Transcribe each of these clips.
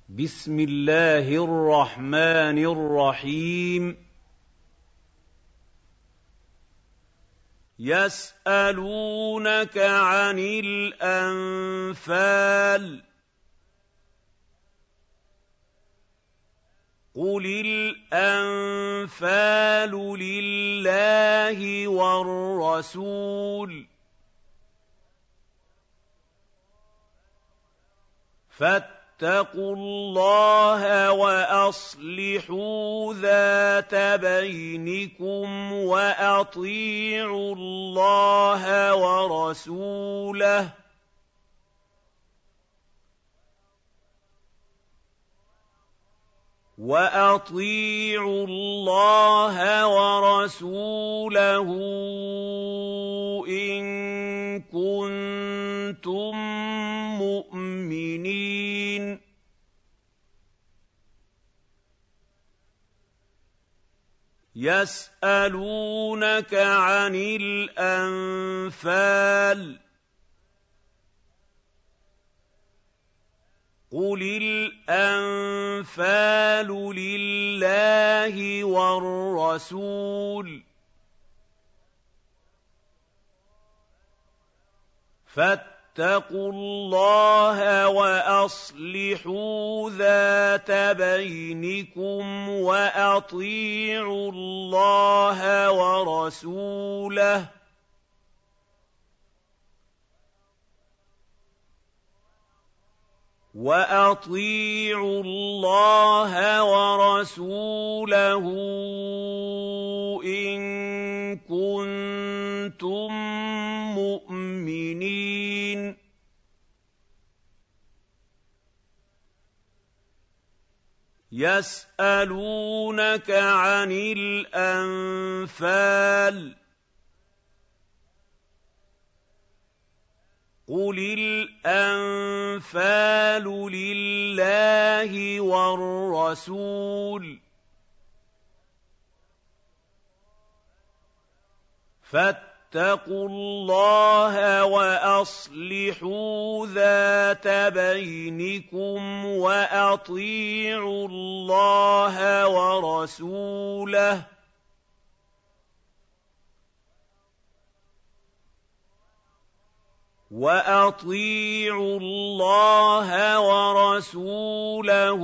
بسم الله الرحمن الرحيم يسألونك عن الأنفال قل الأنفال لله والرسول فاتقوا الله وأصلحوا ذات بينكم وأطيعوا الله ورسوله إن كنتم مؤمنين يسألونك عن الأنفال قل الأنفال لله والرسول فاتقوا الله وأصلحوا ذات بينكم وأطيعوا الله ورسوله إن كنتم مؤمنين يسألونك عن الأنفال قل الأنفال لله والرسول فاتقوا الله وأصلحوا ذات بينكم وأطيعوا الله ورسوله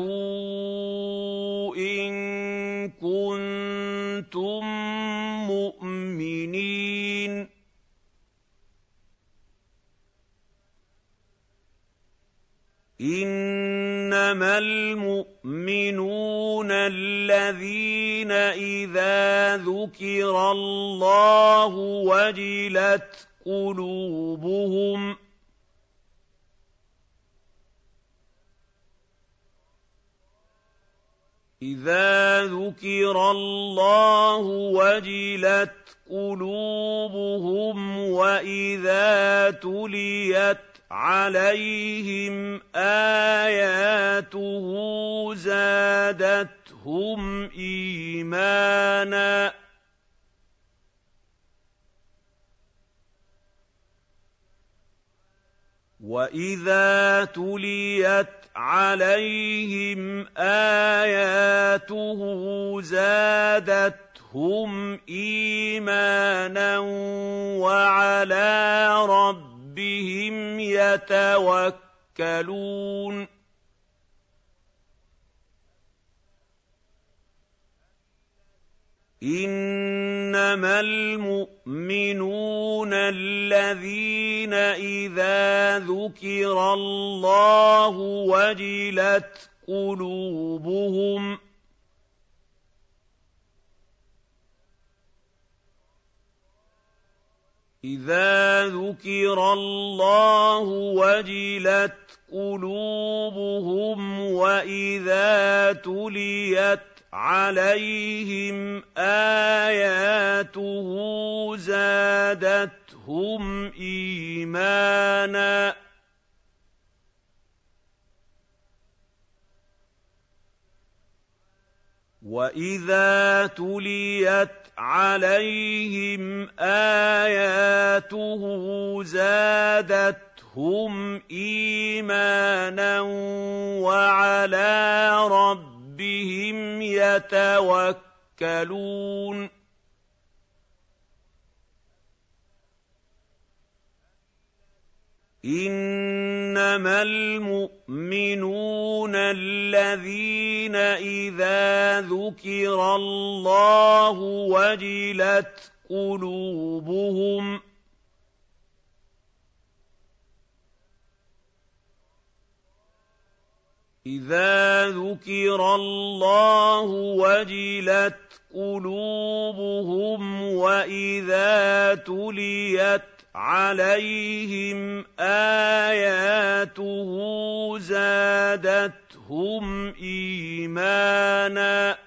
إن كنتم مؤمنين إنما المؤمنون الذين إذا ذكر الله وجلت قلوبهم وإذا تليت عليهم آياته زادتهم إيمانا وعلى ربهم يتوكلون إنما المؤمنون الذين إذا ذكر الله وجلت قلوبهم وإذا تليت عليهم آياته زادتهم إيمانا وإذا تليت عليهم آياته زادتهم زادتهم إيمانا وعلى ربهم يتوكلون إِنَّمَا الْمُؤْمِنُونَ الَّذِينَ إِذَا ذُكِرَ اللَّهُ وَجِلَتْ قُلُوبُهُمْ وَإِذَا تُلِيَتْ عَلَيْهِمْ آيَاتُهُ زَادَتْهُمْ إِيمَانًا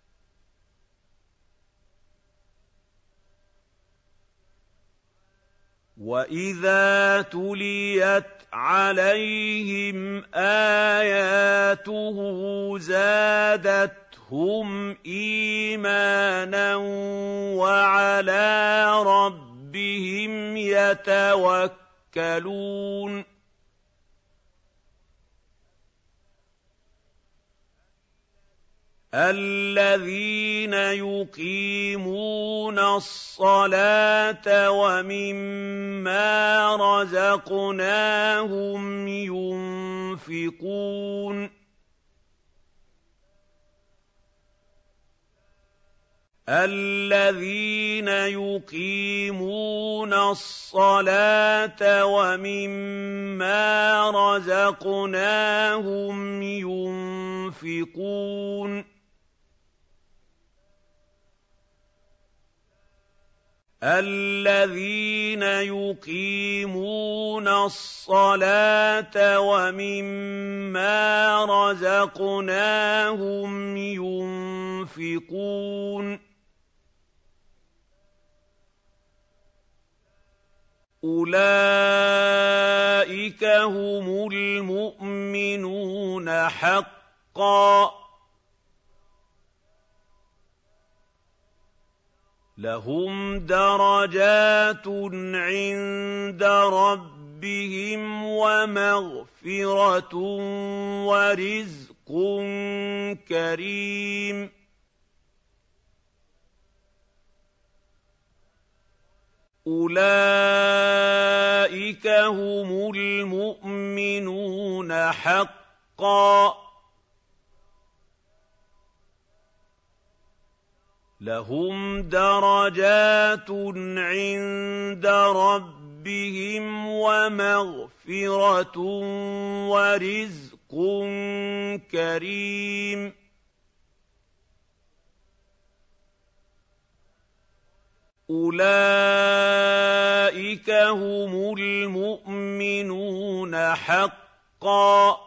وَعَلَىٰ رَبِّهِمْ يَتَوَكَّلُونَ الَّذِينَ يُقِيمُونَ الصَّلَاةَ وَمِمَّا رَزَقْنَاهُمْ يُنفِقُونَ الَّذِينَ يُقِيمُونَ الصَّلَاةَ وَمِمَّا رَزَقْنَاهُمْ يُنفِقُونَ الَّذِينَ يُقِيمُونَ الصَّلَاةَ وَمِمَّا رَزَقْنَاهُمْ يُنفِقُونَ أُولَٰئِكَ هُمُ الْمُؤْمِنُونَ حَقًّا ۚ لَّهُمْ دَرَجَاتٌ عِندَ رَبِّهِمْ وَمَغْفِرَةٌ وَرِزْقٌ كَرِيمٌ أُولَٰئِكَ هُمُ الْمُؤْمِنُونَ حَقًّا ۚ لَّهُمْ دَرَجَاتٌ عِندَ رَبِّهِمْ وَمَغْفِرَةٌ وَرِزْقٌ كَرِيمٌ أُولَٰئِكَ هُمُ الْمُؤْمِنُونَ حَقًّا ۚ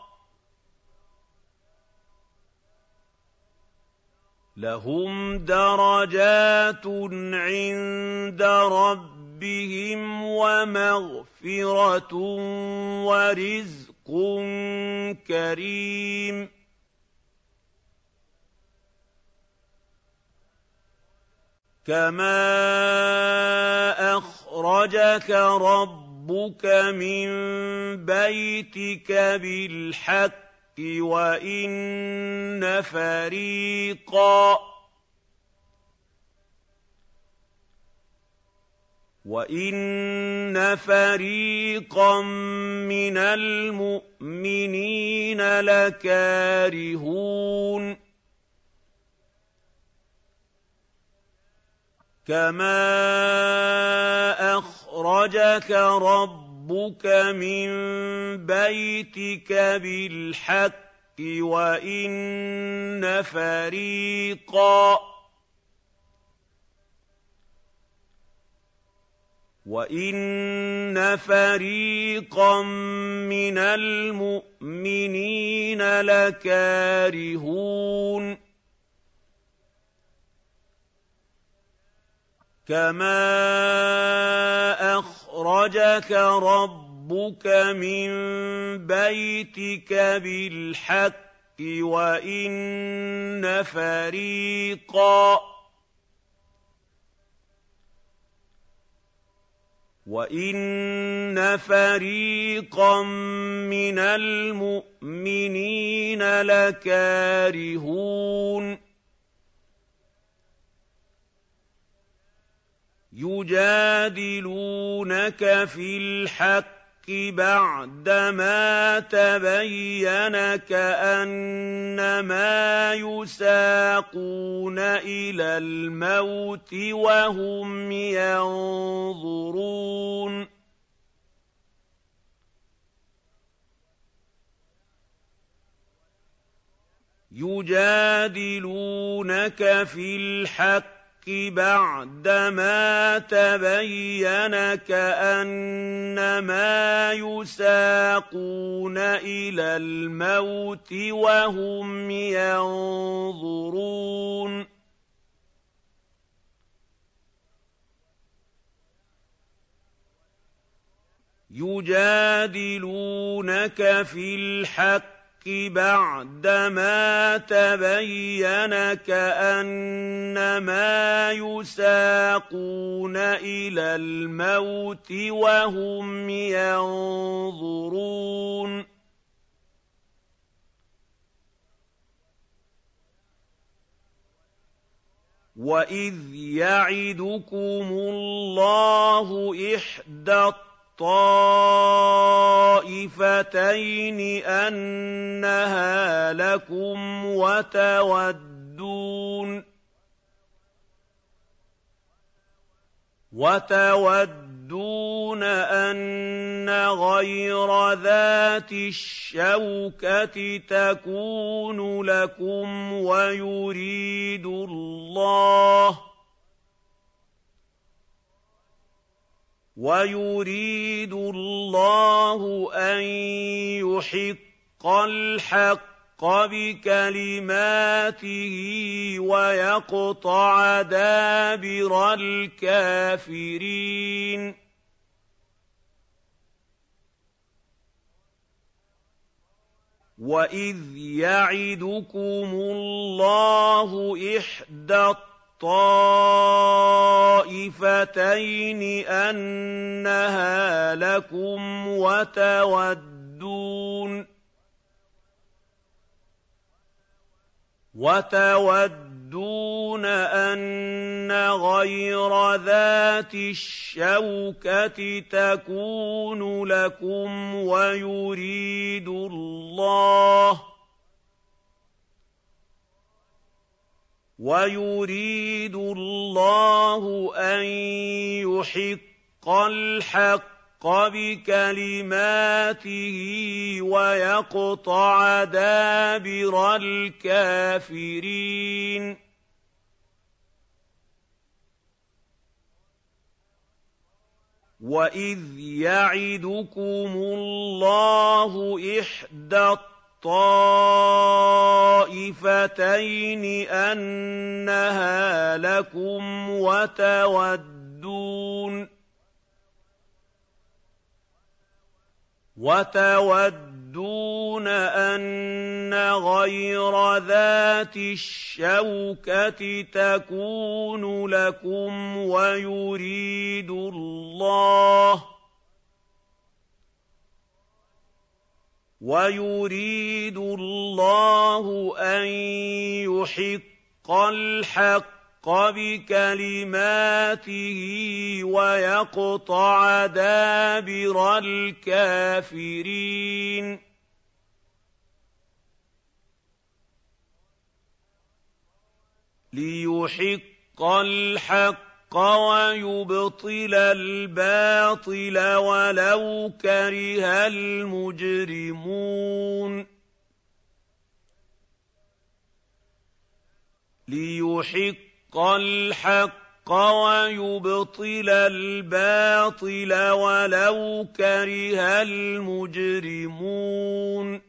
لَّهُمْ دَرَجَاتٌ عِندَ رَبِّهِمْ وَمَغْفِرَةٌ وَرِزْقٌ كَرِيمٌ كَمَا أَخْرَجَكَ رَبُّكَ مِن بَيْتِكَ بِالْحَقِّ وَإِنَّ فَرِيقًا مِّنَ الْمُؤْمِنِينَ لَكَارِهُونَ كَمَا أَخْرَجَكَ رَبُّكَ مِن بَيْتِكَ بِالْحَقِّ وَإِنَّ فَرِيقًا مِّنَ الْمُؤْمِنِينَ لَكَارِهُونَ كَمَا أَخْرَجَكَ رَبُّكَ مِن بَيْتِكَ بِالْحَقِّ وَإِنَّ فَرِيقًا مِّنَ الْمُؤْمِنِينَ لَكَارِهُونَ يُجَادِلُونَكَ فِي الْحَقِّ بَعْدَمَا تَبَيَّنَ كَأَنَّمَا يُسَاقُونَ إِلَى الْمَوْتِ وَهُمْ يَنظُرُونَ يُجَادِلُونَكَ فِي الْحَقِّ بَعْدَمَا تَبَيَّنَ كَأَنَّمَا يُسَاقُونَ إِلَى الْمَوْتِ وَهُمْ يَنظُرُونَ يُجَادِلُونَكَ فِي الْحَقِّ بَعْدَمَا تَبَيَّنَ كَأَنَّمَا يُسَاقُونَ إِلَى الْمَوْتِ وَهُمْ يَنظُرُونَ وَإِذْ يَعِدُكُمُ اللَّهُ إِحْدَى الطَّائِفَتَيْنِ أَنَّهَا لَكُمْ وَتَوَدُّونَ أَنَّ غَيْرَ ذَاتِ الشَّوْكَةِ تَكُونُ لَكُمْ وَيُرِيدُ اللَّهُ أَن يُحِقَّ الْحَقَّ بِكَلِمَاتِهِ وَيَقْطَعَ دَابِرَ الْكَافِرِينَ وَإِذْ يَعِدُكُمُ اللَّهُ إِحْدَى الطَّائِفَتَيْنِ أَنَّهَا لَكُمْ وَتَوَدُّونَ أَنَّ غَيْرَ ذَاتِ الشَّوْكَةِ تَكُونُ لَكُمْ وَيُرِيدُ اللَّهُ أَن يُحِقَّ الْحَقَّ بِكَلِمَاتِهِ وَيَقْطَعَ دَابِرَ الْكَافِرِينَ وَإِذْ يَعِدُكُمُ اللَّهُ إِحْدَى الطَّائِفَتَيْنِ أَنَّهَا لَكُمْ وَتَوَدُّونَ أَنَّ غَيْرَ ذَاتِ الشَّوْكَةِ تَكُونُ لَكُمْ وَيُرِيدُ اللَّهُ أَن يُحِقَّ الْحَقَّ بِكَلِمَاتِهِ وَيَقْطَعَ دَابِرَ الْكَافِرِينَ لِيُحِقَّ الْحَقَّ وَيُبْطِلَ الْبَاطِلَ وَلَوْ كَرِهَ الْمُجْرِمُونَ لِيُحِقَّ الْحَقَّ وَيُبْطِلَ الْبَاطِلَ وَلَوْ كَرِهَ الْمُجْرِمُونَ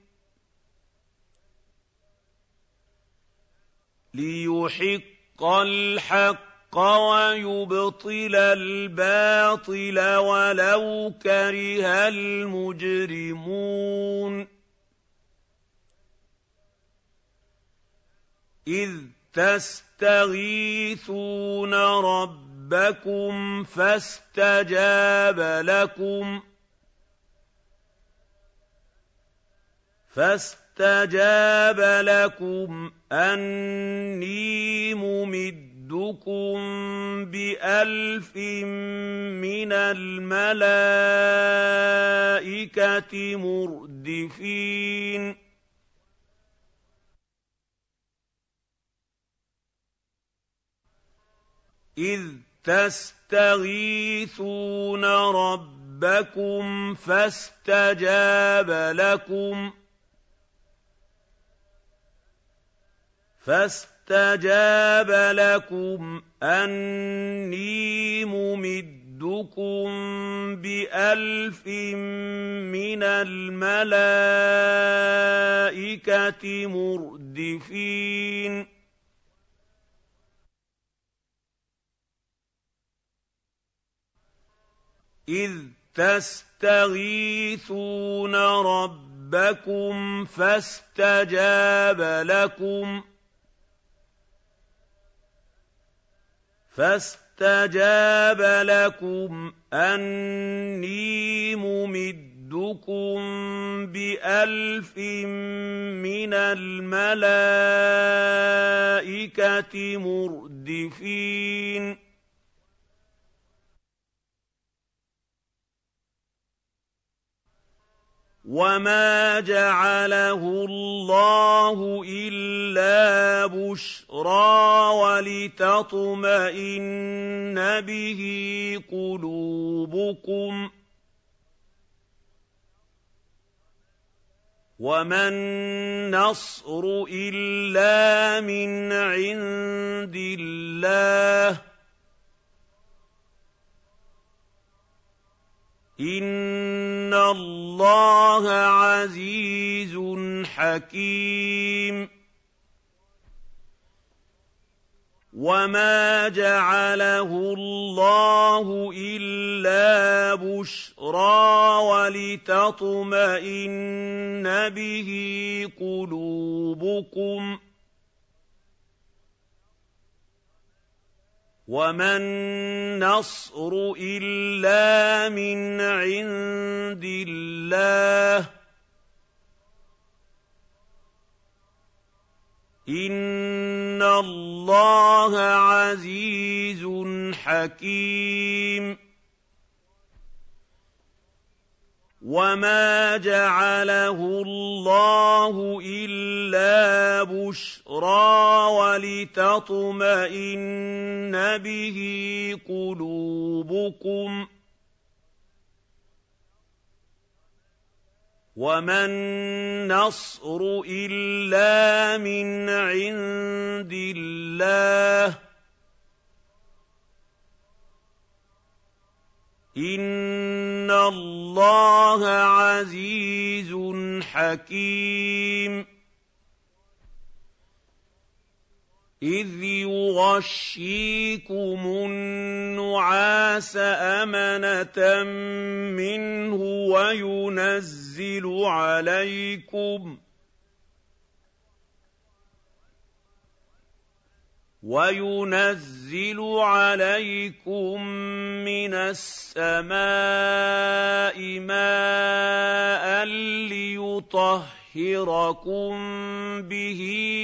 لِيُحِقَّ الْحَقَّ وَيُبْطِلَ الْبَاطِلَ وَلَوْ كَرِهَ الْمُجْرِمُونَ إِذْ تَسْتَغِيثُونَ رَبَّكُم رَبَّكُمْ فَاسْتَجَابَ لَكُمْ أَنِّي مُمِدُّكُم بِأَلْفٍ مِّنَ الْمَلَائِكَةِ مُرْدِفِينَ إِذْ تَسْتَغِيثُونَ رَبَّكُمْ فَاسْتَجَابَ لَكُمْ أَنِّي مُمِدُّكُم بِأَلْفٍ مِّنَ الْمَلَائِكَةِ مُرْدِفِينَ إِذْ تَسْتَغِيثُونَ رَبَّكُمْ فَاسْتَجَابَ لَكُمْ أَنِّي مُمِدُّكُم بِأَلْفٍ مِّنَ الْمَلَائِكَةِ مُرْدِفِينَ وَمَا جَعَلَهُ اللَّهُ إِلَّا بُشْرَىٰ وَلِتَطْمَئِنَّ بِهِ قُلُوبُكُمْ ۚ وَمَا النَّصْرُ إِلَّا مِنْ عِندِ اللَّهِ ۚ إِنَّ اللَّهَ عَزِيزٌ حَكِيمٌ وَمَا جَعَلَهُ اللَّهُ إِلَّا بُشْرَىٰ وَلِتَطْمَئِنَّ بِهِ قُلُوبُكُمْ ۚ وَمَا النَّصْرُ إِلَّا مِنْ عِندِ اللَّهِ ۚ إِنَّ اللَّهَ عَزِيزٌ حَكِيمٌ وَمَا جَعَلَهُ اللَّهُ إِلَّا بُشْرَىٰ وَلِتَطْمَئِنَّ بِهِ قُلُوبُكُمْ ۚ وَمَا النَّصْرُ إِلَّا مِنْ عِندِ اللَّهِ ۚ إِنَّ اللَّهَ عَزِيزٌ حَكِيمٌ إِذْ يُغَشِّيكُمُ النُّعَاسَ أَمَنَةً مِّنْهُ وَيُنَزِّلُ عَلَيْكُم مِّنَ السَّمَاءِ مَاءً لِّيُطَهِّرَكُم بِهِ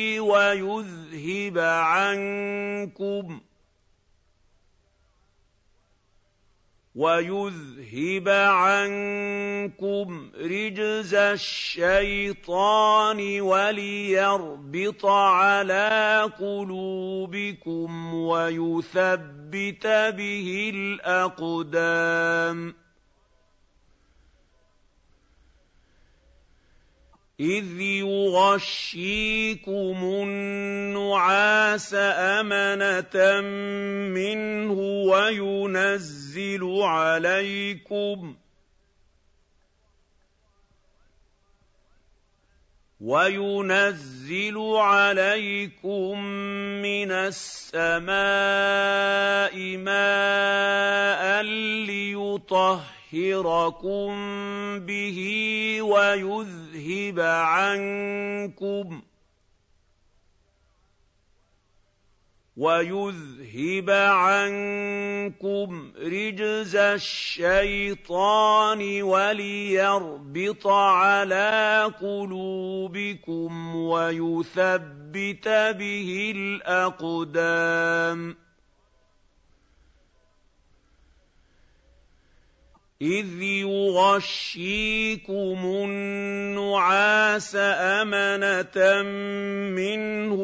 وَيُذْهِبَ عَنكُمْ رِجْزَ الشَّيْطَانِ وَلِيَرْبِطَ عَلَىٰ قُلُوبِكُمْ وَيُثَبِّتَ بِهِ الْأَقْدَامَ إِذْ يُغَشِّيكُمُ النُّعَاسَ أَمَنَةً مِّنْهُ وَيُنَزِّلُ عَلَيْكُم مِّنَ السَّمَاءِ مَاءً لِّيُطَهِّرَكُم بِهِ وَيُذْهِبَ عَنكُمْ رِجْزَ الشَّيْطَانِ وَلِيَرْبِطَ عَلَىٰ قُلُوبِكُمْ وَيُثَبِّتَ بِهِ الْأَقْدَامَ وَيُذْهِبَ عَنكُمْ رِجْزَ الشَّيْطَانِ وَلِيَرْبِطَ عَلَىٰ قُلُوبِكُمْ وَيُثَبِّتَ بِهِ الْأَقْدَامَ إِذْ يُغَشِّيكُمُ النُّعَاسَ أَمَنَةً مِّنْهُ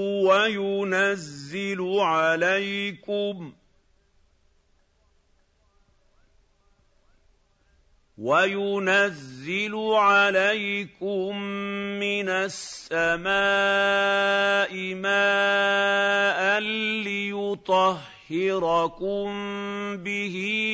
وَيُنَزِّلُ عَلَيْكُم مِّنَ السَّمَاءِ مَاءً لِّيُطَهِّرَكُم بِهِ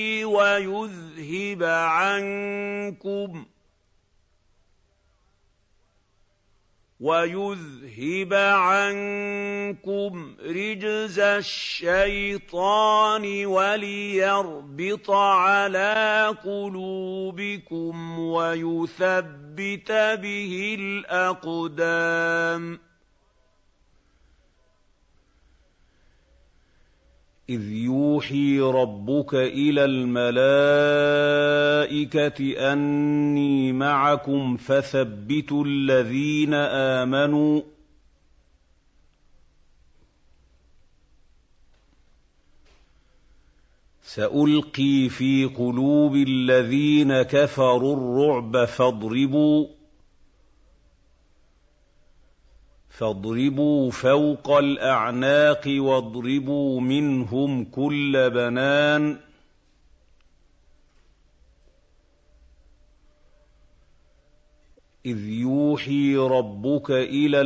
وَيُذْهِبَ عَنكُمْ رِجْزَ الشَّيْطَانِ وَلِيَرْبِطَ عَلَىٰ قُلُوبِكُمْ وَيُثَبِّتَ بِهِ الْأَقْدَامَ إِذْ يُوحِي رَبُّكَ إِلَى الْمَلَائِكَةِ أَنِّي مَعَكُمْ فَثَبِّتُوا الَّذِينَ آمَنُوا سَأُلْقِي فِي قُلُوبِ الَّذِينَ كَفَرُوا الرُّعْبَ فاضربوا فوق الأعناق واضربوا منهم كل بنان إذ يوحي ربك إلى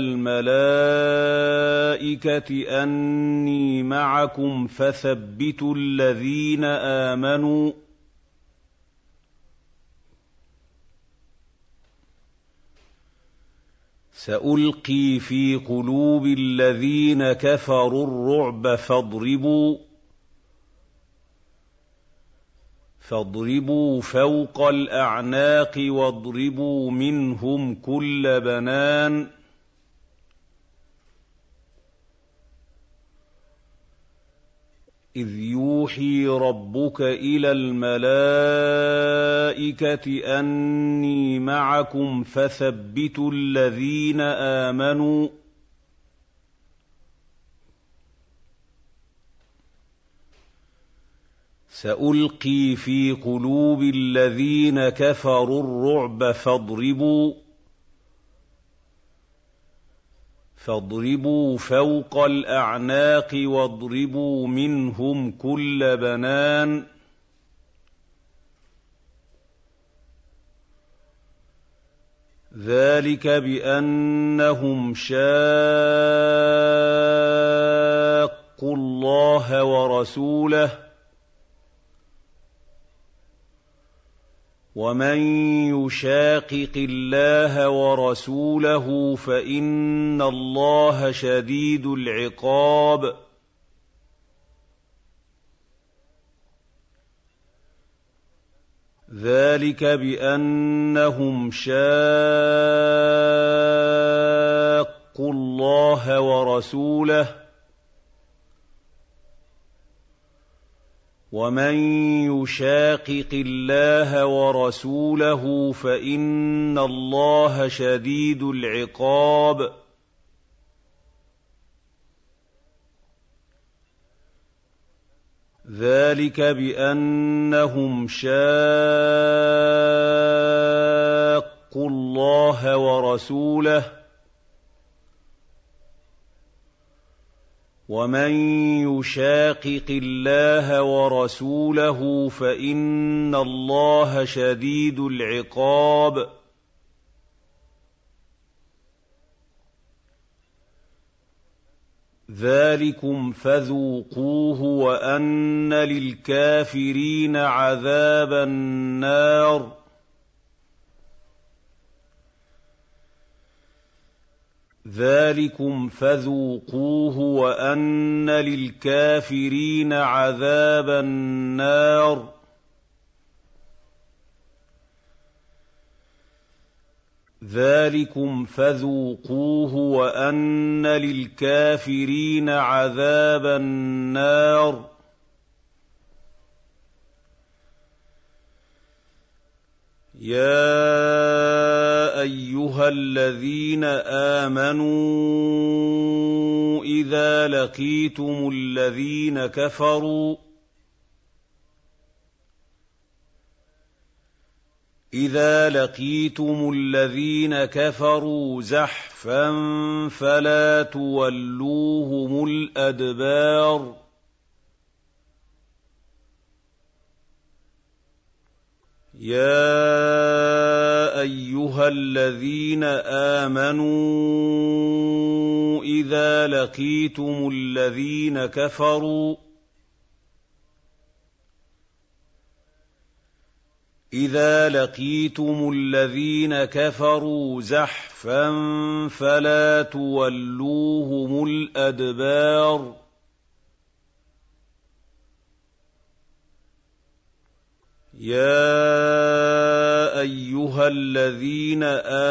الملائكة أني معكم فثبتوا الذين آمنوا سألقي في قلوب الذين كفروا الرعب فاضربوا فوق الأعناق واضربوا منهم كل بنان إذ يوحي ربك إلى الملائكة أني معكم فثبتوا الذين آمنوا سألقي في قلوب الذين كفروا الرعب فاضربوا فوق الأعناق واضربوا منهم كل بنان ذلك بأنهم شاقوا الله ورسوله ومن يشاقق الله ورسوله فإن الله شديد العقاب ذلك بأنهم شاقوا الله ورسوله ومن يشاقق الله ورسوله فإن الله شديد العقاب ذلك بأنهم شاقوا الله ورسوله ومن يشاقق الله ورسوله فإن الله شديد العقاب ذلكم فذوقوه وأن للكافرين عذاب النار ذلكم فذوقوه وأن للكافرين عذاب النار ذَٰلِكُمْ فَذُوقُوهُ وَأَنَّ لِلْكَافِرِينَ عَذَابَ النَّارِ يَا أَيُّهَا الَّذِينَ آمَنُوا إِذَا لَقِيتُمُ الَّذِينَ كَفَرُوا زَحْفًا فَلَا تُوَلُّوهُمُ الْأَدْبَارَ يَا أَيُّهَا الَّذِينَ آمَنُوا إِذَا لَقِيتُمُ الَّذِينَ كَفَرُوا زَحْفًا فَلَا تُوَلُّوهُمُ الْأَدْبَارَ يَا أَيُّهَا الَّذِينَ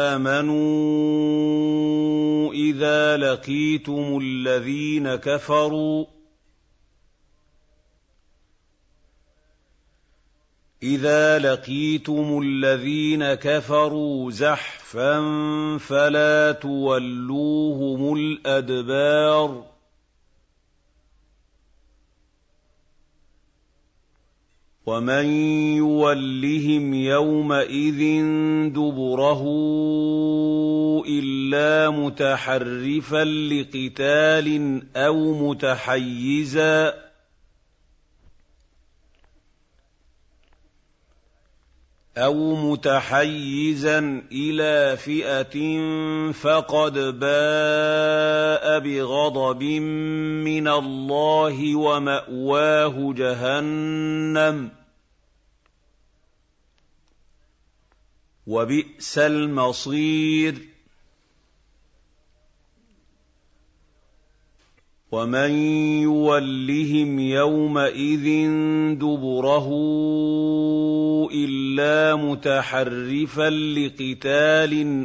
آمَنُوا إِذَا لَقِيتُمُ الَّذِينَ كَفَرُوا زَحْفًا فَلَا تُوَلُّوهُمُ الْأَدْبَارَ وَمَن يُوَلِّهِمْ يَوْمَئِذٍ دُبُرَهُ إِلَّا مُتَحَرِّفًا لِّقِتَالٍ أَوْ مُتَحَيِّزًا إِلَىٰ فِئَةٍ فَقَدْ بَاءَ بِغَضَبٍ مِّنَ اللَّهِ وَمَأْوَاهُ جَهَنَّمُ ۖ وَبِئْسَ الْمَصِيرُ وَمَن يُوَلِّهِمْ يَوْمَئِذٍ دُبُرَهُ إِلَّا مُتَحَرِّفًا لِّقِتَالٍ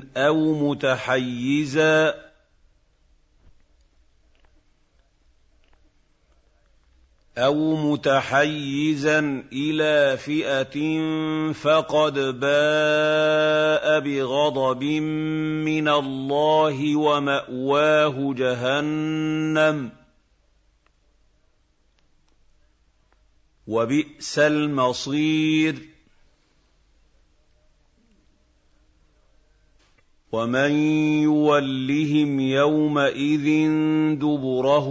أَوْ مُتَحَيِّزًا إِلَىٰ فِئَةٍ فَقَدْ بَاءَ بِغَضَبٍ مِّنَ اللَّهِ وَمَأْوَاهُ جَهَنَّمُ ۖ وَبِئْسَ الْمَصِيرُ وَمَن يُوَلِّهِمْ يَوْمَئِذٍ دُبُرَهُ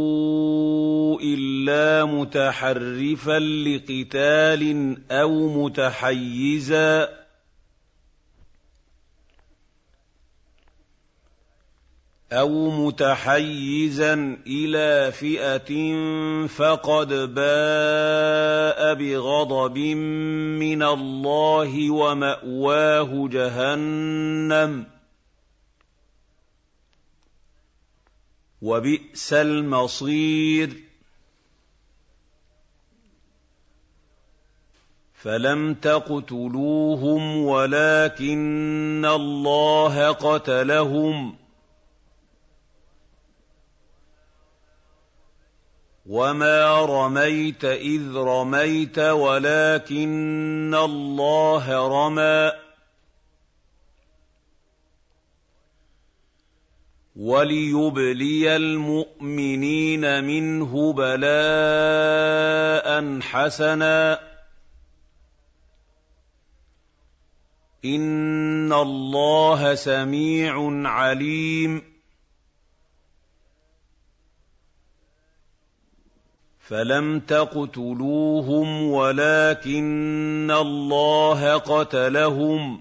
إِلَّا مُتَحَرِّفًا لِّقِتَالٍ أَوْ مُتَحَيِّزًا إِلَىٰ فِئَةٍ فَقَدْ بَاءَ بِغَضَبٍ مِّنَ اللَّهِ وَمَأْوَاهُ جَهَنَّمُ ۖ وَبِئْسَ الْمَصِيرُ فَلَمْ تَقْتُلُوهُمْ وَلَٰكِنَّ اللَّهَ قَتَلَهُمْ وَمَا رَمَيْتَ إِذْ رَمَيْتَ وَلَٰكِنَّ اللَّهَ رَمَىٰ وَلِيُبْلِيَ الْمُؤْمِنِينَ مِنْهُ بَلَاءً حَسَنًا ۚ إِنَّ اللَّهَ سَمِيعٌ عَلِيمٌ فَلَمْ تَقْتُلُوهُمْ وَلَٰكِنَّ اللَّهَ قَتَلَهُمْ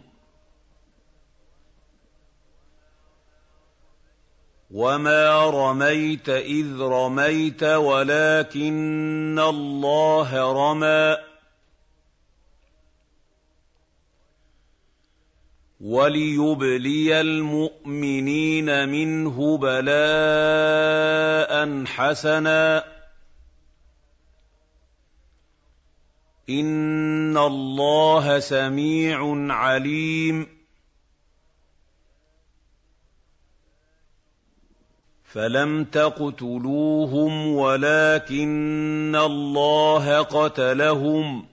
وَمَا رَمَيْتَ إِذْ رَمَيْتَ وَلَٰكِنَّ اللَّهَ رَمَىٰ وَلِيُبْلِيَ الْمُؤْمِنِينَ مِنْهُ بَلَاءً حَسَنًا ۚ إِنَّ اللَّهَ سَمِيعٌ عَلِيمٌ فَلَمْ تَقْتُلُوهُمْ وَلَٰكِنَّ اللَّهَ قَتَلَهُمْ ۚ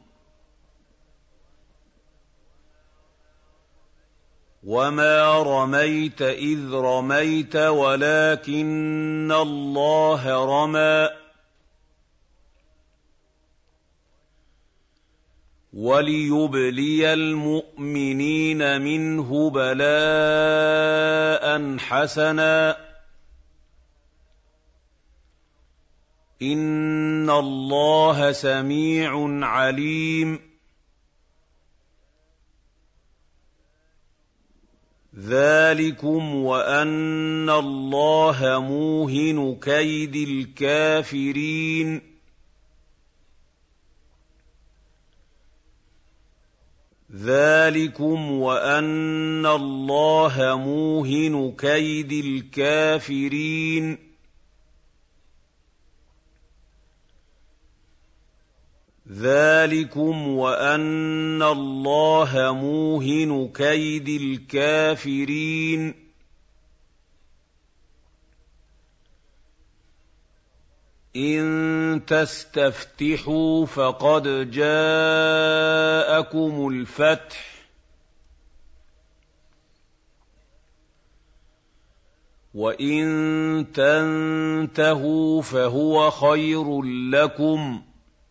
وَمَا رَمَيْتَ إِذْ رَمَيْتَ وَلَٰكِنَّ اللَّهَ رَمَىٰ ۚ وَلِيُبْلِيَ الْمُؤْمِنِينَ مِنْهُ بَلَاءً حَسَنًا ۚ إِنَّ اللَّهَ سَمِيعٌ عَلِيمٌ. ذَٰلِكُمْ وَأَنَّ اللَّهَ مُوهِنُ كَيْدِ الْكَافِرِينَ. ذَٰلِكُمْ وَأَنَّ اللَّهَ مُوهِنُ كَيْدِ الْكَافِرِينَ. ذَٰلِكُمْ وَأَنَّ اللَّهَ مُوهِنُ كَيْدِ الْكَافِرِينَ. إِن تَسْتَفْتِحُوا فَقَدْ جَاءَكُمُ الْفَتْحُ، وَإِن تَنتَهُوا فَهُوَ خَيْرٌ لَّكُمْ،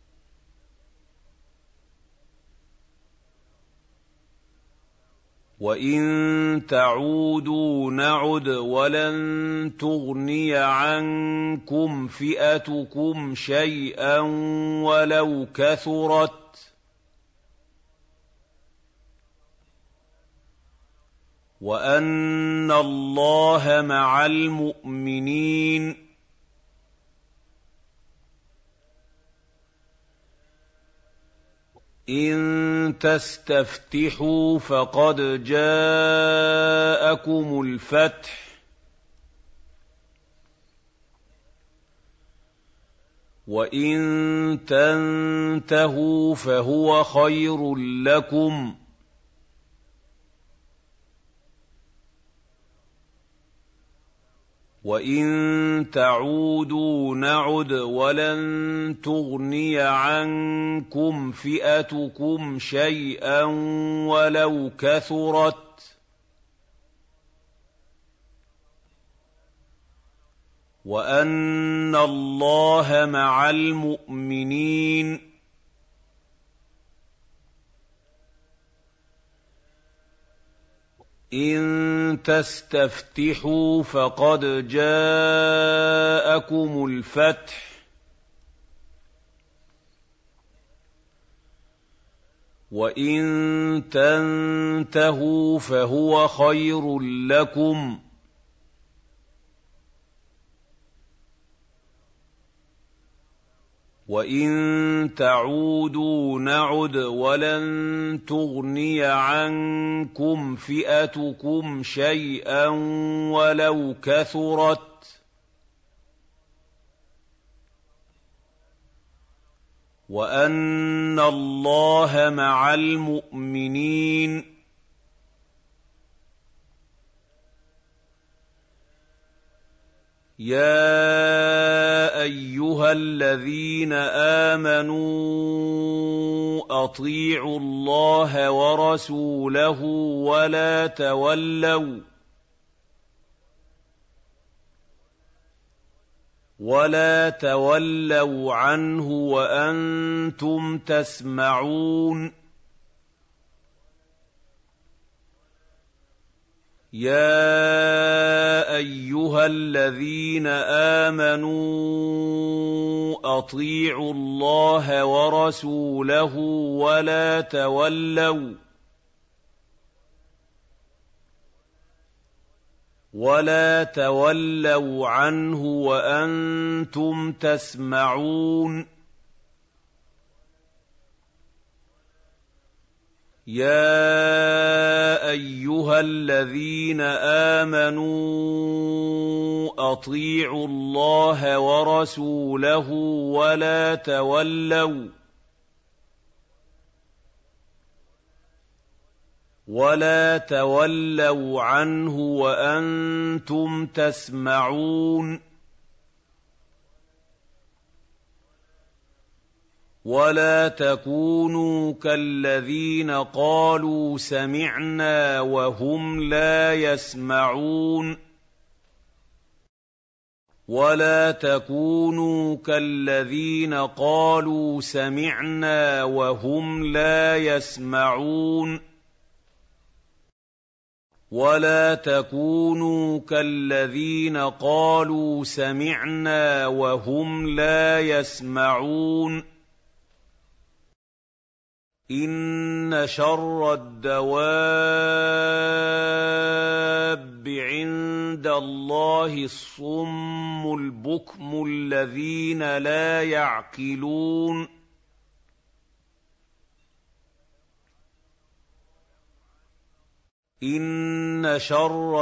وَإِن تَعُودُوا نَعُدْ وَلَن تُغْنِيَ عَنكُمْ فِئَتُكُمْ شَيْئًا وَلَوْ كَثُرَتْ ۚ وَأَنَّ اللَّهَ مَعَ الْمُؤْمِنِينَ. إِن تَسْتَفْتِحُوا فَقَدْ جَاءَكُمُ الْفَتْحُ، وَإِن تَنتَهُوا فَهُوَ خَيْرٌ لَّكُمْ، وَإِن تَعُودُوا نَعُدْ وَلَن تُغْنِيَ عَنكُمْ فِئَتُكُمْ شَيْئًا وَلَوْ كَثُرَتْ ۚ وَأَنَّ اللَّهَ مَعَ الْمُؤْمِنِينَ. إِن تَسْتَفْتِحُوا فَقَدْ جَاءَكُمُ الْفَتْحُ، وَإِن تَنتَهُوا فَهُوَ خَيْرٌ لَّكُمْ، وَإِن تَعُودُوا نَعُدْ وَلَن تُغْنِيَ عَنكُمْ فِئَتُكُمْ شَيْئًا وَلَوْ كَثُرَتْ ۚ وَأَنَّ اللَّهَ مَعَ الْمُؤْمِنِينَ. يَا أَيُّهَا الَّذِينَ آمَنُوا أَطِيعُوا اللَّهَ وَرَسُولَهُ وَلَا تَوَلَّوْا عَنْهُ وَأَنتُمْ تَسْمَعُونَ. يَا أَيُّهَا الَّذِينَ آمَنُوا أَطِيعُوا اللَّهَ وَرَسُولَهُ وَلَا تَوَلَّوْا عَنْهُ وَأَنتُمْ تَسْمَعُونَ. يَا أَيُّهَا الَّذِينَ آمَنُوا أَطِيعُوا اللَّهَ وَرَسُولَهُ ولا تولوا عنه وأنتم تسمعون ولا تكونوا كالذين قالوا سمعنا وهم لا يسمعون ولا تكونوا كالذين قالوا سمعنا وهم لا يسمعون ولا تكونوا كالذين قالوا سمعنا وهم لا يسمعون إن شر الدواب عند الله الصم البكم الذين لا يعقلون إن شر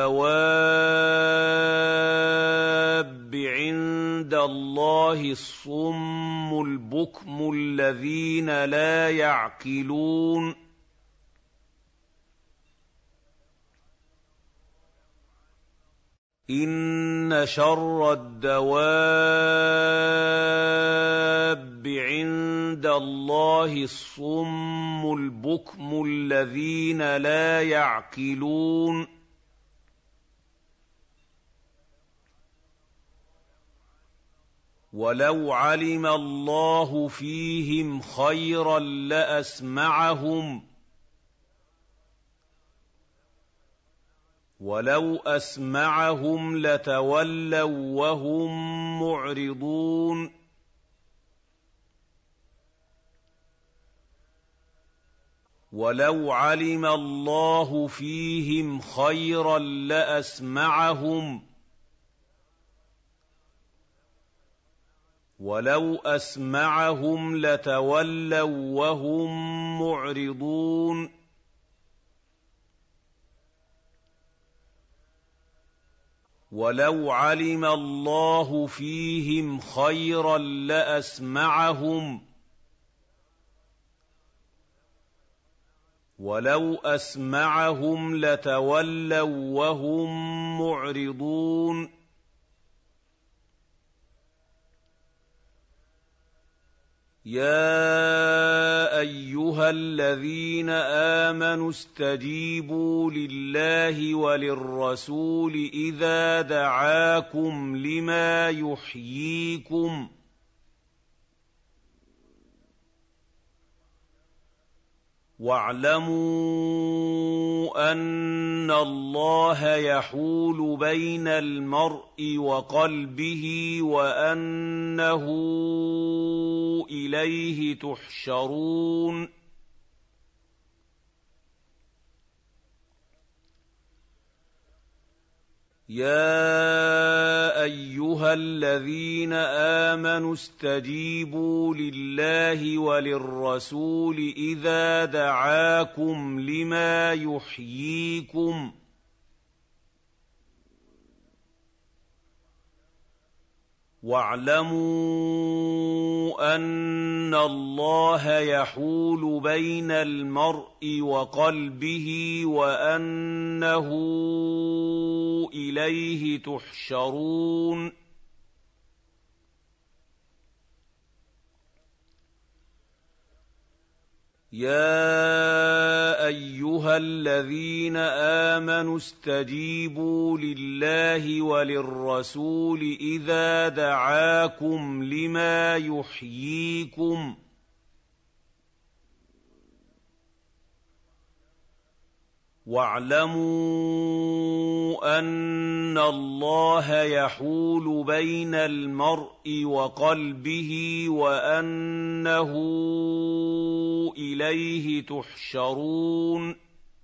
الدواب عند الله الصم البكم الذين لا يعقلون إن شر الدواب عند الله الصم البكم الذين لا يعقلون ولو علم الله فيهم خيرا لأسمعهم ولو أسمعهم لتولوا وهم معرضون ولو علم الله فيهم خيرا لأسمعهم ولو أسمعهم لتولوا وهم معرضون ولو علم الله فيهم خيرا لأسمعهم ولو أسمعهم لتولوا وهم معرضون يا أيها الذين آمنوا استجيبوا لله وللرسول إذا دعاكم لما يحييكم واعلموا أن الله يحول بين المرء وقلبه وأنه إليه تحشرون يا أيها الذين آمنوا استجيبوا لله وللرسول إذا دعاكم لما يحييكم واعلموا أن الله يحول بين المرء وقلبه وأنه إليه تحشرون يا أيها الذين آمنوا استجيبوا لله وللرسول إذا دعاكم لما يحييكم واعلموا أن الله يحول بين المرء وقلبه وأنه إليه تحشرون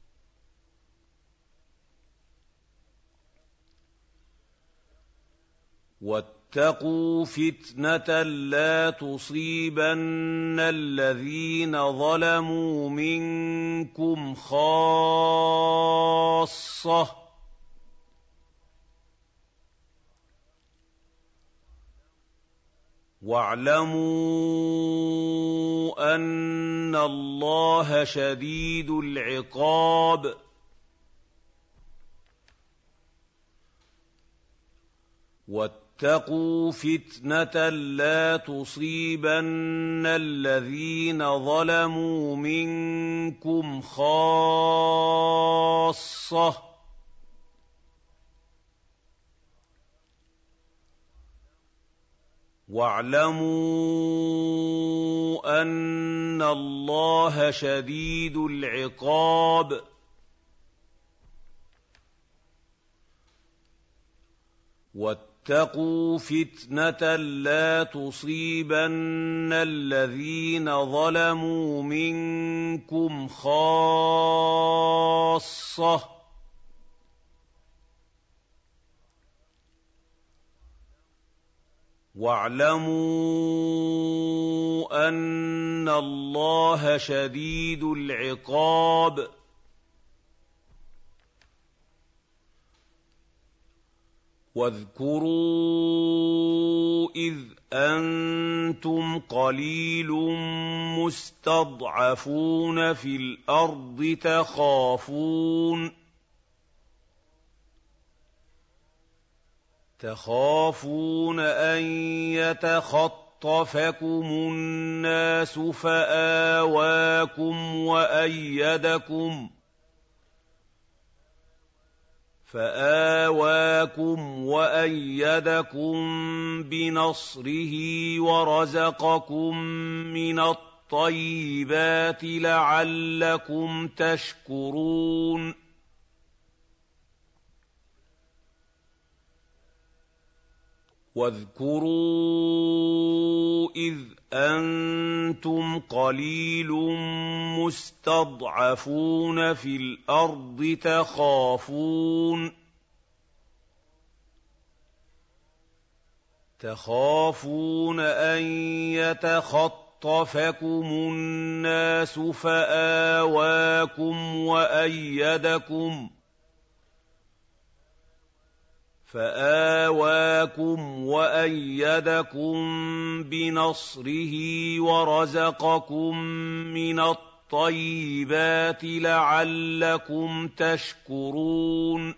واتقوا فتنة لا تصيبن الذين ظلموا منكم خاصة واعلموا وَاعْلَمُوا أَنَّ اللَّهَ شَدِيدُ الْعِقَابِ وَاتَّقُوا فِتْنَةً لَّا تُصِيبَنَّ الَّذِينَ ظَلَمُوا مِنكُمْ خَاصَّةً ۖ وَاعْلَمُوا أَنَّ اللَّهَ شَدِيدُ الْعِقَابِ وَاتَّقُوا فِتْنَةً لَّا تُصِيبَنَّ الَّذِينَ ظَلَمُوا مِنكُمْ خَاصَّةً ۖ وَاعْلَمُوا أَنَّ اللَّهَ شَدِيدُ الْعِقَابِ وَاذْكُرُوا إِذْ أَنتُمْ قَلِيلٌ مُّسْتَضْعَفُونَ فِي الْأَرْضِ تَخَافُونَ أَن يَتَخَطَّفَكُمُ النَّاسُ فَآوَاكُمْ وَأَيَّدَكُم بِنَصْرِهِ وَرَزَقَكُم مِّنَ الطَّيِّبَاتِ لَعَلَّكُمْ تَشْكُرُونَ وَاذْكُرُوا إِذْ أَنتُمْ قَلِيلٌ مُّسْتَضْعَفُونَ فِي الْأَرْضِ تَخَافُونَ أَن يَتَخَطَّفَكُمُ النَّاسُ فَآوَاكُمْ وَأَيَّدَكُم بِنَصْرِهِ وَرَزَقَكُم مِّنَ الطَّيِّبَاتِ لَعَلَّكُمْ تَشْكُرُونَ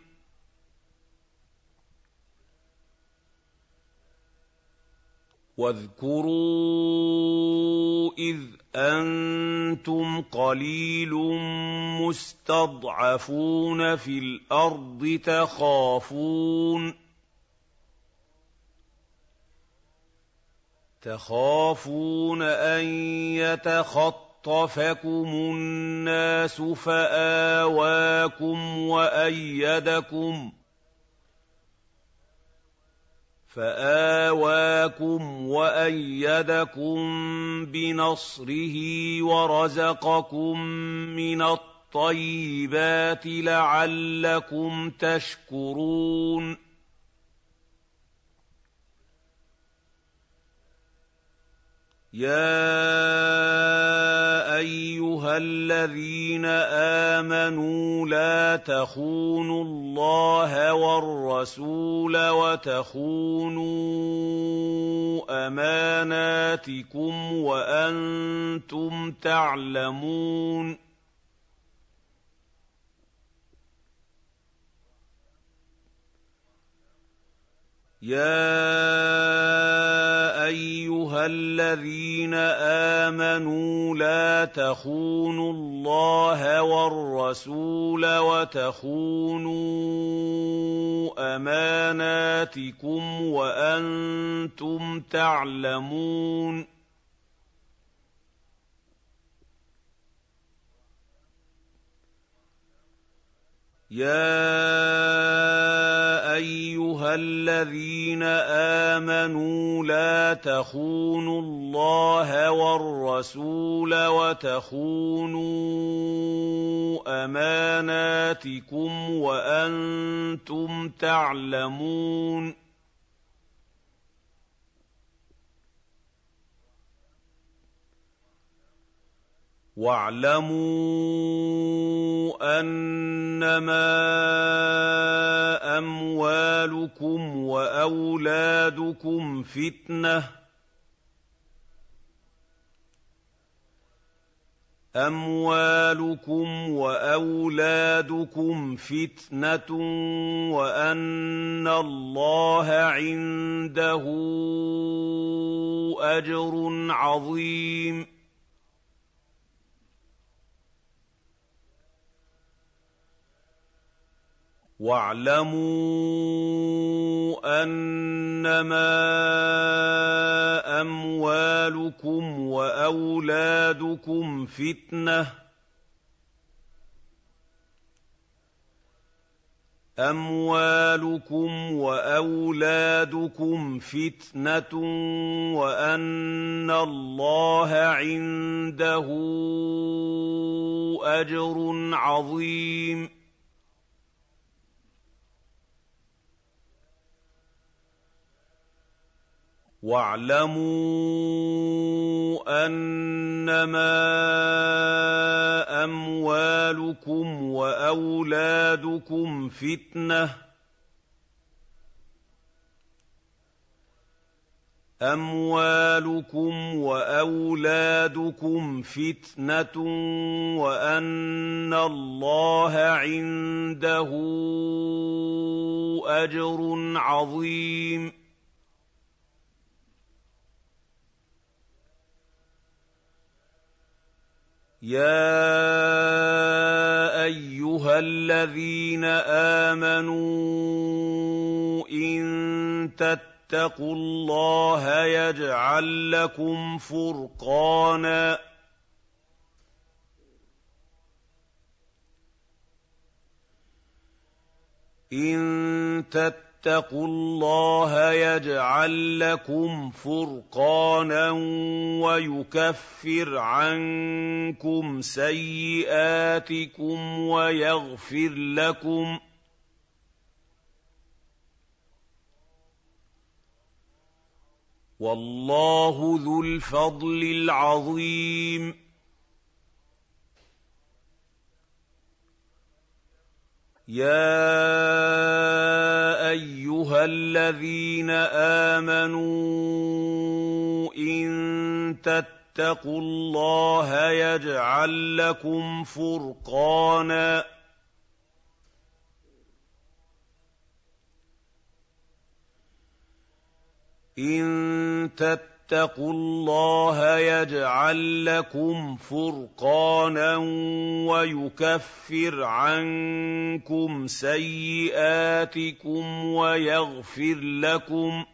وَاذْكُرُوا إِذْ أَنتُمْ قَلِيلٌ مُّسْتَضْعَفُونَ فِي الْأَرْضِ تَخَافُونَ أَن يَتَخَطَّفَكُمُ النَّاسُ فَآوَاكُمْ وَأَيَّدَكُم بِنَصْرِهِ وَرَزَقَكُم مِّنَ الطَّيِّبَاتِ لَعَلَّكُمْ تَشْكُرُونَ يَا أَيُّهَا الَّذِينَ آمَنُوا لَا تَخُونُوا اللَّهَ وَالرَّسُولَ وَتَخُونُوا أَمَانَاتِكُمْ وَأَنتُمْ تَعْلَمُونَ يَا أَيُّهَا الَّذِينَ آمَنُوا لَا تَخُونُوا اللَّهَ وَالرَّسُولَ وَتَخُونُوا أَمَانَاتِكُمْ وَأَنتُمْ تَعْلَمُونَ يَا أَيُّهَا الَّذِينَ آمَنُوا لَا تَخُونُوا اللَّهَ وَالرَّسُولَ وَتَخُونُوا أَمَانَاتِكُمْ وَأَنتُمْ تَعْلَمُونَ وَاعْلَمُوا أَنَّمَا أَمْوَالُكُمْ وَأَوْلَادُكُمْ فِتْنَةٌ أَمْوَالُكُمْ وَأَوْلَادُكُمْ فِتْنَةٌ وَأَنَّ اللَّهَ عِندَهُ أَجْرٌ عَظِيمٌ وَاعْلَمُوا أَنَّمَا أَمْوَالُكُمْ وَأَوْلَادُكُمْ فِتْنَةٌ وَأَنَّ اللَّهَ عِندَهُ أَجْرٌ عَظِيمٌ وَاعْلَمُوا أَنَّمَا أَمْوَالُكُمْ وَأَوْلَادُكُمْ فِتْنَةٌ وَأَنَّ اللَّهَ عِندَهُ أَجْرٌ عَظِيمٌ يَا أَيُّهَا الَّذِينَ آمَنُوا إِن تَتَّقُوا اللَّهَ يَجْعَل لَّكُمْ فُرْقَانًا وَيُكَفِّرْ عَنكُمْ سَيِّئَاتِكُمْ وَيَغْفِرْ لَكُمْ ۗ وَاللَّهُ ذُو الْفَضْلِ الْعَظِيمِ يَا أَيُّهَا الَّذِينَ آمَنُوا إِن تَتَّقُوا اللَّهَ يَجْعَل لَّكُمْ فُرْقَانًا وَيُكَفِّرْ عَنكُمْ سَيِّئَاتِكُمْ وَيَغْفِرْ لَكُمْ ۗ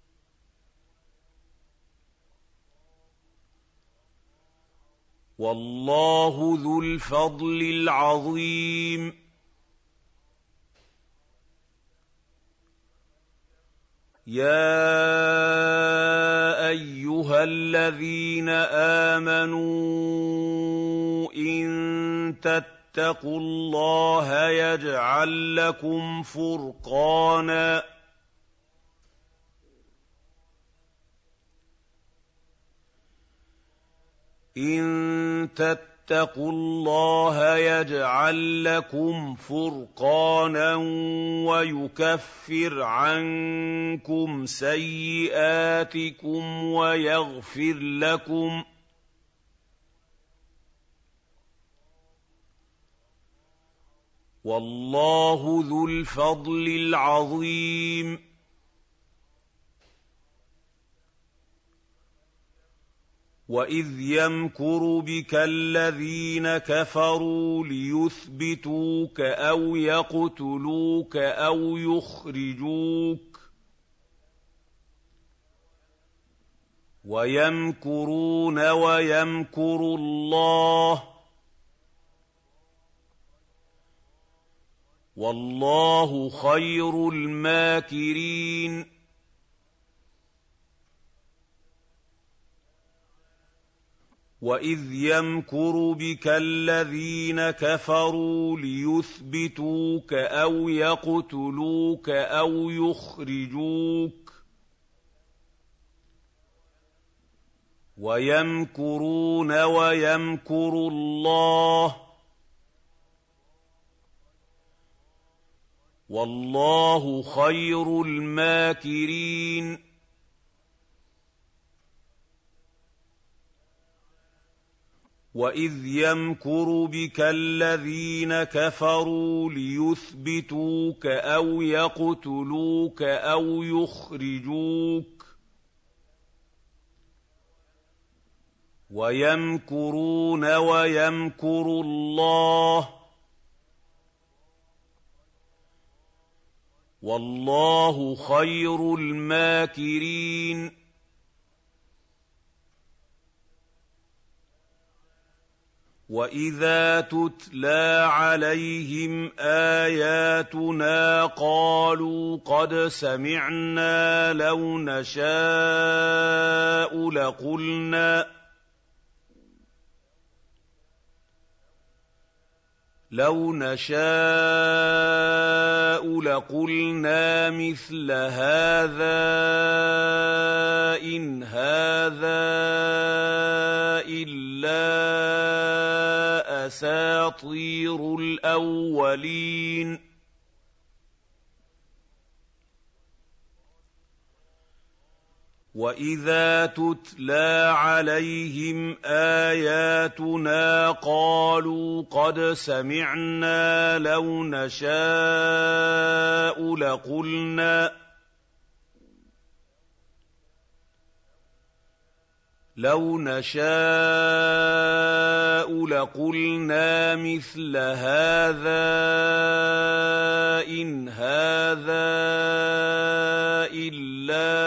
وَاللَّهُ ذُو الْفَضْلِ الْعَظِيمِ يَا أَيُّهَا الَّذِينَ آمَنُوا إِن تَتَّقُوا اللَّهَ يَجْعَل لَّكُمْ فُرْقَانًا وَيُكَفِّرْ عَنكُمْ سَيِّئَاتِكُمْ وَيَغْفِرْ لَكُمْ ۗ وَاللَّهُ ذُو الْفَضْلِ الْعَظِيمِ وَإِذْ يَمْكُرُ بِكَ الَّذِينَ كَفَرُوا لِيُثْبِتُوكَ أَوْ يَقْتُلُوكَ أَوْ يُخْرِجُوكَ وَيَمْكُرُونَ وَيَمْكُرُ اللَّهُ ۖ وَاللَّهُ خَيْرُ الْمَاكِرِينَ وَإِذْ يَمْكُرُ بِكَ الَّذِينَ كَفَرُوا لِيُثْبِتُوكَ أَوْ يَقْتُلُوكَ أَوْ يُخْرِجُوكَ وَيَمْكُرُونَ وَيَمْكُرُ اللَّهُ ۖ وَاللَّهُ خَيْرُ الْمَاكِرِينَ وَإِذْ يَمْكُرُ بِكَ الَّذِينَ كَفَرُوا لِيُثْبِتُوكَ أَوْ يَقْتُلُوكَ أَوْ يُخْرِجُوكَ وَيَمْكُرُونَ وَيَمْكُرُ اللَّهُ وَاللَّهُ خَيْرُ الْمَاكِرِينَ وَإِذَا تُتْلَىٰ عَلَيْهِمْ آيَاتُنَا قَالُوا قَدْ سَمِعْنَا لَوْ نَشَاءُ لَقُلْنَا مِثْلَ هَٰذَا إِنْ هَٰذَا إِلَّا أَسَاطِيرُ الْأَوَّلِينَ وَإِذَا تُتْلَىٰ عَلَيْهِمْ آيَاتُنَا قَالُوا قَدْ سَمِعْنَا لَوْ نَشَاءُ لَقُلْنَا مِثْلَ هَٰذَا إِنْ هَٰذَا إِلَّا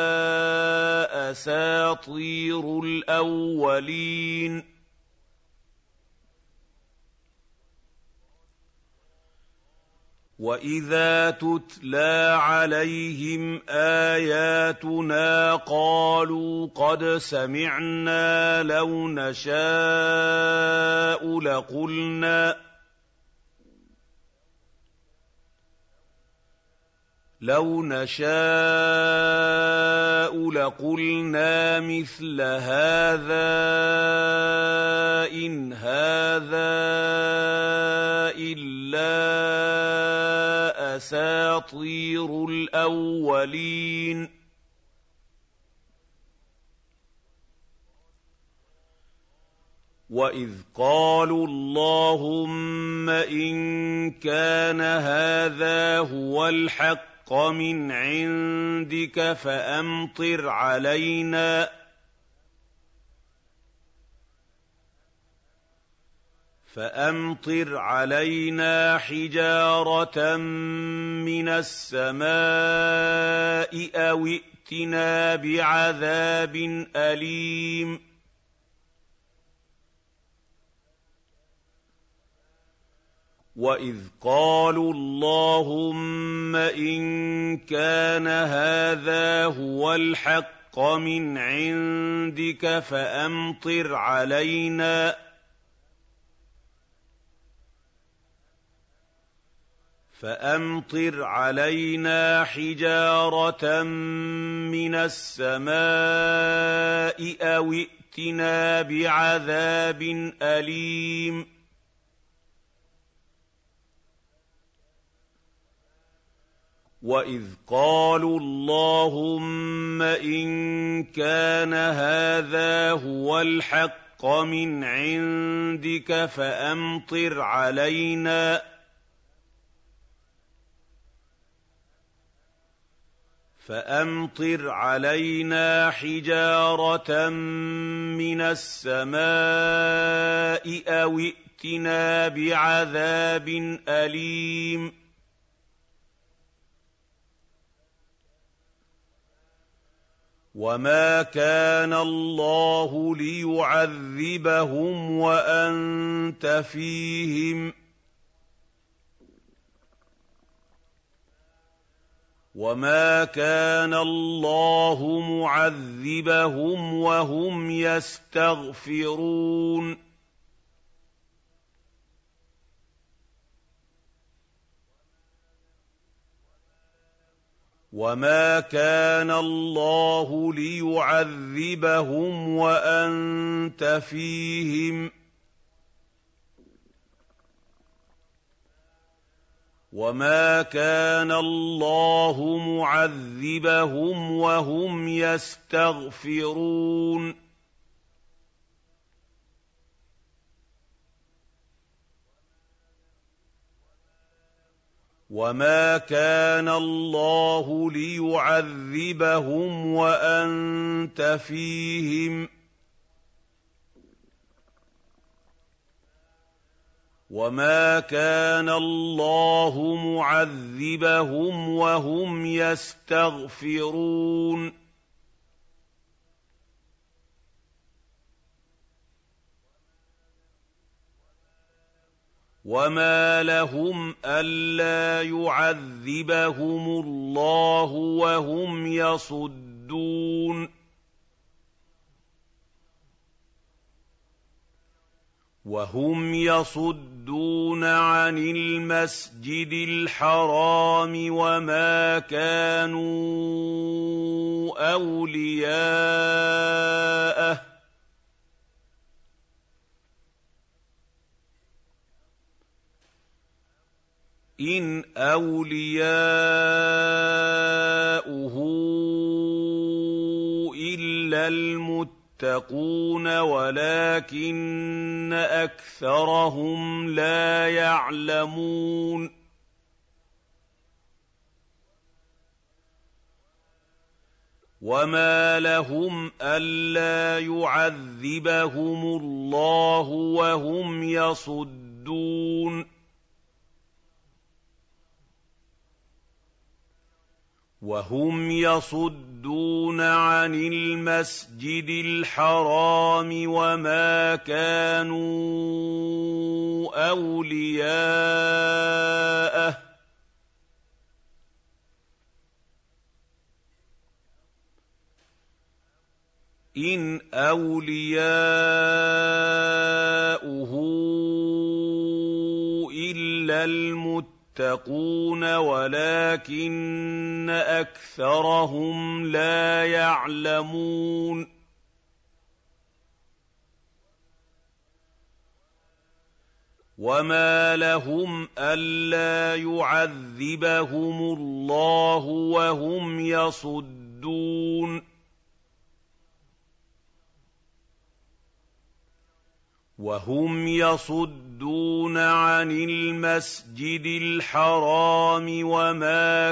أَسَاطِيرُ الْأَوَّلِينَ وَإِذَا تُتْلَىٰ عَلَيْهِمْ آيَاتُنَا قَالُوا قَدْ سَمِعْنَا لَوْ نَشَاءُ لَقُلْنَا مِثْلَ هَٰذَا إِنْ هَٰذَا إِلَّا أَسَاطِيرُ الْأَوَّلِينَ وَإِذْ قَالُوا اللَّهُمَّ إِن كَانَ هَٰذَا هُوَ الْحَقَّ مِنْ عِندِكَ فَأَمْطِرْ عَلَيْنَا حِجَارَةً مِّنَ السَّمَاءِ أَوِ ائْتِنَا بِعَذَابٍ أَلِيمٍ وَإِذْ قَالُوا اللَّهُمَّ إِن كَانَ هَٰذَا هُوَ الْحَقَّ مِنْ عِندِكَ فَأَمْطِرْ عَلَيْنَا حِجَارَةً مِّنَ السَّمَاءِ أَوِ ائْتِنَا بِعَذَابٍ أَلِيمٍ وَإِذْ قَالُوا اللَّهُمَّ إِن كَانَ هَٰذَا هُوَ الْحَقَّ مِنْ عِندِكَ فَأَمْطِرْ عَلَيْنَا حِجَارَةً مِّنَ السَّمَاءِ أَوِ ائْتِنَا بِعَذَابٍ أَلِيمٍ وَمَا كَانَ اللَّهُ لِيُعَذِّبَهُمْ وَأَنتَ فِيهِمْ وَمَا كَانَ اللَّهُ مُعَذِّبَهُمْ وَهُمْ يَسْتَغْفِرُونَ وَمَا كَانَ اللَّهُ لِيُعَذِّبَهُمْ وَأَنتَ فِيهِمْ وَمَا كَانَ اللَّهُ مُعَذِّبَهُمْ وَهُمْ يَسْتَغْفِرُونَ وَمَا كَانَ اللَّهُ لِيُعَذِّبَهُمْ وَأَنتَ فِيهِمْ ۚ وَمَا كَانَ اللَّهُ مُعَذِّبَهُمْ وَهُمْ يَسْتَغْفِرُونَ وَمَا لَهُمْ أَلَّا يُعَذِّبَهُمُ اللَّهُ وَهُمْ يَصُدُّونَ عَنِ الْمَسْجِدِ الْحَرَامِ وَمَا كَانُوا أَوْلِيَاءَهُ ۚ إِنْ أَوْلِيَاؤُهُ إِلَّا الْمُتَّقُونَ وَلَٰكِنَّ أَكْثَرَهُمْ لَا يَعْلَمُونَ وَمَا لَهُمْ أَلَّا يُعَذِّبَهُمُ اللَّهُ وَهُمْ يَصُدُّونَ عَنِ الْمَسْجِدِ الْحَرَامِ وَمَا كَانُوا أَوْلِيَاءَهُ ۚ إِنْ أَوْلِيَاؤُهُ إِلَّا الْمُتَّقُونَ وَلَٰكِنَّ أَكْثَرَهُمْ لَا يَعْلَمُونَ وَمَا لَهُمْ أَلَّا يُعَذِّبَهُمُ اللَّهُ وَهُمْ يَصُدُّونَ عَنِ الْمَسْجِدِ الْحَرَامِ وَمَا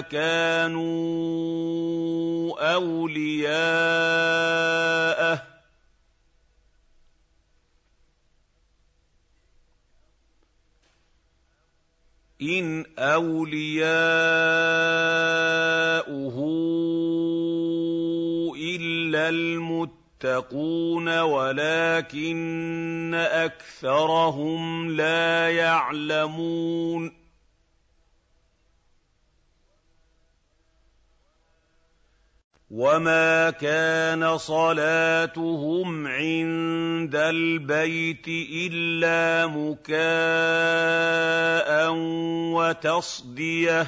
كَانُوا أَوْلِيَاءَهُ ۚ إِنْ أَوْلِيَاؤُهُ إِلَّا الْمُتَّقُونَ وَلَٰكِنَّ أَكْثَرَهُمْ لَا يَعْلَمُونَ وَمَا كَانَ صَلَاتُهُمْ عِندَ الْبَيْتِ إِلَّا مُكَاءً وَتَصْدِيَةً ۚ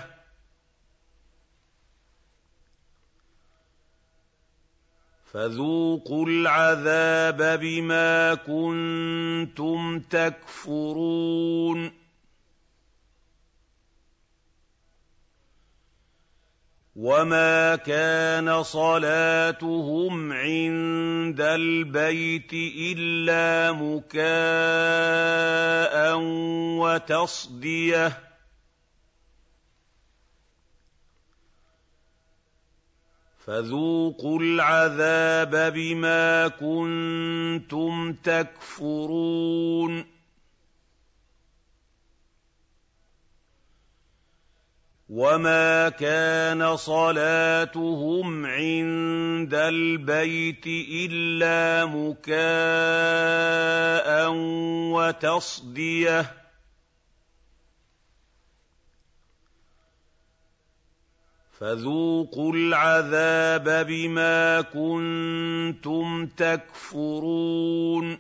فَذُوقُوا الْعَذَابَ بِمَا كُنتُمْ تَكْفُرُونَ وَمَا كَانَ صَلَاتُهُمْ عِندَ الْبَيْتِ إِلَّا مُكَاءً وَتَصْدِيَةً ۚ فَذُوقُوا الْعَذَابَ بِمَا كُنتُمْ تَكْفُرُونَ وَمَا كَانَ صَلَاتُهُمْ عِندَ الْبَيْتِ إِلَّا مُكَاءً وَتَصْدِيَةً ۚ فَذُوقُوا الْعَذَابَ بِمَا كُنتُمْ تَكْفُرُونَ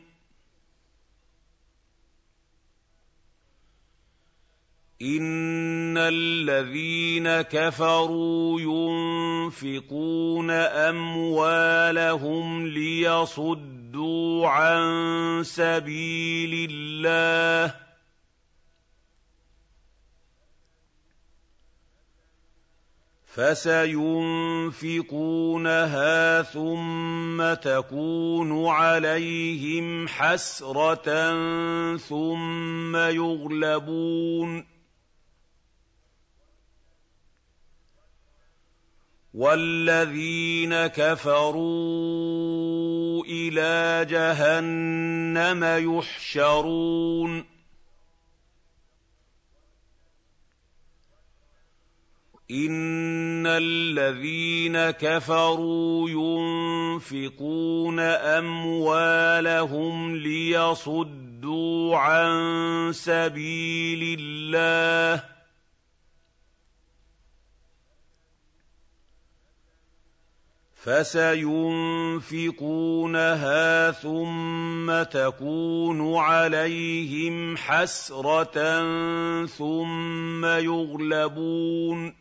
إِنَّ الَّذِينَ كَفَرُوا يُنفِقُونَ أَمْوَالَهُمْ لِيَصُدُّوا عَن سَبِيلِ اللَّهِ فَسَيُنفِقُونَهَا ثُمَّ تَكُونُ عَلَيْهِمْ حَسْرَةً ثُمَّ يُغْلَبُونَ وَالَّذِينَ كَفَرُوا إِلَىٰ جَهَنَّمَ يُحْشَرُونَ إِنَّ الَّذِينَ كَفَرُوا يُنفِقُونَ أَمْوَالَهُمْ لِيَصُدُّوا عَن سَبِيلِ اللَّهِ فَسَيُنفِقُونَهَا ثُمَّ تَكُونُ عَلَيْهِمْ حَسْرَةً ثُمَّ يُغْلَبُونَ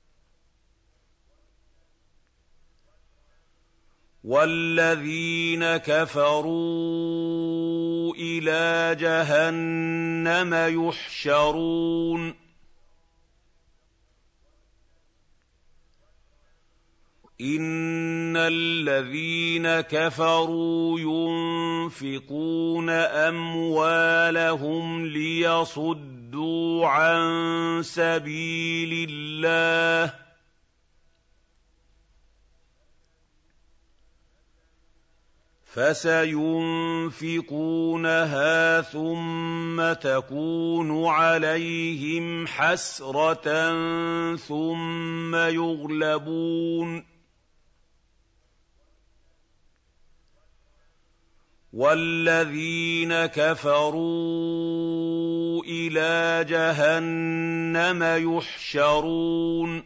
وَالَّذِينَ كَفَرُوا إِلَىٰ جَهَنَّمَ يُحْشَرُونَ إِنَّ الَّذِينَ كَفَرُوا يُنفِقُونَ أَمْوَالَهُمْ لِيَصُدُّوا عَن سَبِيلِ اللَّهِ فَسَيُنفِقُونَهَا ثُمَّ تَكُونُ عَلَيْهِمْ حَسْرَةً ثُمَّ يُغْلَبُونَ وَالَّذِينَ كَفَرُوا إِلَىٰ جَهَنَّمَ يُحْشَرُونَ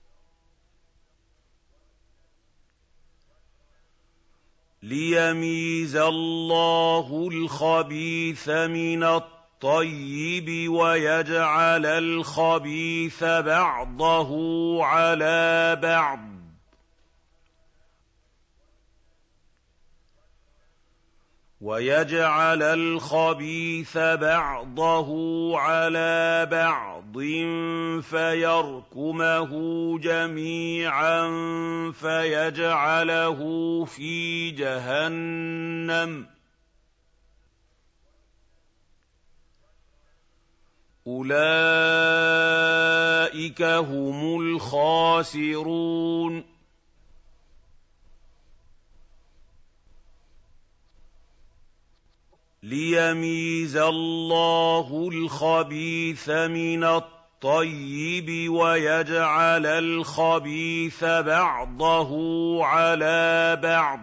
لِيَمِيزَ اللَّهُ الْخَبِيثَ مِنَ الطَّيِّبِ وَيَجْعَلَ الْخَبِيثَ بَعْضَهُ عَلَىٰ بَعْضٍ فَيَرْكُمَهُ جَمِيعًا فَيَجْعَلَهُ فِي جَهَنَّمَ ۚ أُولَٰئِكَ هُمُ الْخَاسِرُونَ لِيَمِيزَ اللَّهُ الْخَبِيثَ مِنَ الطَّيِّبِ وَيَجْعَلَ الْخَبِيثَ بَعْضَهُ عَلَىٰ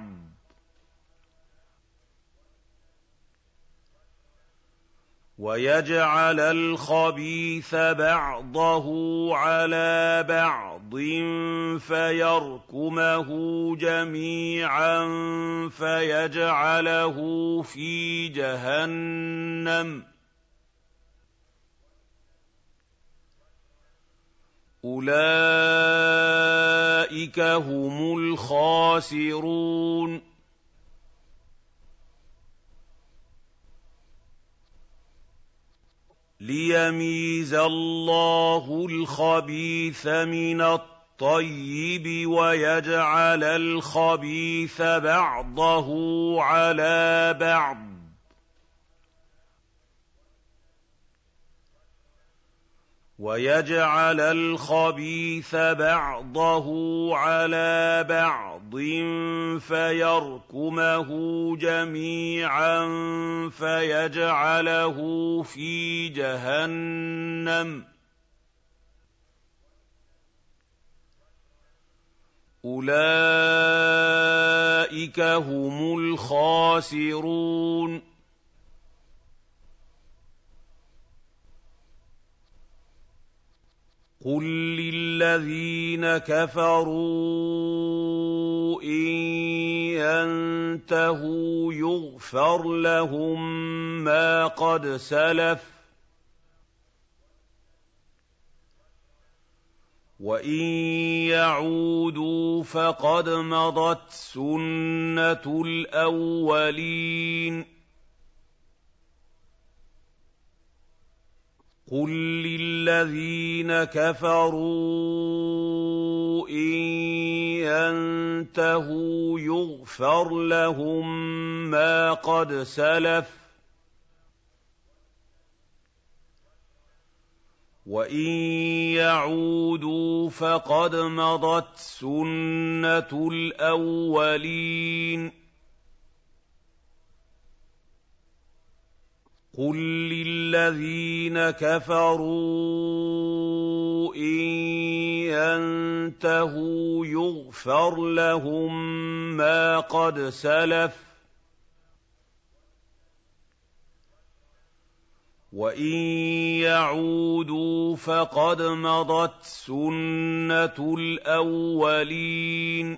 بَعْضٍ فَيَرْكُمَهُ جَمِيعًا فَيَجْعَلَهُ فِي جَهَنَّمَ ۚ أُولَٰئِكَ هُمُ الْخَاسِرُونَ لِيَمِيزَ اللَّهُ الْخَبِيثَ مِنَ الطَّيِّبِ وَيَجْعَلَ الْخَبِيثَ بَعْضَهُ عَلَىٰ بَعْضٍ فَيَرْكُمَهُ جَمِيعًا فَيَجْعَلَهُ فِي جَهَنَّمَ ۚ أُولَٰئِكَ هُمُ الْخَاسِرُونَ قُل لِّلَّذِينَ كَفَرُوا إِن يَنتَهُوا يُغْفَرْ لَهُم مَّا قَدْ سَلَفَ وَإِن يَعُودُوا فَقَدْ مَضَتْ سُنَّةُ الْأَوَّلِينَ قُل لِّلَّذِينَ كَفَرُوا إِن يَنتَهُوا يُغْفَرْ لَهُم مَّا قَدْ سَلَفَ وَإِن يَعُودُوا فَقَدْ مَضَتْ سُنَّةُ الْأَوَّلِينَ قُل لِّلَّذِينَ كَفَرُوا إِن يَنتَهُوا يُغْفَرْ لَهُم مَّا قَدْ سَلَفَ وَإِن يَعُودُوا فَقَدْ مَضَتْ سُنَّةُ الْأَوَّلِينَ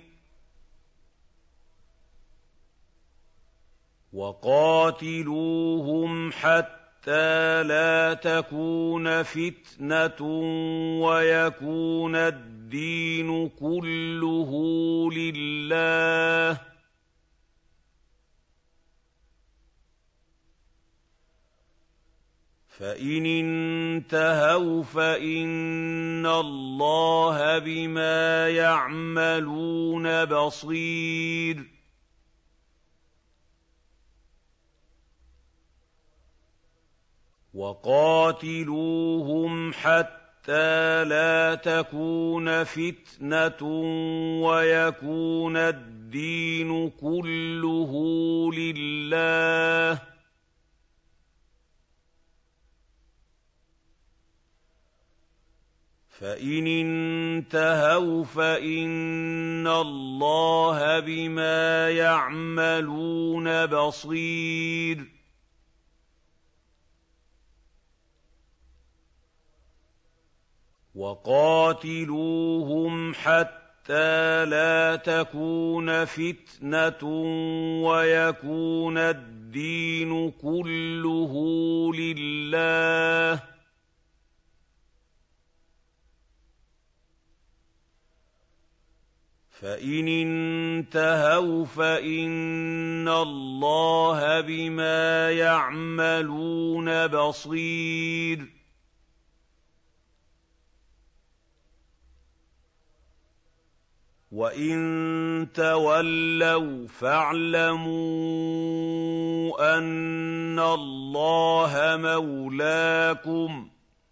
وَقَاتِلُوهُمْ حَتَّىٰ لَا تَكُونَ فِتْنَةٌ وَيَكُونَ الدِّينُ كُلُّهُ لِلَّهِ ۖ فَإِنِ انتَهَوْا فَإِنَّ اللَّهَ بِمَا يَعْمَلُونَ بَصِيرٌ وَقَاتِلُوهُمْ حَتَّىٰ لَا تَكُونَ فِتْنَةٌ وَيَكُونَ الدِّينُ كُلُّهُ لِلَّهِ ۖ فَإِنِ انتَهَوْا فَإِنَّ اللَّهَ بِمَا يَعْمَلُونَ بَصِيرٌ وَقَاتِلُوهُمْ حَتَّىٰ لَا تَكُونَ فِتْنَةٌ وَيَكُونَ الدِّينُ كُلُّهُ لِلَّهِ ۖ فَإِنِ انتَهَوْا فَإِنَّ اللَّهَ بِمَا يَعْمَلُونَ بَصِيرٌ وَإِن تَوَلَّوْا فَاعْلَمُوا أَنَّ اللَّهَ مَوْلَاكُمْ ۚ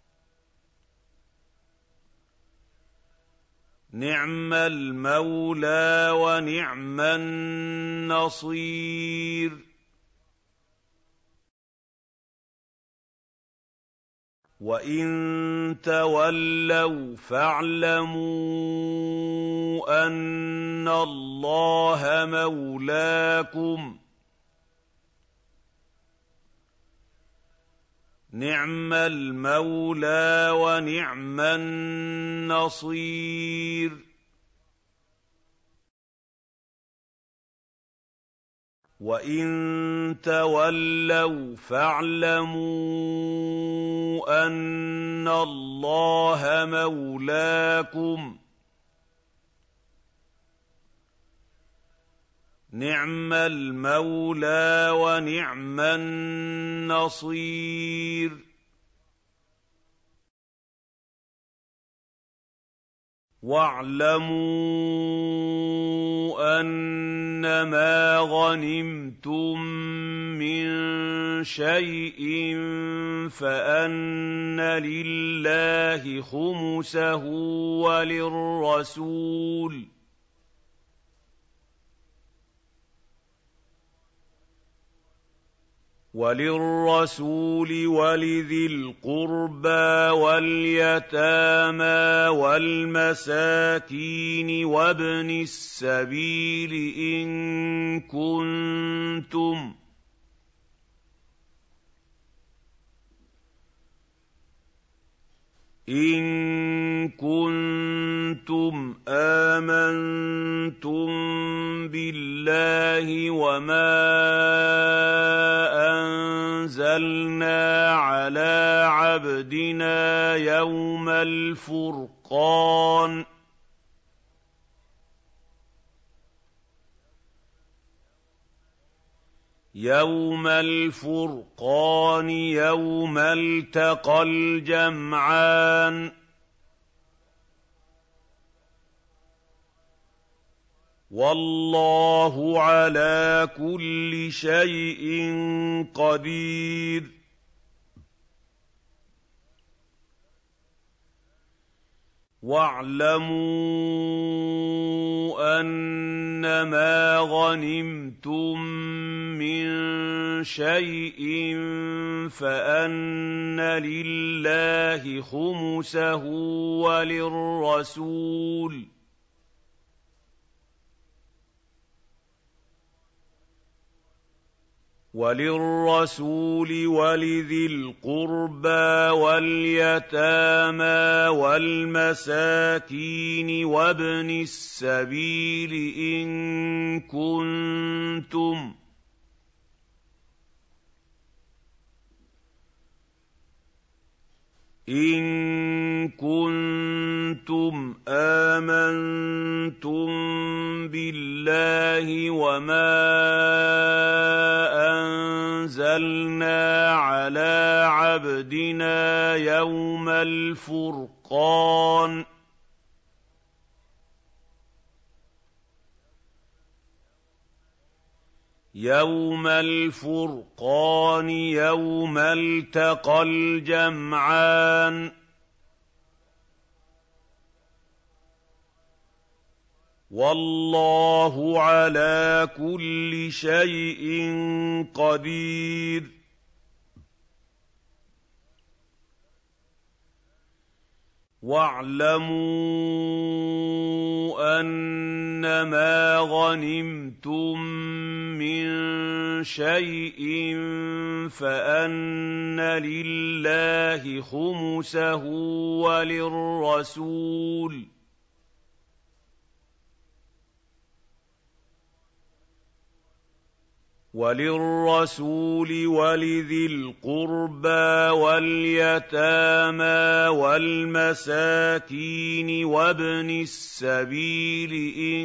نِعْمَ الْمَوْلَىٰ وَنِعْمَ النَّصِيرُ وَإِن تَوَلَّوْا فَاعْلَمُوا أَنَّ اللَّهَ مَوْلَاكُمْ ۚ نِعْمَ الْمَوْلَىٰ وَنِعْمَ النَّصِيرُ وَإِن تَوَلَّوْا فَاعْلَمُوا أَنَّ اللَّهَ مَوْلَاكُمْ ۚ نِعْمَ الْمَوْلَىٰ وَنِعْمَ النَّصِيرُ وَاعْلَمُوا أَنَّمَا غَنِمْتُم مِّن شَيْءٍ فَأَنَّ لِلَّهِ خُمُسَهُ وَلِلرَّسُولِ وَلِذِي الْقُرْبَىٰ وَالْيَتَامَىٰ وَالْمَسَاكِينِ وَابْنِ السَّبِيلِ إِن كُنتُمْ آمَنتُم بِاللَّهِ وَمَا أَنزَلْنَا عَلَىٰ عَبْدِنَا يَوْمَ الْفُرْقَانِ يَوْمَ الْتَقَى الْجَمْعَانِ ۗ وَاللَّهُ عَلَىٰ كُلِّ شَيْءٍ قَدِيرٌ وَاعْلَمُوا أَنَّمَا غَنِمْتُم مِّن شَيْءٍ فَأَنَّ لِلَّهِ خُمُسَهُ وَلِلرَّسُولِ وَلِذِي الْقُرْبَىٰ وَالْيَتَامَىٰ وَالْمَسَاكِينِ وَابْنِ السَّبِيلِ إِن كُنتُمْ آمَنتُم بِاللَّهِ وَمَا أَنزَلْنَا عَلَىٰ عَبْدِنَا يَوْمَ الْفُرْقَانِ يَوْمَ الْتَقَى الْجَمْعَانِ ۗ وَاللَّهُ عَلَىٰ كُلِّ شَيْءٍ قَدِيرٌ وَاعْلَمُوا أَنَّمَا غَنِمْتُم مِّن شَيْءٍ فَأَنَّ لِلَّهِ خُمُسَهُ وَلِلرَّسُولِ وَلِذِي الْقُرْبَىٰ وَالْيَتَامَىٰ وَالْمَسَاكِينِ وَابْنِ السَّبِيلِ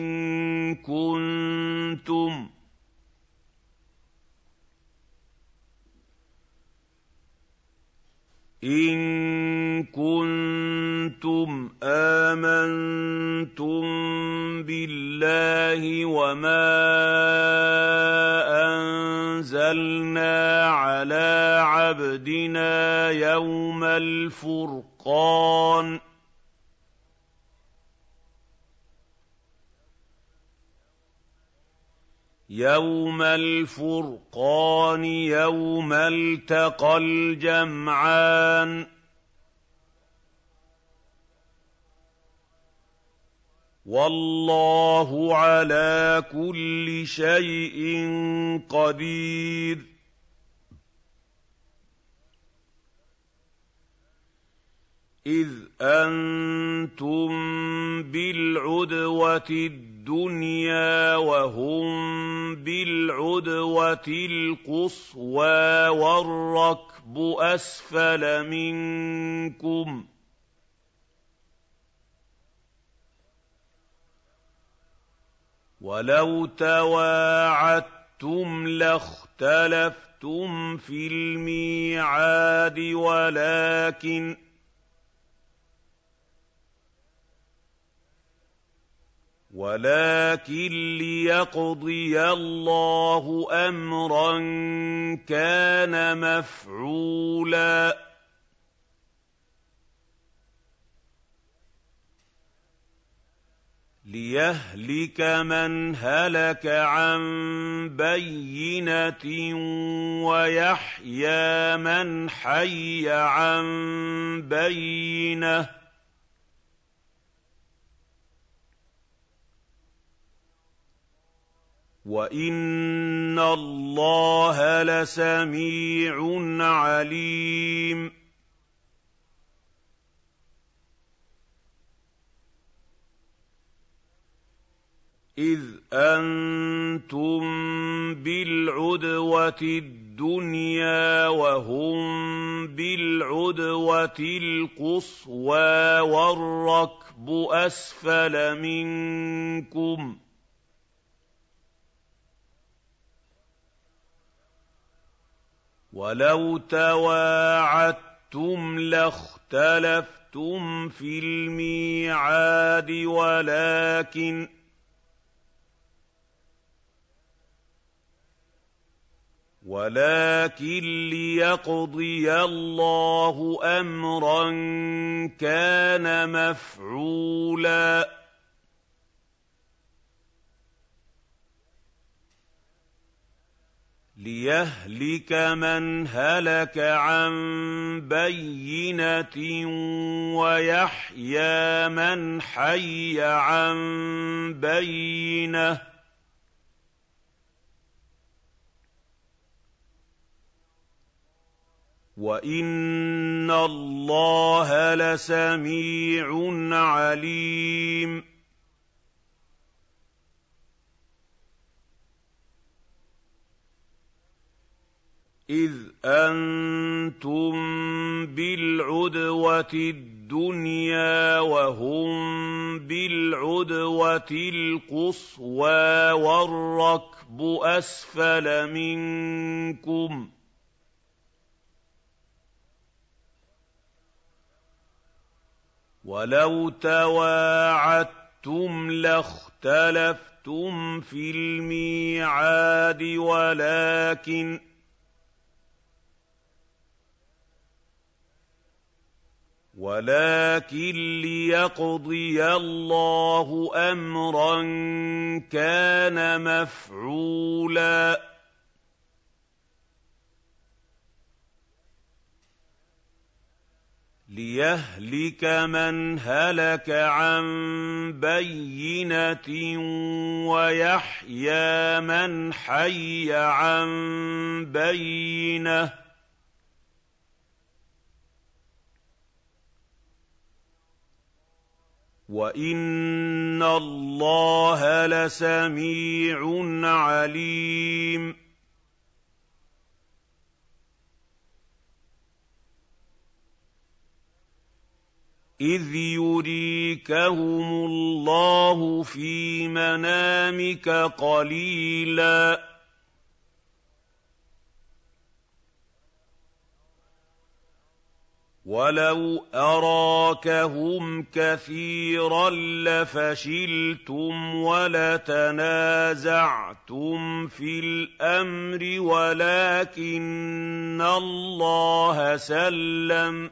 إِن كُنتُمْ آمَنتُم بِاللَّهِ وَمَا أَنزَلْنَا عَلَىٰ عَبْدِنَا يَوْمَ الْفُرْقَانِ يَوْمَ الْتَقَى الْجَمْعَانِ ۗ وَاللَّهُ عَلَىٰ كُلِّ شَيْءٍ قَدِيرٌ إِذْ أَنتُم بِالْعُدْوَةِ الدُّنْيَا وَهُم بِالْعُدْوَةِ الْقُصْوَىٰ وَالرَّكْبُ أَسْفَلَ مِنكُمْ ۚ وَلَوْ تَوَاعَدتُّمْ لَاخْتَلَفْتُمْ فِي الْمِيعَادِ وَلَٰكِن لِّيَقْضِيَ اللَّهُ أَمْرًا كَانَ مَفْعُولًا لِيَهْلِكَ مَنْ هَلَكَ عَن بَيِّنَةٍ وَيَحْيَىٰ مَنْ حَيَّ عَن بَيِّنَةٍ ۗ وَإِنَّ اللَّهَ لَسَمِيعٌ عَلِيمٌ إِذْ أَنتُم بِالْعُدْوَةِ الدُّنْيَا وَهُم بِالْعُدْوَةِ الْقُصْوَىٰ وَالرَّكْبُ أَسْفَلَ مِنكُمْ ۚ وَلَوْ تَوَاعَدتُّمْ لَاخْتَلَفْتُمْ فِي الْمِيعَادِ وَلَٰكِن وَلَٰكِن لِّيَقْضِيَ اللَّهُ أَمْرًا كَانَ مَفْعُولًا لِيَهْلِكَ مَنْ هَلَكَ عَن بَيِّنَةٍ وَيَحْيَىٰ مَنْ حَيَّ عَن بَيِّنَةٍ ۗ وَإِنَّ اللَّهَ لَسَمِيعٌ عَلِيمٌ إِذْ أَنتُم بِالْعُدْوَةِ الدُّنْيَا وَهُم بِالْعُدْوَةِ الْقُصْوَىٰ وَالرَّكْبُ أَسْفَلَ مِنكُمْ ۚ وَلَوْ تَوَاعَدتُّمْ لَاخْتَلَفْتُمْ فِي الْمِيعَادِ وَلَٰكِن لِّيَقْضِيَ اللَّهُ أَمْرًا كَانَ مَفْعُولًا لِيَهْلِكَ مَنْ هَلَكَ عَن بَيِّنَةٍ وَيَحْيَىٰ مَنْ حَيَّ عَن بَيِّنَةٍ ۗ وَإِنَّ اللَّهَ لَسَمِيعٌ عَلِيمٌ إِذْ يُرِيكَهُمُ اللَّهُ فِي مَنَامِكَ قَلِيلًا وَلَوْ أَرَاكَهُمْ كَثِيرًا لَّفَشِلْتُمْ وَلَتَنَازَعْتُمْ فِي الْأَمْرِ وَلَٰكِنَّ اللَّهَ سَلَّمَ ۗ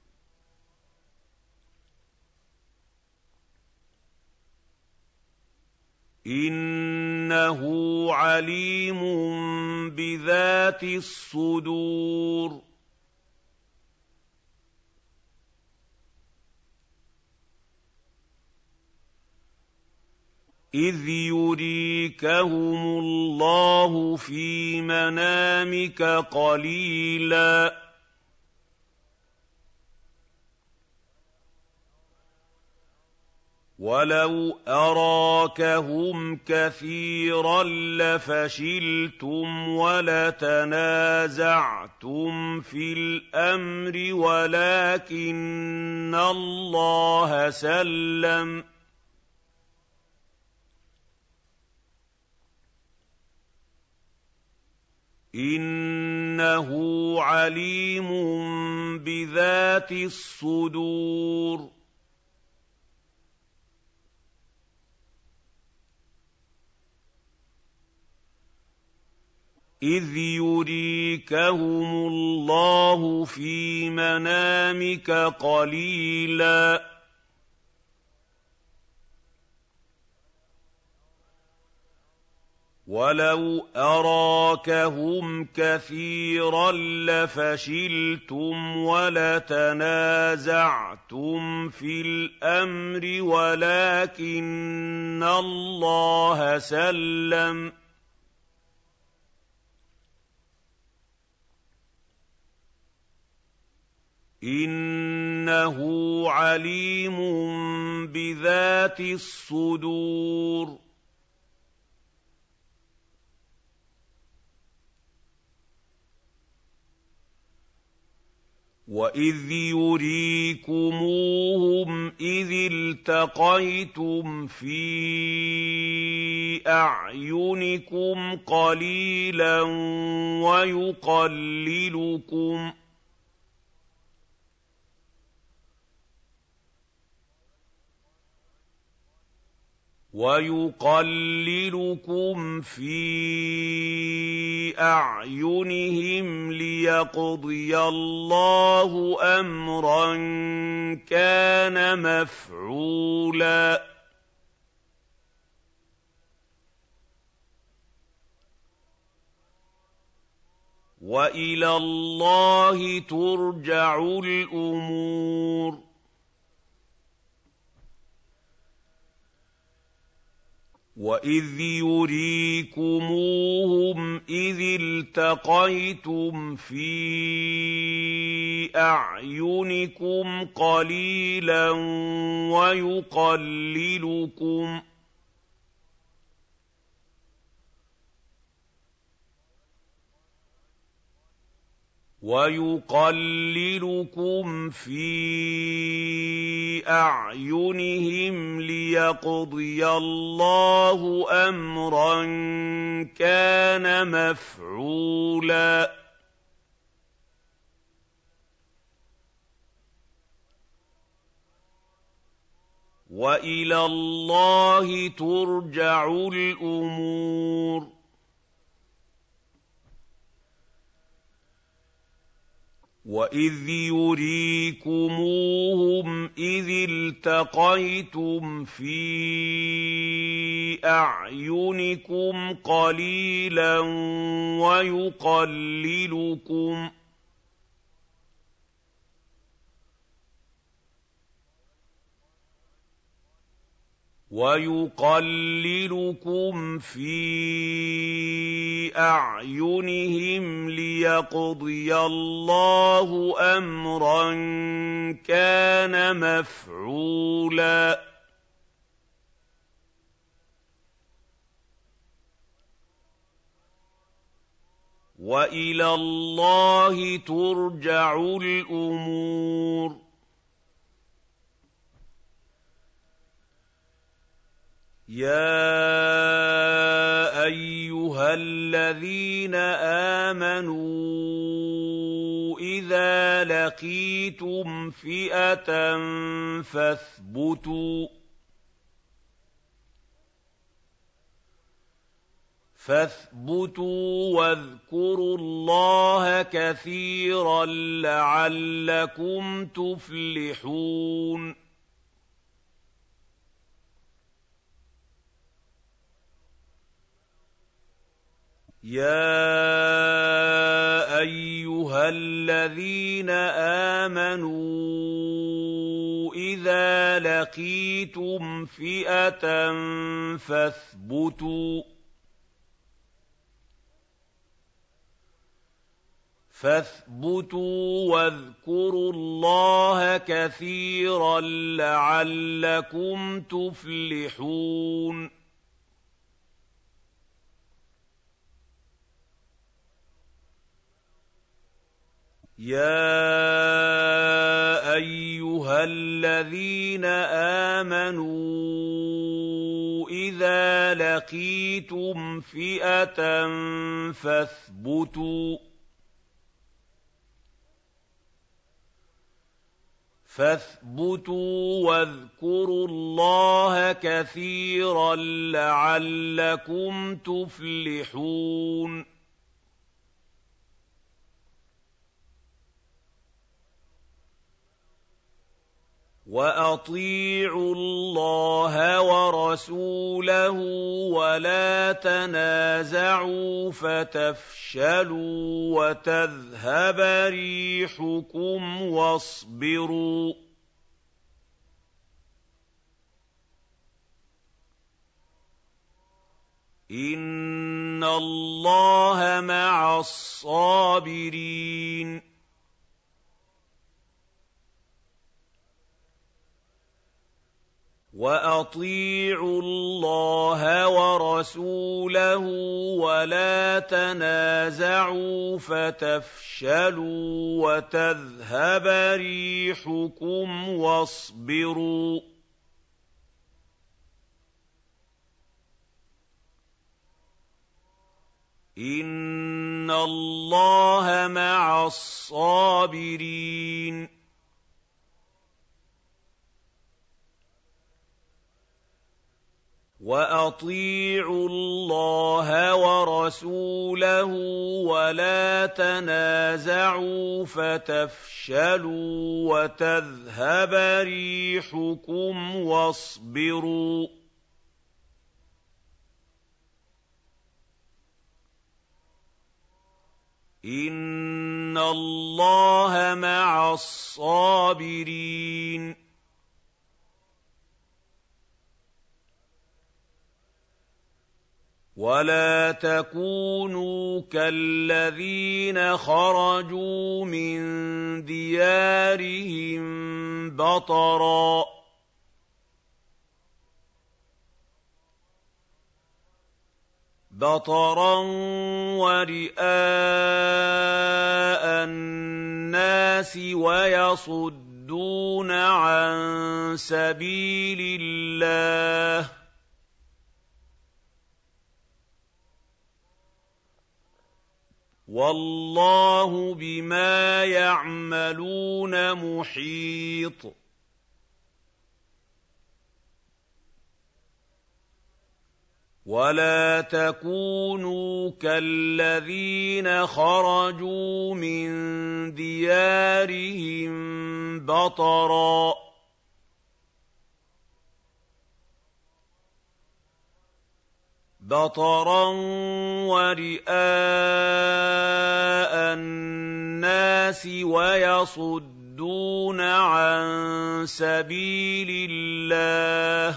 إِنَّهُ عَلِيمٌ بِذَاتِ الصُّدُورِ إِذْ يُرِيكَهُمُ اللَّهُ فِي مَنَامِكَ قَلِيلًا وَلَوْ أَرَاكَهُمْ كَثِيرًا لَّفَشِلْتُمْ وَلَتَنَازَعْتُمْ فِي الْأَمْرِ وَلَٰكِنَّ اللَّهَ سَلَّمَ ۗ إِنَّهُ عَلِيمٌ بِذَاتِ الصُّدُورِ إِذْ يُرِيكَهُمُ اللَّهُ فِي مَنَامِكَ قَلِيلًا وَلَوْ أَرَاكَهُمْ كَثِيرًا لَّفَشِلْتُمْ وَلَتَنَازَعْتُمْ فِي الْأَمْرِ وَلَٰكِنَّ اللَّهَ سَلَّمَ ۗ إِنَّهُ عَلِيمٌ بِذَاتِ الصُّدُورِ وَإِذْ يُرِيكُمُوهُمْ إِذِ الْتَقَيْتُمْ فِي أَعْيُنِكُمْ قَلِيلًا وَيُقَلِّلُكُمْ فِي أَعْيُنِهِمْ لِيَقْضِيَ اللَّهُ أَمْرًا كَانَ مَفْعُولًا ۗ وَإِلَى اللَّهِ تُرْجَعُ الْأُمُورُ. وَإِذْ يُرِيكُمُوهُمْ إِذِ الْتَقَيْتُمْ فِي أَعْيُنِكُمْ قَلِيلًا وَيُقَلِّلُكُمْ فِي أَعْيُنِهِمْ لِيَقْضِيَ اللَّهُ أَمْرًا كَانَ مَفْعُولًا ۗ وَإِلَى اللَّهِ تُرْجَعُ الْأُمُورُ. وَإِذْ يُرِيكُمُوهُمْ إِذِ الْتَقَيْتُمْ فِي أَعْيُنِكُمْ قَلِيلًا وَيُقَلِّلُكُمْ فِي أَعْيُنِهِمْ لِيَقْضِيَ اللَّهُ أَمْرًا كَانَ مَفْعُولًا ۗ وَإِلَى اللَّهِ تُرْجَعُ الْأُمُورُ. يَا أَيُّهَا الَّذِينَ آمَنُوا إِذَا لَقِيتُمْ فِئَةً فَاثْبُتُوا وَاذْكُرُوا اللَّهَ كَثِيرًا لَّعَلَّكُمْ تُفْلِحُونَ. يَا أَيُّهَا الَّذِينَ آمَنُوا إِذَا لَقِيتُمْ فِئَةً فَاثْبُتُوا وَاذْكُرُوا اللَّهَ كَثِيرًا لَّعَلَّكُمْ تُفْلِحُونَ. يَا أَيُّهَا الَّذِينَ آمَنُوا إِذَا لَقِيتُمْ فِئَةً فَاثْبُتُوا وَاذْكُرُوا اللَّهَ كَثِيرًا لَّعَلَّكُمْ تُفْلِحُونَ. وَأَطِيعُوا اللَّهَ وَرَسُولَهُ وَلَا تَنَازَعُوا فَتَفْشَلُوا وَتَذْهَبَ رِيحُكُمْ وَاصْبِرُوا ۚ إِنَّ اللَّهَ مَعَ الصَّابِرِينَ. وَأَطِيعُوا اللَّهَ وَرَسُولَهُ وَلَا تَنَازَعُوا فَتَفْشَلُوا وَتَذْهَبَ رِيحُكُمْ وَاصْبِرُوا ۚ إِنَّ اللَّهَ مَعَ الصَّابِرِينَ. وَأَطِيعُوا اللَّهَ وَرَسُولَهُ وَلَا تَنَازَعُوا فَتَفْشَلُوا وَتَذْهَبَ رِيحُكُمْ وَاصْبِرُوا إِنَّ اللَّهَ مَعَ الصَّابِرِينَ وَلَا تَكُونُوا كَالَّذِينَ خَرَجُوا مِن دِيَارِهِم بَطَرًا وَرِئَاءَ النَّاسِ وَيَصُدُّونَ عَن سَبِيلِ اللَّهِ ۗ وَاللَّهُ بِمَا يَعْمَلُونَ مُحِيطٌ وَلَا تَكُونُوا كَالَّذِينَ خَرَجُوا مِن دِيَارِهِم بَطَرًا وَرِئَاءَ النَّاسِ وَيَصُدُّونَ عَن سَبِيلِ اللَّهِ ۗ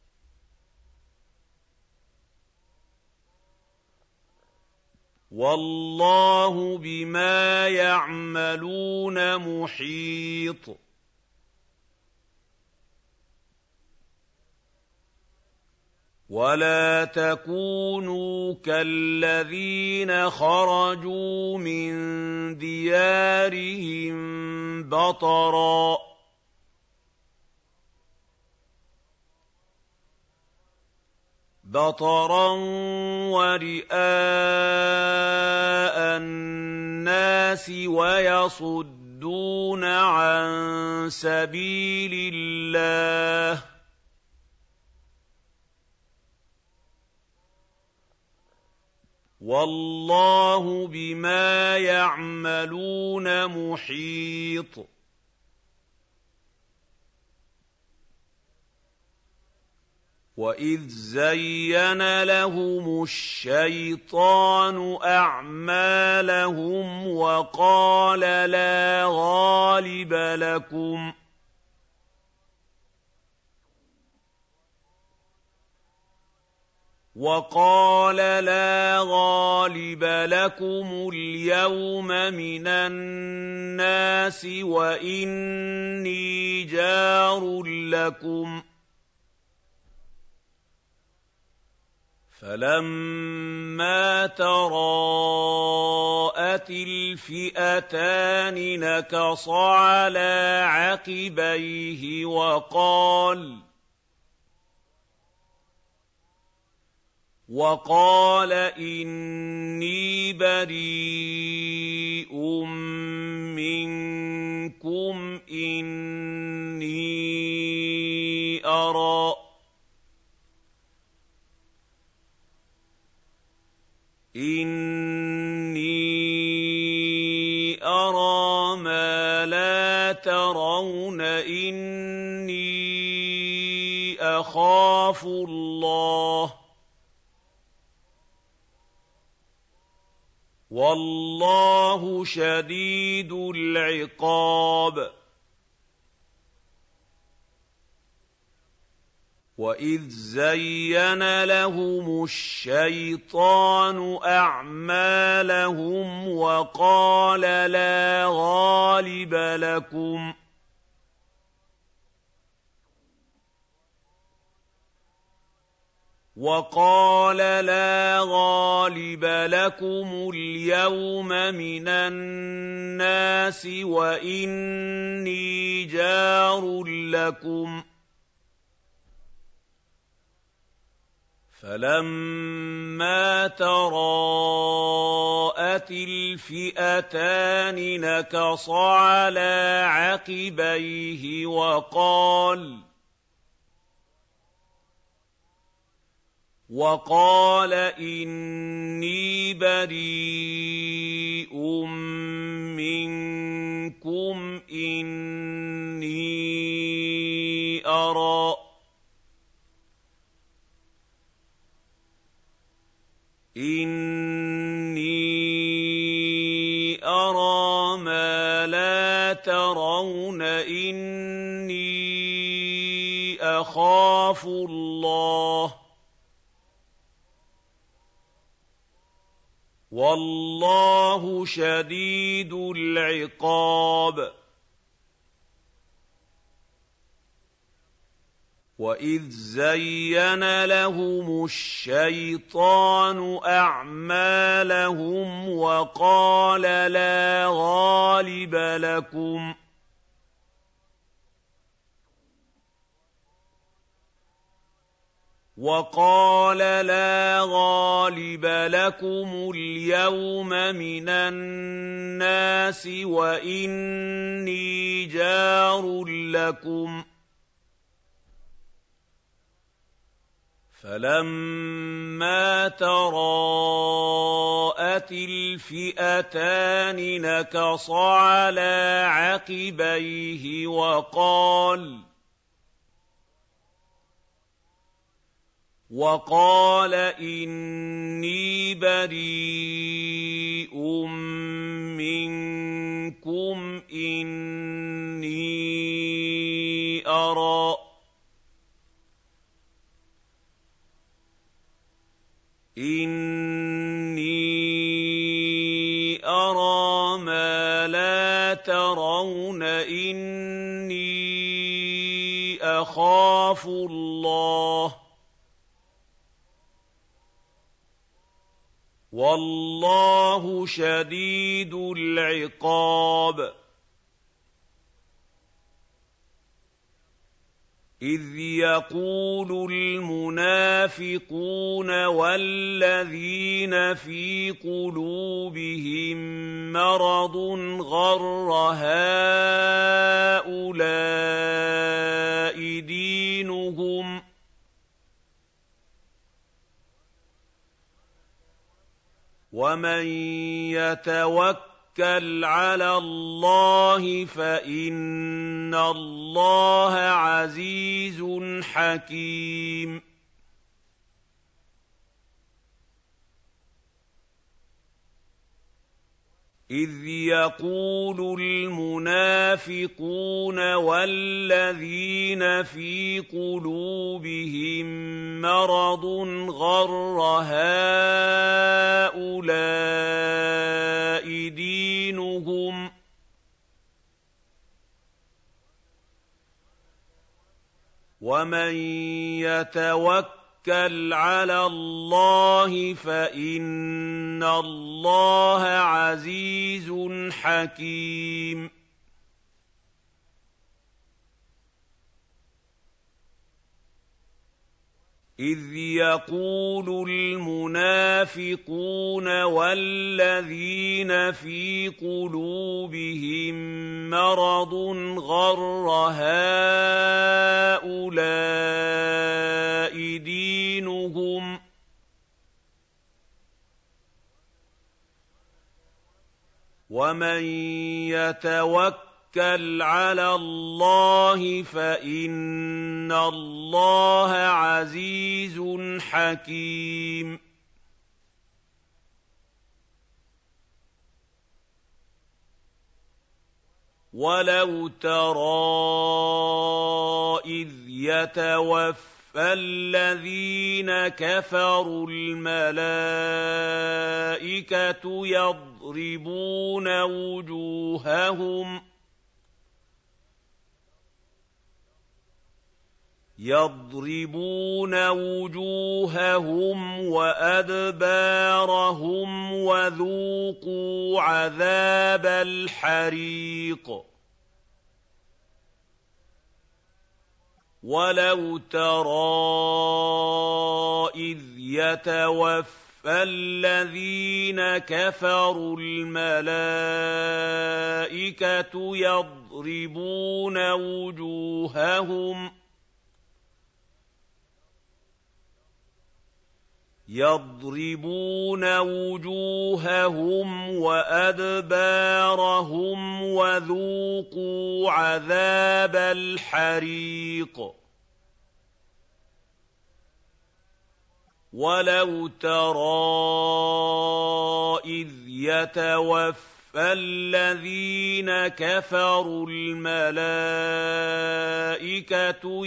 وَاللَّهُ بِمَا يَعْمَلُونَ مُحِيطٌ وَلَا تَكُونُوا كَالَّذِينَ خَرَجُوا مِن دِيَارِهِم بَطَرًا وَرِئَاءَ النَّاسِ وَيَصُدُّونَ عَن سَبِيلِ اللَّهِ ۗ وَاللَّهُ بِمَا يَعْمَلُونَ مُحِيطٌ وَإِذْ زَيَّنَ لَهُمُ الشَّيْطَانُ أَعْمَالَهُمْ وَقَالَ لَا غَالِبَ لَكُمُ الْيَوْمَ مِنَ النَّاسِ وَإِنِّي جَارٌ لَّكُمْ ۖ فَلَمَّا تَرَاءَتِ الْفِئَتَانِ نَكَصَ عَلَىٰ عَقِبَيْهِ وَقَالَ إِنِّي بَرِيءٌ مِّنكُمْ إِنِّي أَرَىٰ مَا لَا تَرَوْنَ إِنِّي أَخَافُ اللَّهَ ۚ وَاللَّهُ شَدِيدُ الْعِقَابِ وَإِذْ زَيَّنَ لَهُمُ الشَّيْطَانُ أَعْمَالَهُمْ وَقَالَ لَا غَالِبَ لَكُمُ الْيَوْمَ مِنَ النَّاسِ وَإِنِّي جَارٌ لَّكُمْ ۖ فَلَمَّا تَرَاءَتِ الْفِئَتَانِ نَكَصَ عَلَىٰ عَقِبَيْهِ وَقَالَ إِنِّي بَرِيءٌ مِّنكُمْ إِنِّي أَرَىٰ مَا لَا تَرَوْنَ إِنِّي أَخَافُ اللَّهَ ۚ وَاللَّهُ شَدِيدُ الْعِقَابِ. وَإِذْ زَيَّنَ لَهُمُ الشَّيْطَانُ أَعْمَالَهُمْ وَقَالَ لَا غَالِبَ لَكُمُ الْيَوْمَ مِنَ النَّاسِ وَإِنِّي جَارٌ لَّكُمْ ۖ فَلَمَّا تَرَاءَتِ الْفِئَتَانِ نَكَصَ عَلَىٰ عَقِبَيْهِ وَقَالَ إِنِّي بَرِيءٌ مِّنكُمْ إِنِّي أَرَىٰ مَا لَا تَرَوْنَ إِنِّي أَخَافُ اللَّهَ ۚ وَاللَّهُ شَدِيدُ الْعِقَابِ. إِذْ يَقُولُ الْمُنَافِقُونَ وَالَّذِينَ فِي قُلُوبِهِم مَّرَضٌ غَرَّ هَٰؤُلَاءِ دِينُهُمْ ۗ وَمَن يَتَوَكَّلْ عَلَى اللَّهِ فَإِنَّ اللَّهَ عَزِيزٌ حَكِيمٌ. إِذْ يَقُولُ الْمُنَافِقُونَ وَالَّذِينَ فِي قُلُوبِهِم مَّرَضٌ غَرَّ هَٰؤُلَاءِ دِينُهُمْ ۗ وَمَن يَتَوَكَّلْ عَلَى اللَّهِ فَإِنَّ اللَّهَ عَزِيزٌ حَكِيمٌ. إِذْ يَقُولُ الْمُنَافِقُونَ وَالَّذِينَ فِي قُلُوبِهِم مَّرَضٌ غَرَّ هَٰؤُلَاءِ دِينُهُمْ ۗ وَمَن يَتَوَكَّلْ عَلَى اللَّهِ فَإِنَّ اللَّهَ عَزِيزٌ حَكِيمٌ. وَلَوْ تَرَىٰ إِذْ يَتَوَفَّى الَّذِينَ كَفَرُوا الْمَلَائِكَةُ يَضْرِبُونَ وُجُوهَهُمْ وَأَدْبَارَهُمْ وَذُوقُوا عَذَابَ الْحَرِيقِ. وَلَوْ تَرَىٰ إِذْ يَتَوَفَّى الَّذِينَ كَفَرُوا الْمَلَائِكَةُ يَضْرِبُونَ وُجُوهَهُمْ وَأَدْبَارَهُمْ وَذُوقُوا عَذَابَ الْحَرِيقِ وَلَوْ تَرَىٰ إِذْ يَتَوَفَّى الَّذِينَ كَفَرُوا الْمَلَائِكَةُ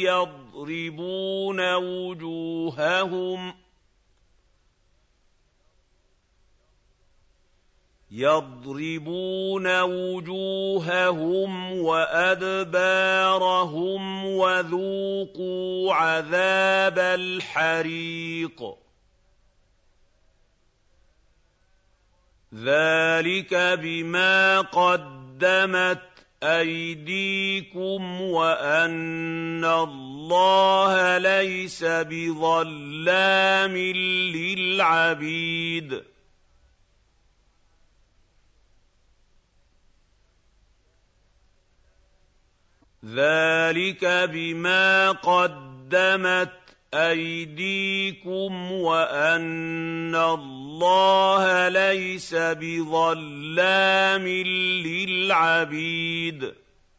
يَضْرِبُونَ وُجُوهَهُمْ وَأَدْبَارَهُمْ وَذُوقُوا عَذَابَ الْحَرِيقِ ذَٰلِكَ بِمَا قَدَّمَتْ أَيْدِيكُمْ وَأَنَّ اللَّهَ لَيْسَ بِظَلَّامٍ لِّلْعَبِيدِ ذَٰلِكَ بِمَا قَدَّمَتْ أَيْدِيكُمْ وَأَنَّ اللَّهَ لَيْسَ بِظَلَّامٍ لِّلْعَبِيدِ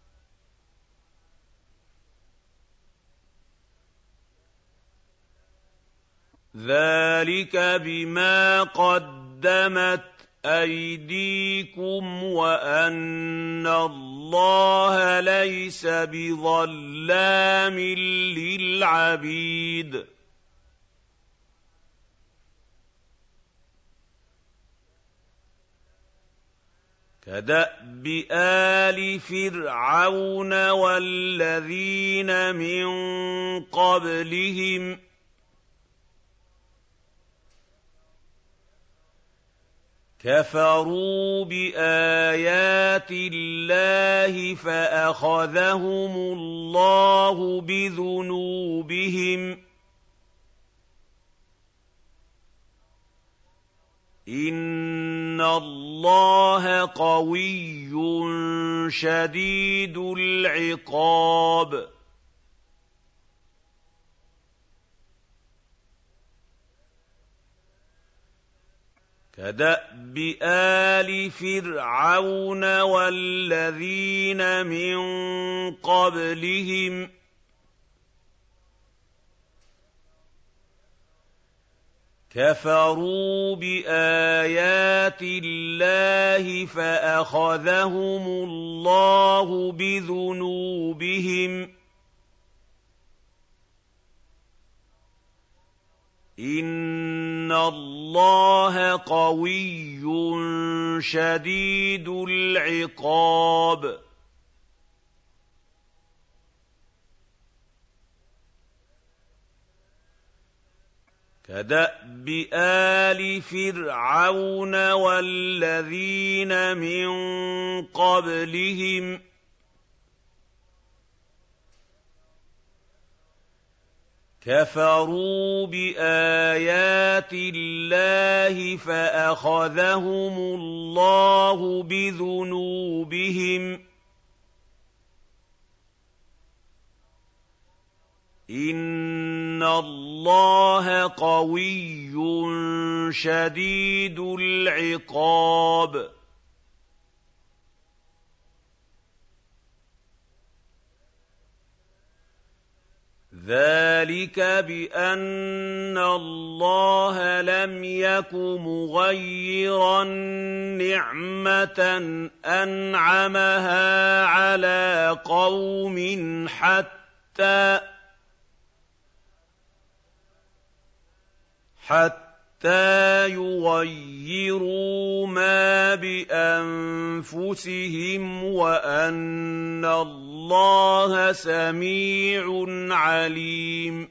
ذَٰلِكَ بِمَا قَدَّمَتْ أَيْدِيكُمْ وَأَنَّ اللَّهَ لَيْسَ بِظَلَّامٍ لِّلْعَبِيدِ كَدَأْبِ آلِ فِرْعَوْنَ وَالَّذِينَ مِن قَبْلِهِمْ ۚ كَفَرُوا بِآيَاتِ اللَّهِ فَأَخَذَهُمُ اللَّهُ بِذُنُوبِهِمْ ۗ إِنَّ اللَّهَ قَوِيٌّ شَدِيدُ الْعِقَابِ كَدَأْبِ آلِ فِرْعَوْنَ وَالَّذِينَ مِن قَبْلِهِمْ ۚ كَفَرُوا بِآيَاتِ اللَّهِ فَأَخَذَهُمُ اللَّهُ بِذُنُوبِهِمْ ۗ إِنَّ اللَّهَ قَوِيٌّ شَدِيدُ الْعِقَابِ كَدَأْبِ آلِ فِرْعَوْنَ وَالَّذِينَ مِن قَبْلِهِمْ ۚ كَفَرُوا بِآيَاتِ اللَّهِ فَأَخَذَهُمُ اللَّهُ بِذُنُوبِهِمْ ۗ إِنَّ اللَّهَ قَوِيٌّ شَدِيدُ الْعِقَابِ ذَٰلِكَ بِأَنَّ اللَّهَ لَمْ يَكُ مُغَيِّرًا نِّعْمَةً أَنْعَمَهَا عَلَىٰ قَوْمٍ حَتَّىٰ يُغَيِّرُوا مَا بِأَنفُسِهِمْ وَأَنَّ اللَّهَ سَمِيعٌ عَلِيمٌ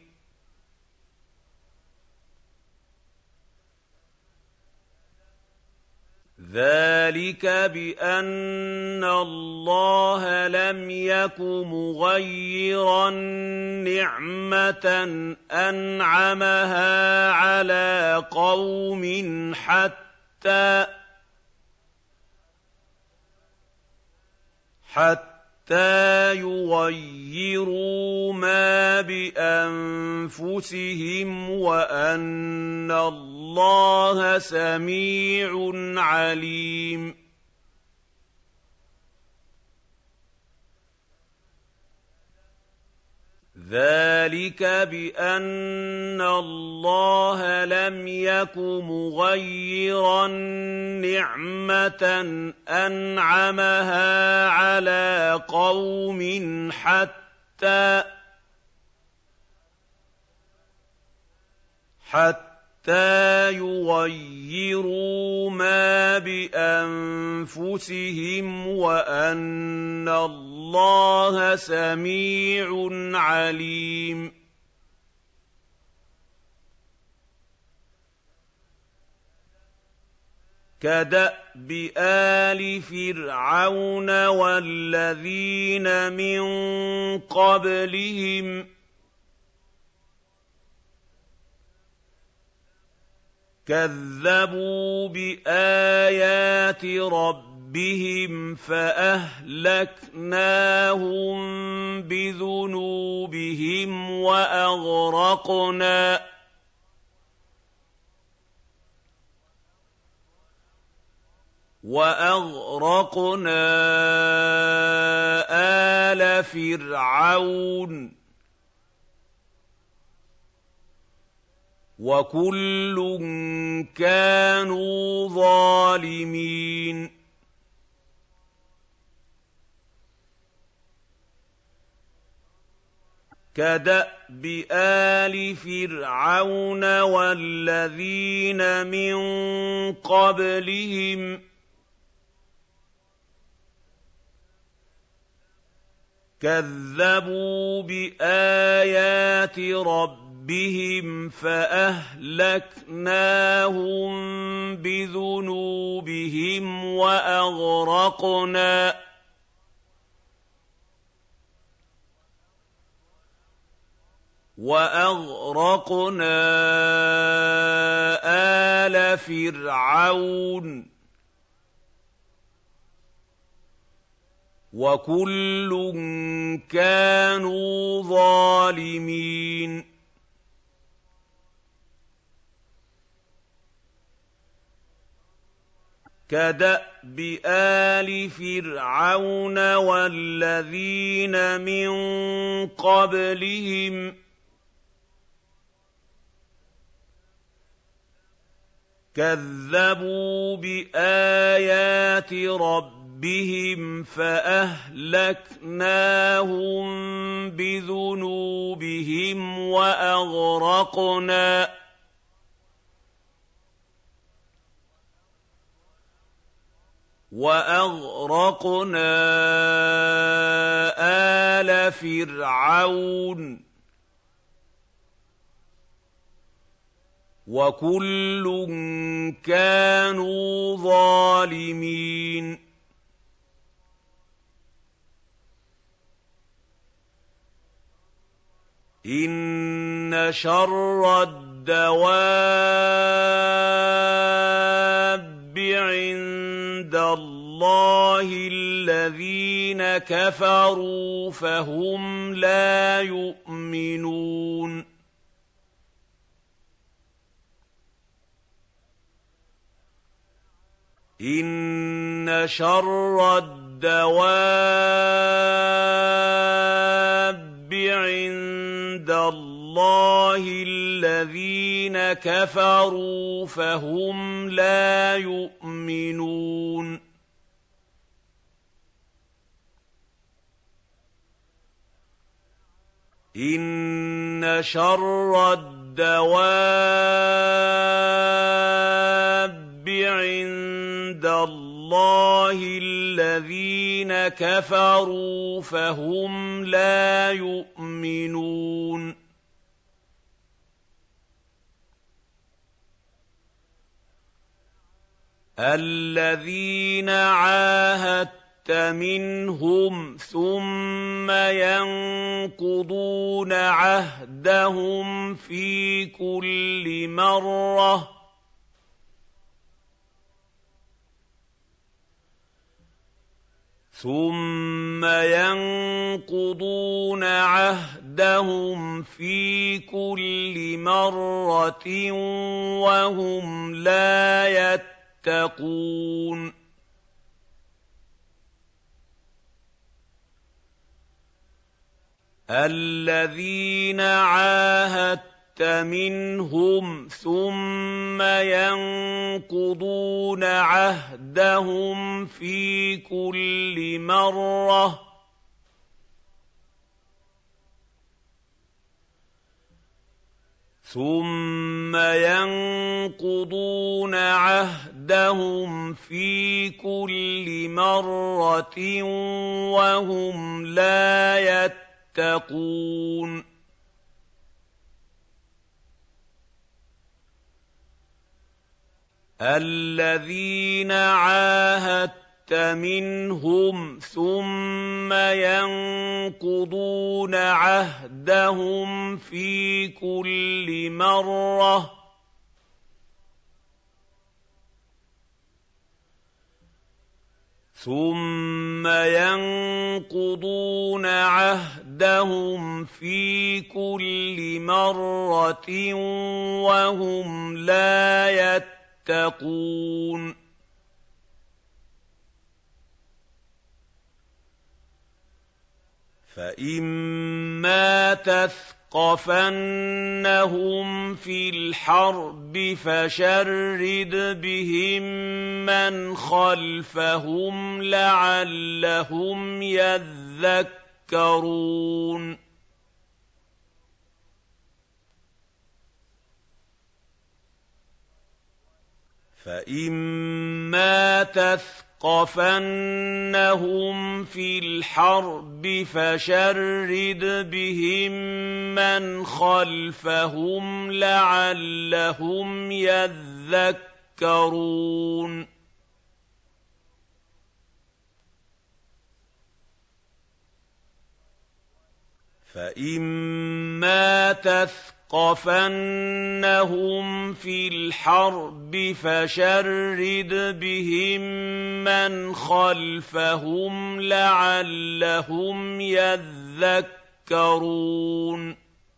ذَٰلِكَ بِأَنَّ اللَّهَ لَمْ يَكُ مُغَيِّرًا نِّعْمَةً أَنْعَمَهَا عَلَىٰ قَوْمٍ حَتَّىٰ يغيروا ما بأنفسهم وأن الله سميع عليم ذلك بأن الله لم يك مغيرا نعمة أنعمها على قوم حتى يغيروا ما بأنفسهم وأن الله سميع عليم كدأب آل فرعون والذين من قبلهم كذبوا بآيات ربهم فأهلكناهم بذنوبهم وأغرقنا آل فرعون وكل كانوا ظالمين كدأب آل فرعون والذين من قبلهم كذبوا بآيات ربهم فأهلكناهم بذنوبهم وأغرقنا آل فرعون وكل كانوا ظالمين كدأب آل فرعون والذين من قبلهم كذبوا بآيات ربهم فأهلكناهم بذنوبهم وأغرقنا آل فرعون وكل كانوا ظالمين إن شر الدواب عند الله الذين كفروا فهم لا يؤمنون إن شر الدواب عند الله الذين كفروا فهم لا يؤمنون إن شر الدواب عند الله الذين كفروا فهم لا يؤمنون الذين عاهدت منهم ثم ينقضون عهدهم في كل مرة ثُمَّ يَنقُضُونَ عَهْدَهُمْ فِي كُلِّ مَرَّةٍ وَهُمْ لَا يَتَّقُونَ الَّذِينَ عَاهَدتَّ مِنْهُمْ ثُمَّ يَنقُضُونَ عَهْدَهُمْ فِي كُلِّ مَرَّةٍ وَهُمْ لَا يَتَّقُونَ الَّذِينَ عَاهَدتَّ مِنْهُمْ ثُمَّ يَنقُضُونَ عَهْدَهُمْ فِي كُلِّ مَرَّةٍ وَهُمْ لَا يَتَّقُونَ فَإِمَّا تَثْقَفَنَّهُمْ فِي الْحَرْبِ فَشَرِّدْ بِهِم مَّنْ خَلْفَهُمْ لَعَلَّهُمْ يَذَّكَّرُونَ فَإِمَّا تَثْقَفَنَّهُمْ فِي الْحَرْبِ فَشَرِّدْ بِهِم مَّنْ خَلْفَهُمْ لَعَلَّهُمْ يَذَّكَّرُونَ فَإِمَّا تَثْقَفَنَّهُمْ فِي الْحَرْبِ فَشَرِّدْ بِهِم مَّنْ خَلْفَهُمْ لَعَلَّهُمْ يَذَّكَّرُونَ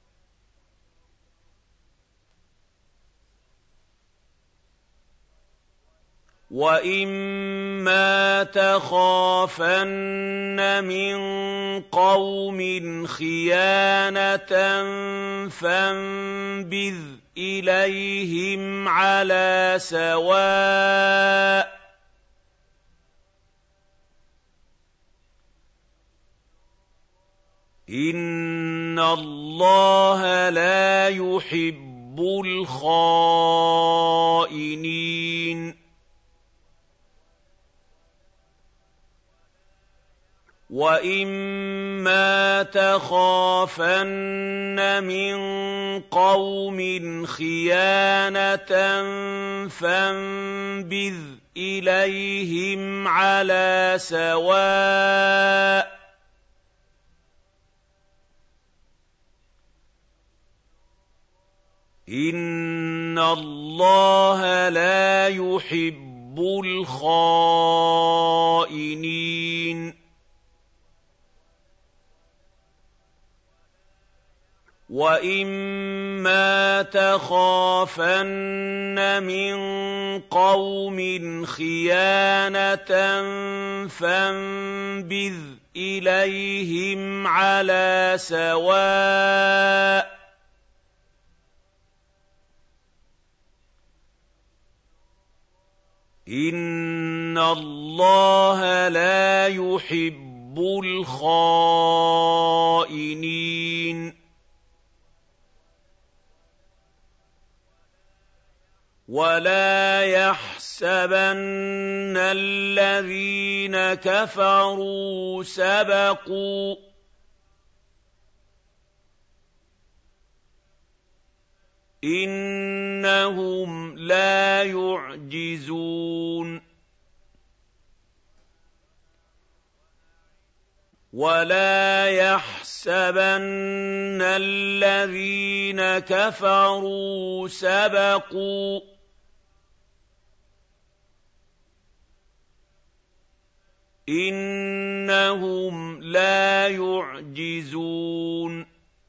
وَإِمَّا تَخَافَنَّ مِن قَوْمٍ خِيَانَةً فَانبِذْ إِلَيْهِمْ عَلَىٰ سَوَاءٍ ۚ إِنَّ اللَّهَ لَا يُحِبُّ الْخَائِنِينَ وَإِمَّا تَخَافَنَّ مِن قَوْمٍ خِيَانَةً فَانبِذْ إِلَيْهِمْ عَلَىٰ سَوَاءٍ ۚ إِنَّ اللَّهَ لَا يُحِبُّ الْخَائِنِينَ وَإِمَّا تَخَافَنَّ مِن قَوْمٍ خِيَانَةً فَانبِذْ إِلَيْهِمْ عَلَىٰ سَوَاءٍ ۚ إِنَّ اللَّهَ لَا يُحِبُّ الْخَائِنِينَ وَلَا يَحْسَبَنَّ الَّذِينَ كَفَرُوا سَبَقُوا ۚ إِنَّهُمْ لَا يُعْجِزُونَ وَلَا يَحْسَبَنَّ الَّذِينَ كَفَرُوا سَبَقُوا ۚ إِنَّهُمْ لَا يُعْجِزُونَ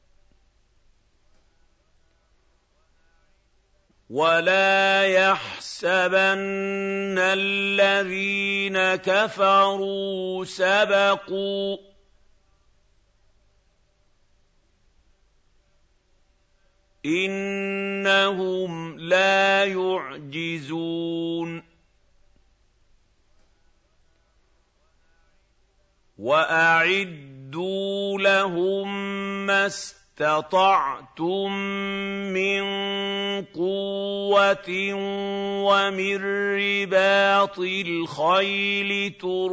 وَلَا يَحْسَبَنَّ الَّذِينَ كَفَرُوا سَبَقُوا إِنَّهُمْ لَا يُعْجِزُونَ وَأَعِدُّوا لَهُم مَّا اسْتَطَعْتُم مِّن قُوَّةٍ وَمِن رِّبَاطِ الْخَيْلِ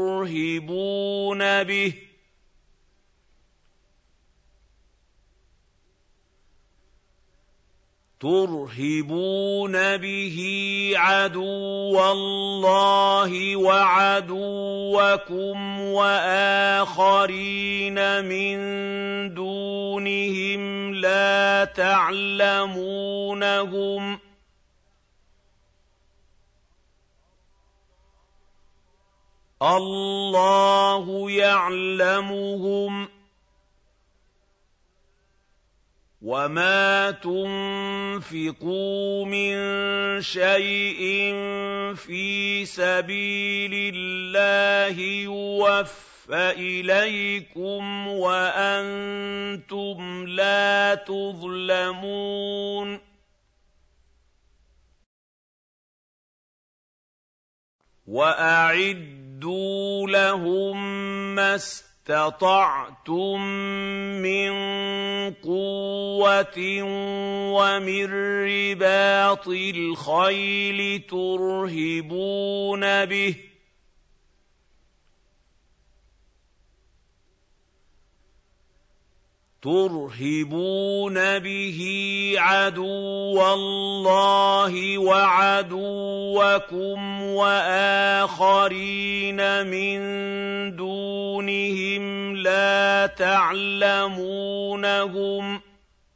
تُرْهِبُونَ بِهِ عَدُوَّ اللَّهِ وَعَدُوَّكُمْ وَآخَرِينَ مِن دُونِهِمْ لَا تَعْلَمُونَهُمْ ۚ اللَّهُ يَعْلَمُهُمْ ۚ وَمَا تُنفِقُوا مِن شَيْءٍ فِي سَبِيلِ اللَّهِ يُوَفَّ إِلَيْكُمْ وَأَنتُمْ لَا تُظْلَمُونَ وَأَعِدُّوا لَهُم مَّا اسْتَطَعْتُم مِّن قُوَّةٍ وَمِن رِّبَاطِ الْخَيْلِ تُرْهِبُونَ بِهِ عَدُوَّ اللَّهِ وَعَدُوَّكُمْ وَآخَرِينَ مِن دُونِهِمْ لَا تَعْلَمُونَهُمْ ۚ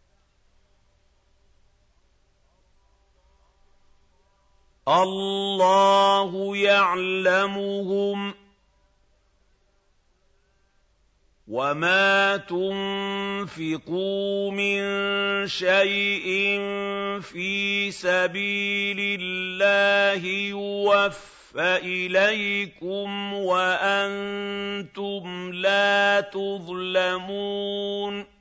اللَّهُ يَعْلَمُهُمْ ۚ وَمَا تُنفِقُوا مِن شَيْءٍ فِي سَبِيلِ اللَّهِ يُوَفَّ إِلَيْكُمْ وَأَنتُمْ لَا تُظْلَمُونَ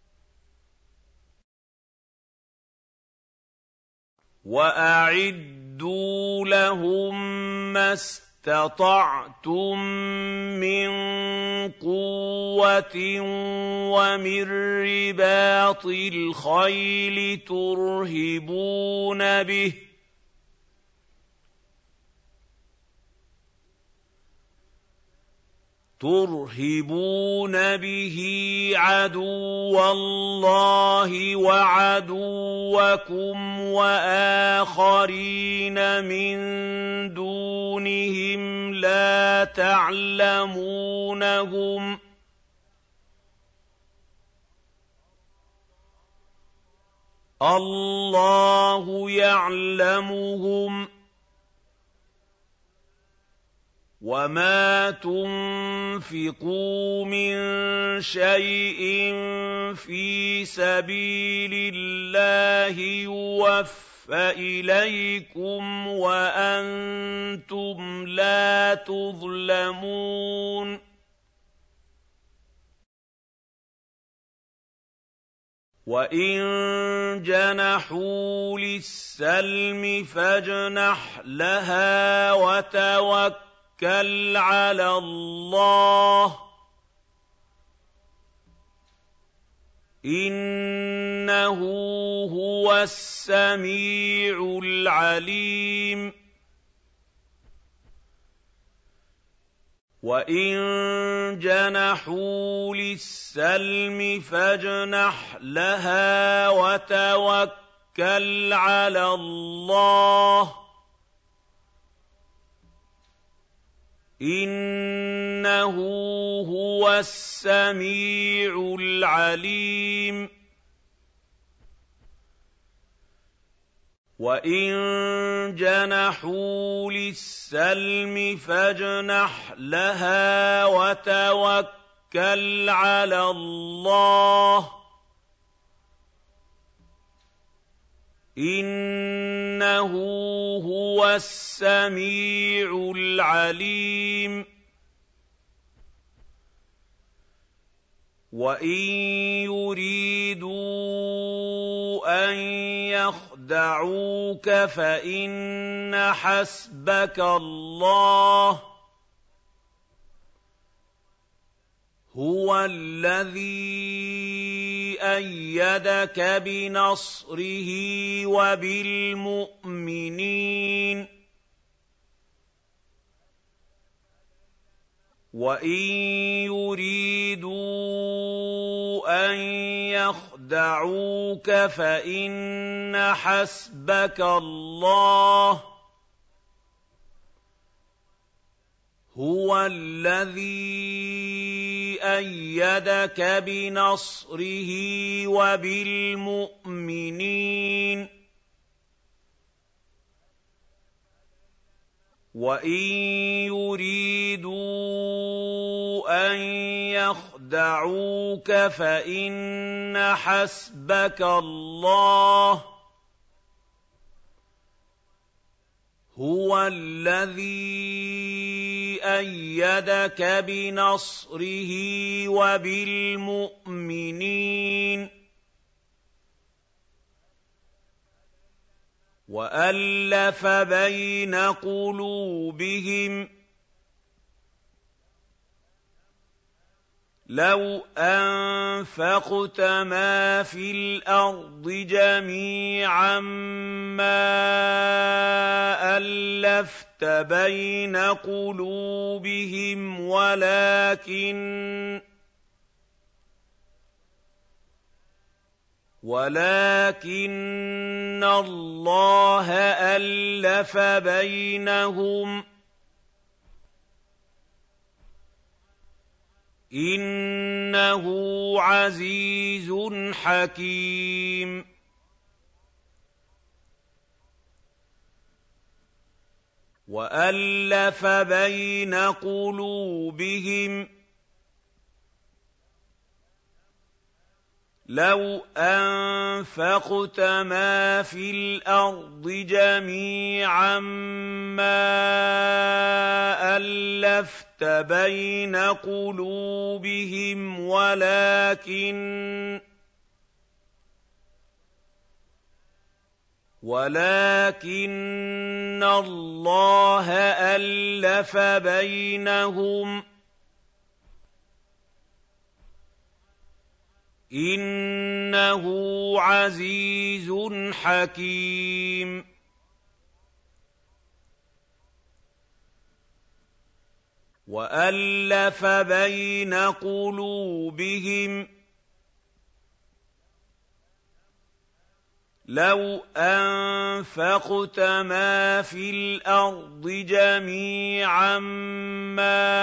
وَأَعِدُّوا لَهُم مَّا اسْتَطَعْتُم مِّن قُوَّةٍ وَمِن رِّبَاطِ الْخَيْلِ تُرْهِبُونَ بِهِ عَدُوَّ اللَّهِ وَعَدُوَّكُمْ وَآخَرِينَ مِن دُونِهِمْ لَا تَعْلَمُونَهُمْ ۚ اللَّهُ يَعْلَمُهُمْ ۚ وَمَا تُنفِقُوا مِن شَيْءٍ فِي سَبِيلِ اللَّهِ يُوَفَّ إِلَيْكُمْ وَأَنتُمْ لَا تُظْلَمُونَ وَإِن جَنَحُوا لِلسَّلْمِ فَاجْنَحْ لَهَا وَتَوَكَّلْ عَلَى اللَّهِ ۖ إِنَّهُ هُوَ السَّمِيعُ الْعَلِيمُ وَإِن جَنَحُوا لِلسَّلْمِ فَاجْنَحْ لَهَا وَتَوَكَّلْ عَلَى اللَّهِ ۖ إِنَّهُ هُوَ السَّمِيعُ الْعَلِيمُ وَإِن جَنَحُوا لِلسَّلْمِ فَاجْنَحْ لَهَا وَتَوَكَّلْ وَتَوَكَّلْ عَلَى اللَّهِ إِنَّهُ هُوَ السَّمِيعُ الْعَلِيمُ وَإِن يُرِيدُوا أَن يَخْدَعُوكَ فَإِنَّ حَسْبَكَ اللَّهُ هُوَ الَّذِي أَيَّدَكَ بِنَصْرِهِ وَبِالْمُؤْمِنِينَ وَإِن يُرِيدُوا أَن يَخْدَعُوكَ فَإِنَّ حَسْبَكَ اللَّهُ هُوَ الَّذِي أَيَّدَكَ بِنَصْرِهِ وَبِالْمُؤْمِنِينَ وَإِن يُرِيدُوا أَن يَخْدَعُوكَ فَإِنَّ حَسْبَكَ اللَّهُ هُوَ الَّذِي أَيَّدَكَ بِنَصْرِهِ وَبِالْمُؤْمِنِينَ وَأَلَّفَ بَيْنَ قُلُوبِهِمْ لَوْ أَنفَقْتَ مَا فِي الْأَرْضِ جَمِيعًا مَّا أَلَّفْتَ بَيْنَ قُلُوبِهِمْ وَلَٰكِنَّ اللَّهَ أَلَّفَ بَيْنَهُمْ ۚ إِنَّهُ عَزِيزٌ حَكِيمٌ وَأَلَّفَ بَيْنَ قُلُوبِهِمْ لَوْ أَنفَقْتَ مَا فِي الْأَرْضِ جَمِيعًا مَّا أَلَّفْتَ بَيْنَ قُلُوبِهِمْ وَلَٰكِنَّ اللَّهَ أَلَّفَ بَيْنَهُمْ ۚ إِنَّهُ عَزِيزٌ حَكِيمٌ وَأَلَّفَ بَيْنَ قُلُوبِهِمْ لَوْ أَنفَقْتَ مَا فِي الْأَرْضِ جَمِيعًا مَّا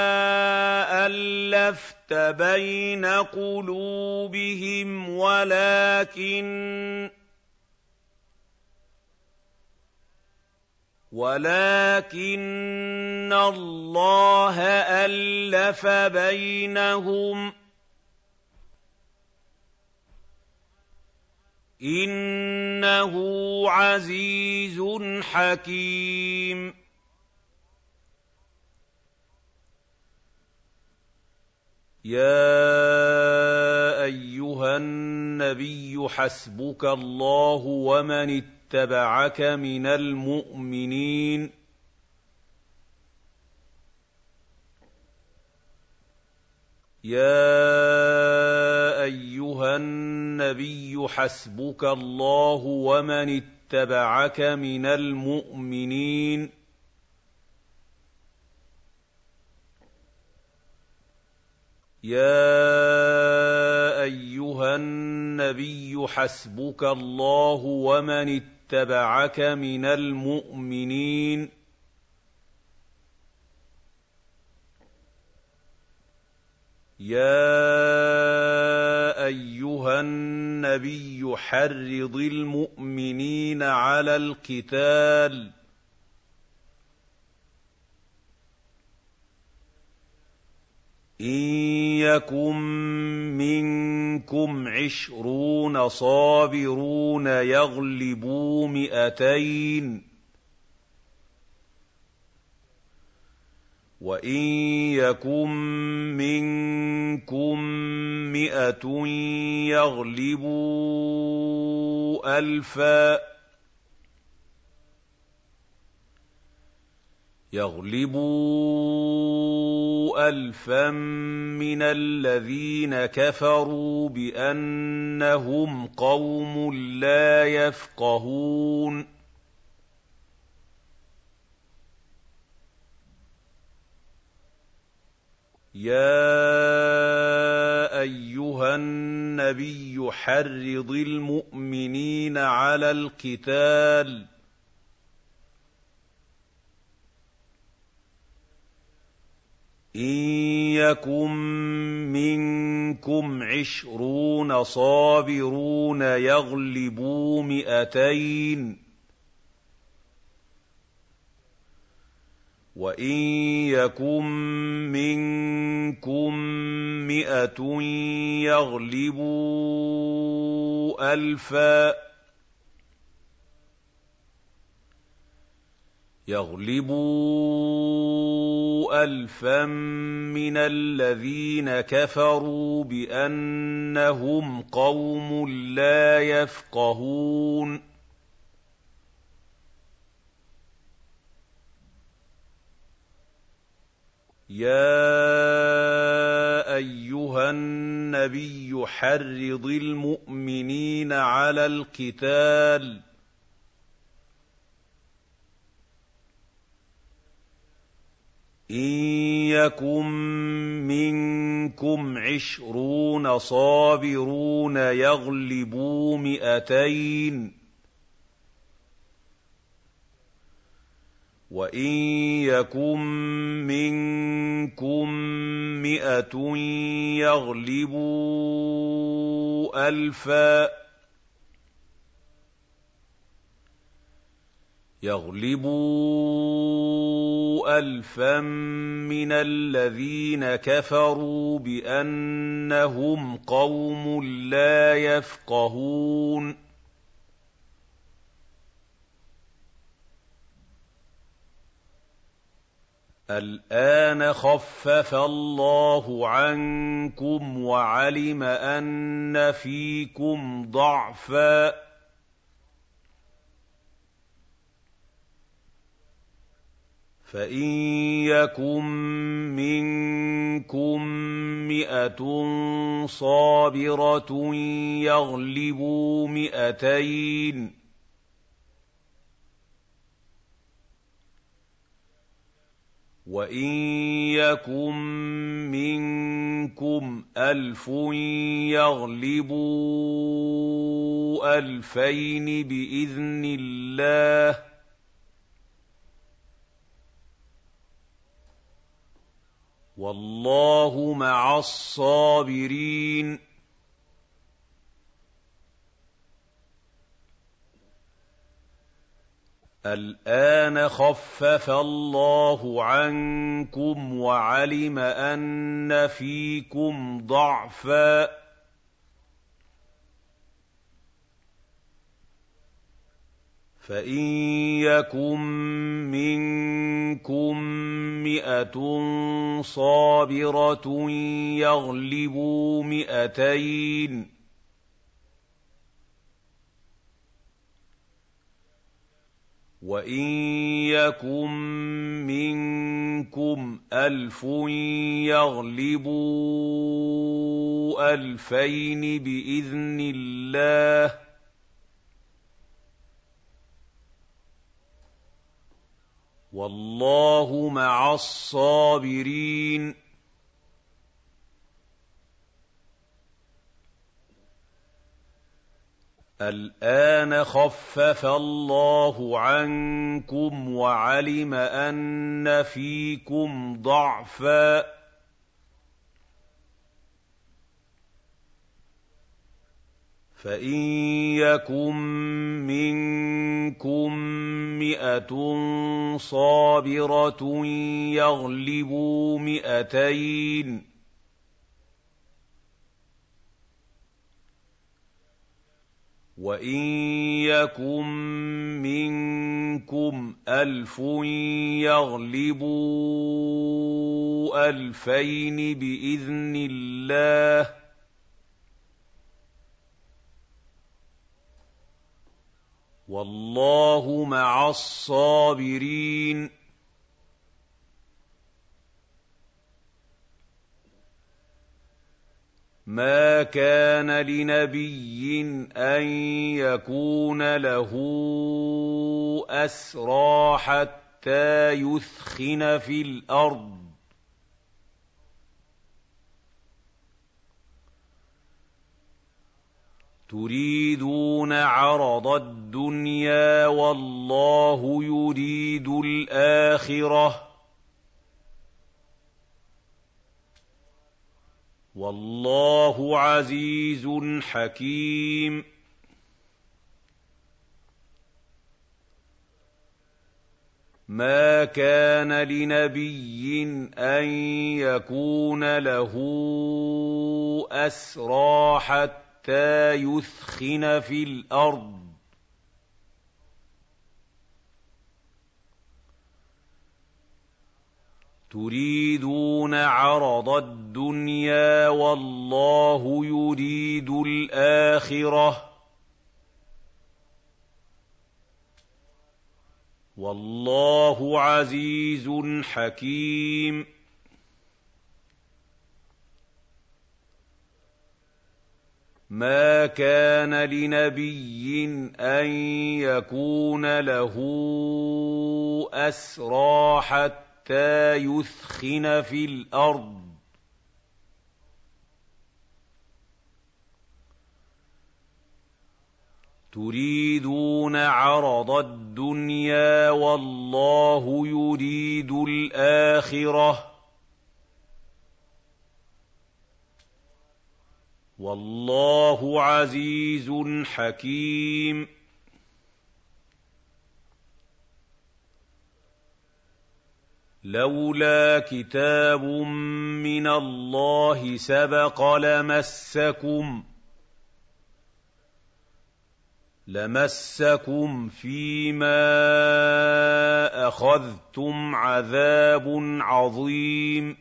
أَلَّفْتَ بَيْنَ قُلُوبِهِمْ وَلَٰكِنَّ اللَّهَ أَلَّفَ بَيْنَهُمْ ۚ إِنَّهُ عَزِيزٌ حَكِيمٌ يَا أَيُّهَا النَّبِيُّ حَسْبُكَ اللَّهُ وَمَنِ اتَّبَعَكَ مِنَ الْمُؤْمِنِينَ يَا أَيُّهَا النَّبِيُّ حَسْبُكَ اللَّهُ وَمَنِ اتَّبَعَكَ مِنَ الْمُؤْمِنِينَ يَا أَيُّهَا النَّبِيُّ حَسْبُكَ اللَّهُ وَمَنِ اتَّبَعَكَ مِنَ الْمُؤْمِنِينَ يَا أَيُّهَا النَّبِيُّ حَرِّضِ الْمُؤْمِنِينَ عَلَى الْقِتَالِ إِن يَكُن مِّنكُمْ 20 صَابِرُونَ يَغْلِبُوا 200 وَإِن يَكُن مِّنكُم 100 يَغْلِبُوا أَلْفًا مِّنَ الَّذِينَ كَفَرُوا بِأَنَّهُمْ قَوْمٌ لَّا يَفْقَهُونَ يَا أَيُّهَا النَّبِيُّ حَرِّضِ الْمُؤْمِنِينَ عَلَى الْقِتَالِ ۚ إِن يَكُن مِّنكُمْ 20 صَابِرُونَ يَغْلِبُوا 200 وَإِن يَكُن مِّنكُم 100 يَغْلِبُوا أَلْفًا مِّنَ الَّذِينَ كَفَرُوا بِأَنَّهُمْ قَوْمٌ لَّا يَفْقَهُونَ يَا أَيُّهَا النَّبِيُّ حَرِّضِ الْمُؤْمِنِينَ عَلَى الْقِتَالِ ۚ إِن يَكُن مِّنكُمْ 20 صَابِرُونَ يَغْلِبُوا 200 وَإِن يَكُن مِّنكُم 100 يَغْلِبُوا أَلْفًا مِّنَ الَّذِينَ كَفَرُوا بِأَنَّهُمْ قَوْمٌ لَّا يَفْقَهُونَ الْآنَ خَفَّفَ اللَّهُ عَنكُمْ وَعَلِمَ أَنَّ فِيكُمْ ضَعْفًا ۚ فَإِن يَكُن مِّنكُم 100 صَابِرَةٌ يَغْلِبُوا 200 وَإِن يَكُن مِّنكُمْ 1000 يَغْلِبُوا 2000 بِإِذْنِ اللَّهِ ۗ وَاللَّهُ مَعَ الصَّابِرِينَ الْآنَ خَفَّفَ اللَّهُ عَنكُمْ وَعَلِمَ أَنَّ فِيكُمْ ضَعْفًا ۚ فَإِن يَكُن مِّنكُم 100 صَابِرَةٌ يَغْلِبُوا 200 وَإِن يَكُن مِّنكُم 1000 يَغْلِبُوا 2000 بِإِذْنِ اللَّهِ ۗ وَاللَّهُ مَعَ الصَّابِرِينَ الْآنَ خَفَّفَ اللَّهُ عَنكُمْ وَعَلِمَ أَنَّ فِيكُمْ ضَعْفًا ۚ فَإِن يَكُن مِّنكُم 100 صَابِرَةٌ يَغْلِبُوا 200 وَإِن يَكُن مِّنكُم 1000 يَغْلِبُوا 2000 بِإِذْنِ اللَّهِ ۗ وَاللَّهُ مَعَ الصَّابِرِينَ وَإِن يَكُن مِّنكُمْ 1000 يَغْلِبُوا 2000 بِإِذْنِ اللَّهِ ۗ وَاللَّهُ مَعَ الصَّابِرِينَ الْآنَ خَفَّفَ اللَّهُ عَنكُمْ وَعَلِمَ أَنَّ فِيكُمْ ضَعْفًا ۚ فَإِن يَكُن مِّنكُم 100 صَابِرَةٌ يَغْلِبُوا 200 وَإِن يَكُن مِّنكُمْ 1000 يَغْلِبُوا 2000 بِإِذْنِ اللَّهِ ۗ وَاللَّهُ مَعَ الصَّابِرِينَ. مَا كَانَ لِنَبِيٍّ أَن يَكُونَ لَهُ أَسْرَىٰ حَتَّىٰ يُثْخِنَ فِي الْأَرْضِ ۚ تُرِيدُونَ عَرَضَ الدُّنْيَا وَاللَّهُ يُرِيدُ الْآخِرَةَ ۗ وَاللَّهُ عَزِيزٌ حَكِيمٌ. مَا كَانَ لِنَبِيٍّ أَن يَكُونَ لَهُ أَسْرَىٰ حَتَّىٰ يُثْخِنَ فِي الْأَرْضِ ۚ تُرِيدُونَ عَرَضَ الدُّنْيَا وَاللَّهُ يُرِيدُ الْآخِرَةَ ۗ وَاللَّهُ عَزِيزٌ حَكِيمٌ. مَا كَانَ لِنَبِيٍّ أَن يَكُونَ لَهُ أَسْرَىٰ حَتَّىٰ يُثْخِنَ فِي الْأَرْضِ ۚ تُرِيدُونَ عَرَضَ الدُّنْيَا وَاللَّهُ يُرِيدُ الْآخِرَةَ ۗ وَاللَّهُ عَزِيزٌ حَكِيمٌ. لَّوْلَا كِتَابٌ مِّنَ اللَّهِ سَبَقَ لَمَسَّكُمْ فِيمَا أَخَذْتُمْ عَذَابٌ عَظِيمٌ.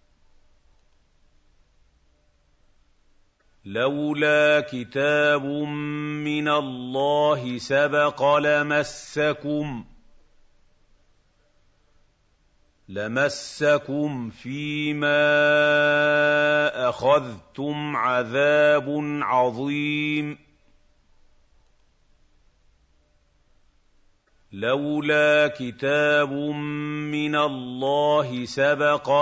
لَّوْلَا كِتَابٌ مِّنَ اللَّهِ سَبَقَ لَمَسَّكُمْ فِيمَا أَخَذْتُمْ عَذَابٌ عَظِيمٌ. لَّوْلَا كِتَابٌ مِّنَ اللَّهِ سَبَقَ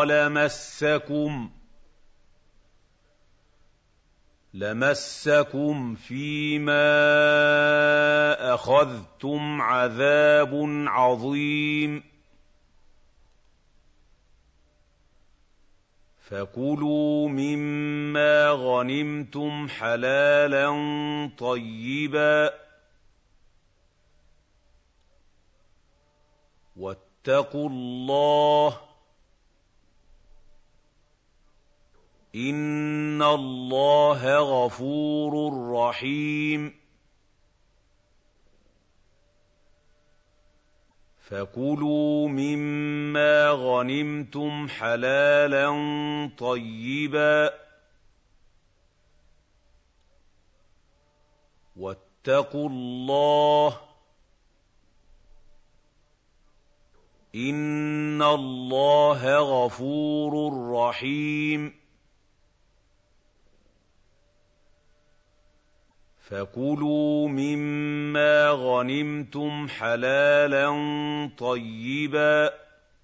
لَمَسَّكُمْ فِيمَا أَخَذْتُمْ عَذَابٌ عَظِيمٌ. فَكُلُوا مِمَّا غَنِمْتُمْ حَلَالًا طَيِّبًا ۚ وَاتَّقُوا اللَّهَ ۚ إِنَّ اللَّهَ غَفُورٌ رَّحِيمٌ. فَكُلُوا مِمَّا غَنِمْتُمْ حَلَالًا طَيِّبًا ۚ وَاتَّقُوا اللَّهَ ۚ إِنَّ اللَّهَ غَفُورٌ رَّحِيمٌ. فَكُلُوا مِمَّا غَنِمْتُمْ حَلَالًا طَيِّبًا ۚ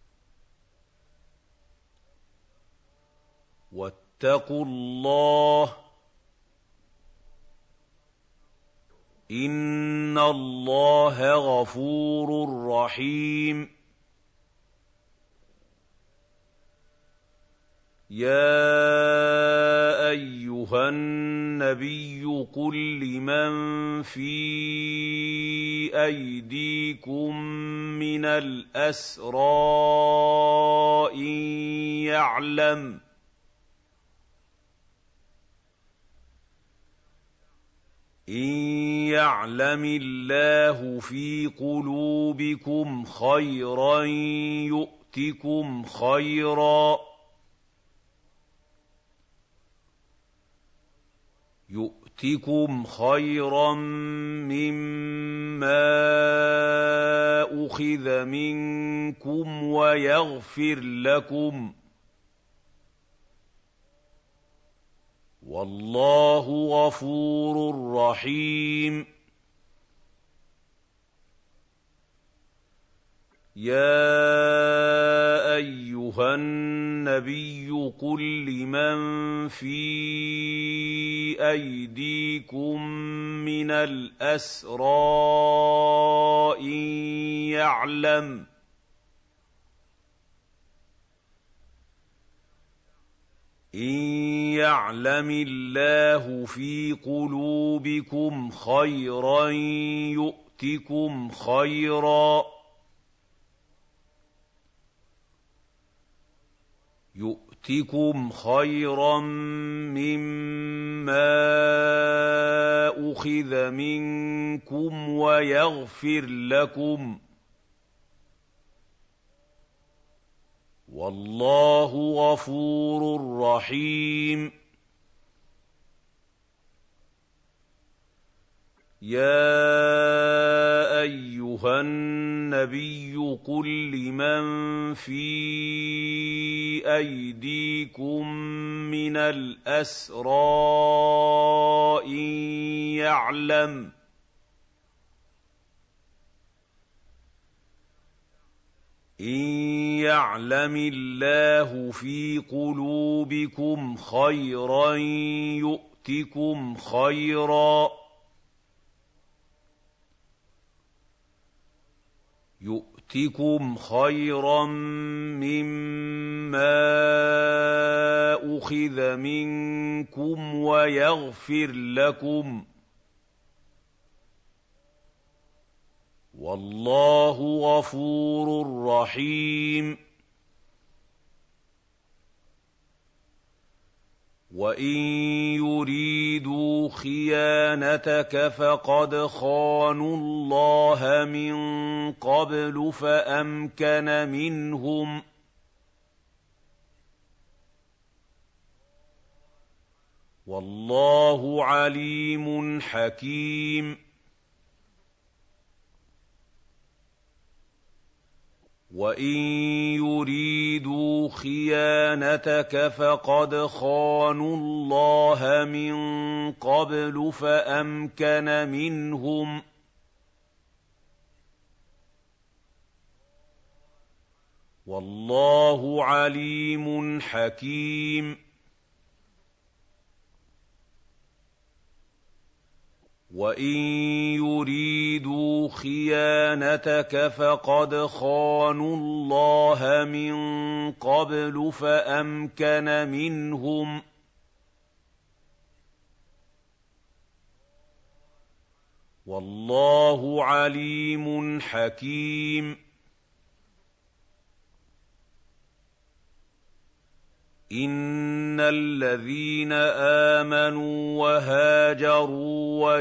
وَاتَّقُوا اللَّهَ ۚ إِنَّ اللَّهَ غَفُورٌ رَّحِيمٌ. يَا أَيُّهَا النَّبِيُّ قُل لِّمَن فِي أَيْدِيكُم مِّنَ الْأَسْرَىٰ إِن يَعْلَمِ اللَّهُ فِي قُلُوبِكُمْ خَيْرًا يُؤْتِكُمْ خَيْرًا مِّمَّا أُخِذَ مِنكُمْ وَيَغْفِرْ لَكُمْ ۗ وَاللَّهُ غَفُورٌ رَّحِيمٌ. يَا أَيُّهَا النَّبِيُّ قُل لِّمَن فِي أَيْدِيكُم مِّنَ الْأَسْرَىٰ إِن يَعْلَمِ اللَّهُ فِي قُلُوبِكُمْ خَيْرًا يُؤْتِكُمْ خَيْرًا مِّمَّا أُخِذَ مِنكُمْ وَيَغْفِرْ لَكُمْ ۗ وَاللَّهُ غَفُورٌ رَّحِيمٌ. يَا أَيُّهَا النَّبِيُّ قُل لِّمَن فِي أَيْدِيكُم مِّنَ الْأَسْرَىٰ إِن يَعْلَمِ اللَّهُ فِي قُلُوبِكُمْ خَيْرًا يُؤْتِكُمْ خَيْرًا مِّمَّا أُخِذَ مِنكُمْ وَيَغْفِرْ لَكُمْ ۗ وَاللَّهُ غَفُورٌ رَّحِيمٌ. وَإِن يُرِيدُوا خِيَانَتَكَ فَقَدْ خَانُوا اللَّهَ مِن قَبْلُ فَأَمْكَنَ مِنْهُمْ ۗ وَاللَّهُ عَلِيمٌ حَكِيمٌ. وَإِن يُرِيدُوا خِيَانَتَكَ فَقَدْ خَانُوا اللَّهَ مِن قَبْلُ فَأَمْكَنَ مِنْهُمْ ۗ وَاللَّهُ عَلِيمٌ حَكِيمٌ. وَإِن يُرِيدُوا خِيَانَتَكَ فَقَدْ خَانُوا اللَّهَ مِن قَبْلُ فَأَمْكَنَ مِنْهُمْ ۗ وَاللَّهُ عَلِيمٌ حَكِيمٌ. إِنَّ الَّذِينَ آمَنُوا وَهَاجَرُوا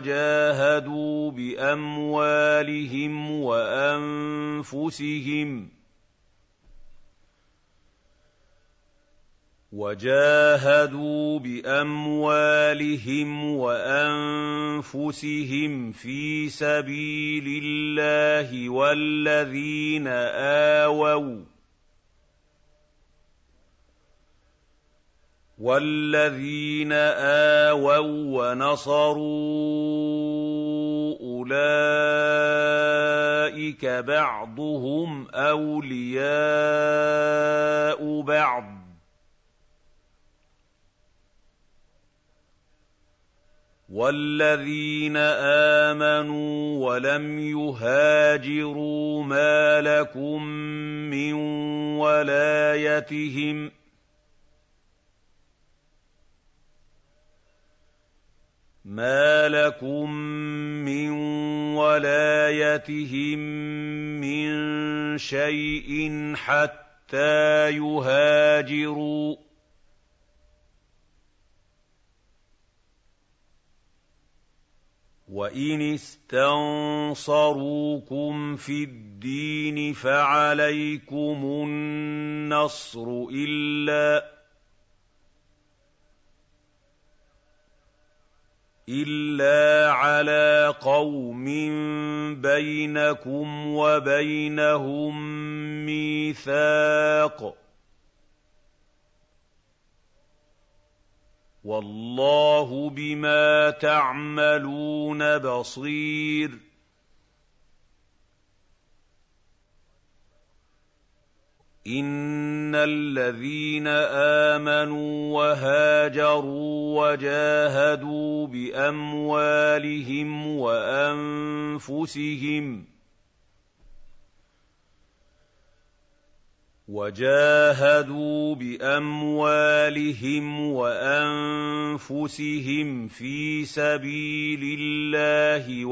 وَجَاهَدُوا بِأَمْوَالِهِمْ وَأَنفُسِهِمْ فِي سَبِيلِ اللَّهِ وَالَّذِينَ آوَوا وَّنَصَرُوا أُولَٰئِكَ بَعْضُهُمْ أَوْلِيَاءُ بَعْضٍ ۚ وَالَّذِينَ آمَنُوا وَلَمْ يُهَاجِرُوا مَا لَكُم مِّن وَلَايَتِهِم مِّن شَيْءٍ حَتَّىٰ يُهَاجِرُوا ۚ وَإِنِ اسْتَنصَرُوكُمْ فِي الدِّينِ فَعَلَيْكُمُ النَّصْرُ إِلَّا عَلَىٰ قَوْمٍ بَيْنَكُمْ وَبَيْنَهُم مِّيثَاقٌ ۗ وَاللَّهُ بِمَا تَعْمَلُونَ بَصِيرٌ إِنَّ الَّذِينَ آمَنُوا وَهَاجَرُوا وَجَاهَدُوا بِأَمْوَالِهِمْ وَأَنفُسِهِمْ فِي سَبِيلِ اللَّهِ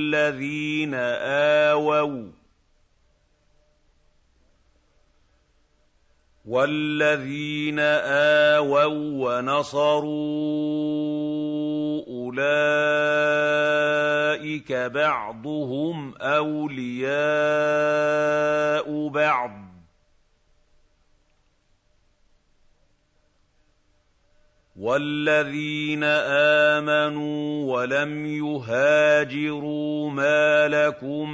وَالَّذِينَ آوَوا وَّنَصَرُوا أُولَٰئِكَ بَعْضُهُمْ أَوْلِيَاءُ بَعْضٍ ۚ وَالَّذِينَ آمَنُوا وَلَمْ يُهَاجِرُوا مَا لَكُم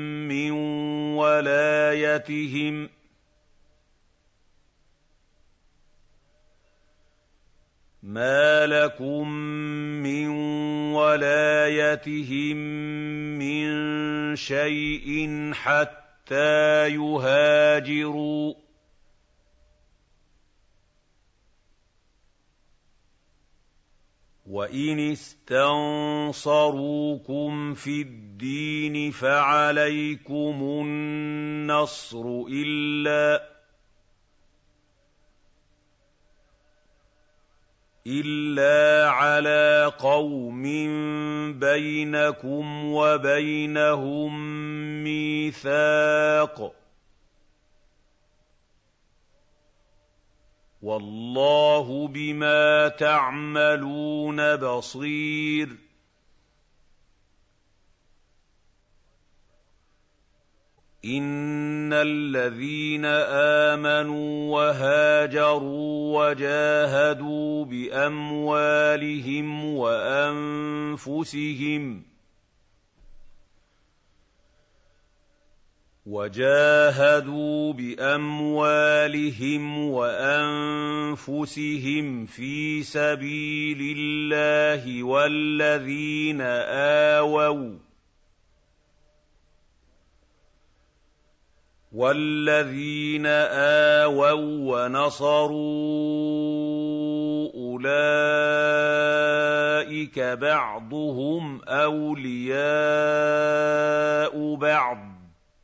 مِّن وَلَايَتِهِم مِّن شَيْءٍ حَتَّىٰ يُهَاجِرُوا ۚ وَإِنِ اسْتَنصَرُوكُمْ فِي الدِّينِ فَعَلَيْكُمُ النَّصْرُ إِلَّا عَلَىٰ قَوْمٍ بَيْنَكُمْ وَبَيْنَهُم مِّيثَاقٌ ۗ وَاللَّهُ بِمَا تَعْمَلُونَ بَصِيرٌ إِنَّ الَّذِينَ آمَنُوا وَهَاجَرُوا وَجَاهَدُوا بِأَمْوَالِهِمْ وَأَنفُسِهِمْ فِي سَبِيلِ اللَّهِ وَالَّذِينَ آوَوا وَّنَصَرُوا أُولَٰئِكَ بَعْضُهُمْ أَوْلِيَاءُ بَعْضٍ ۚ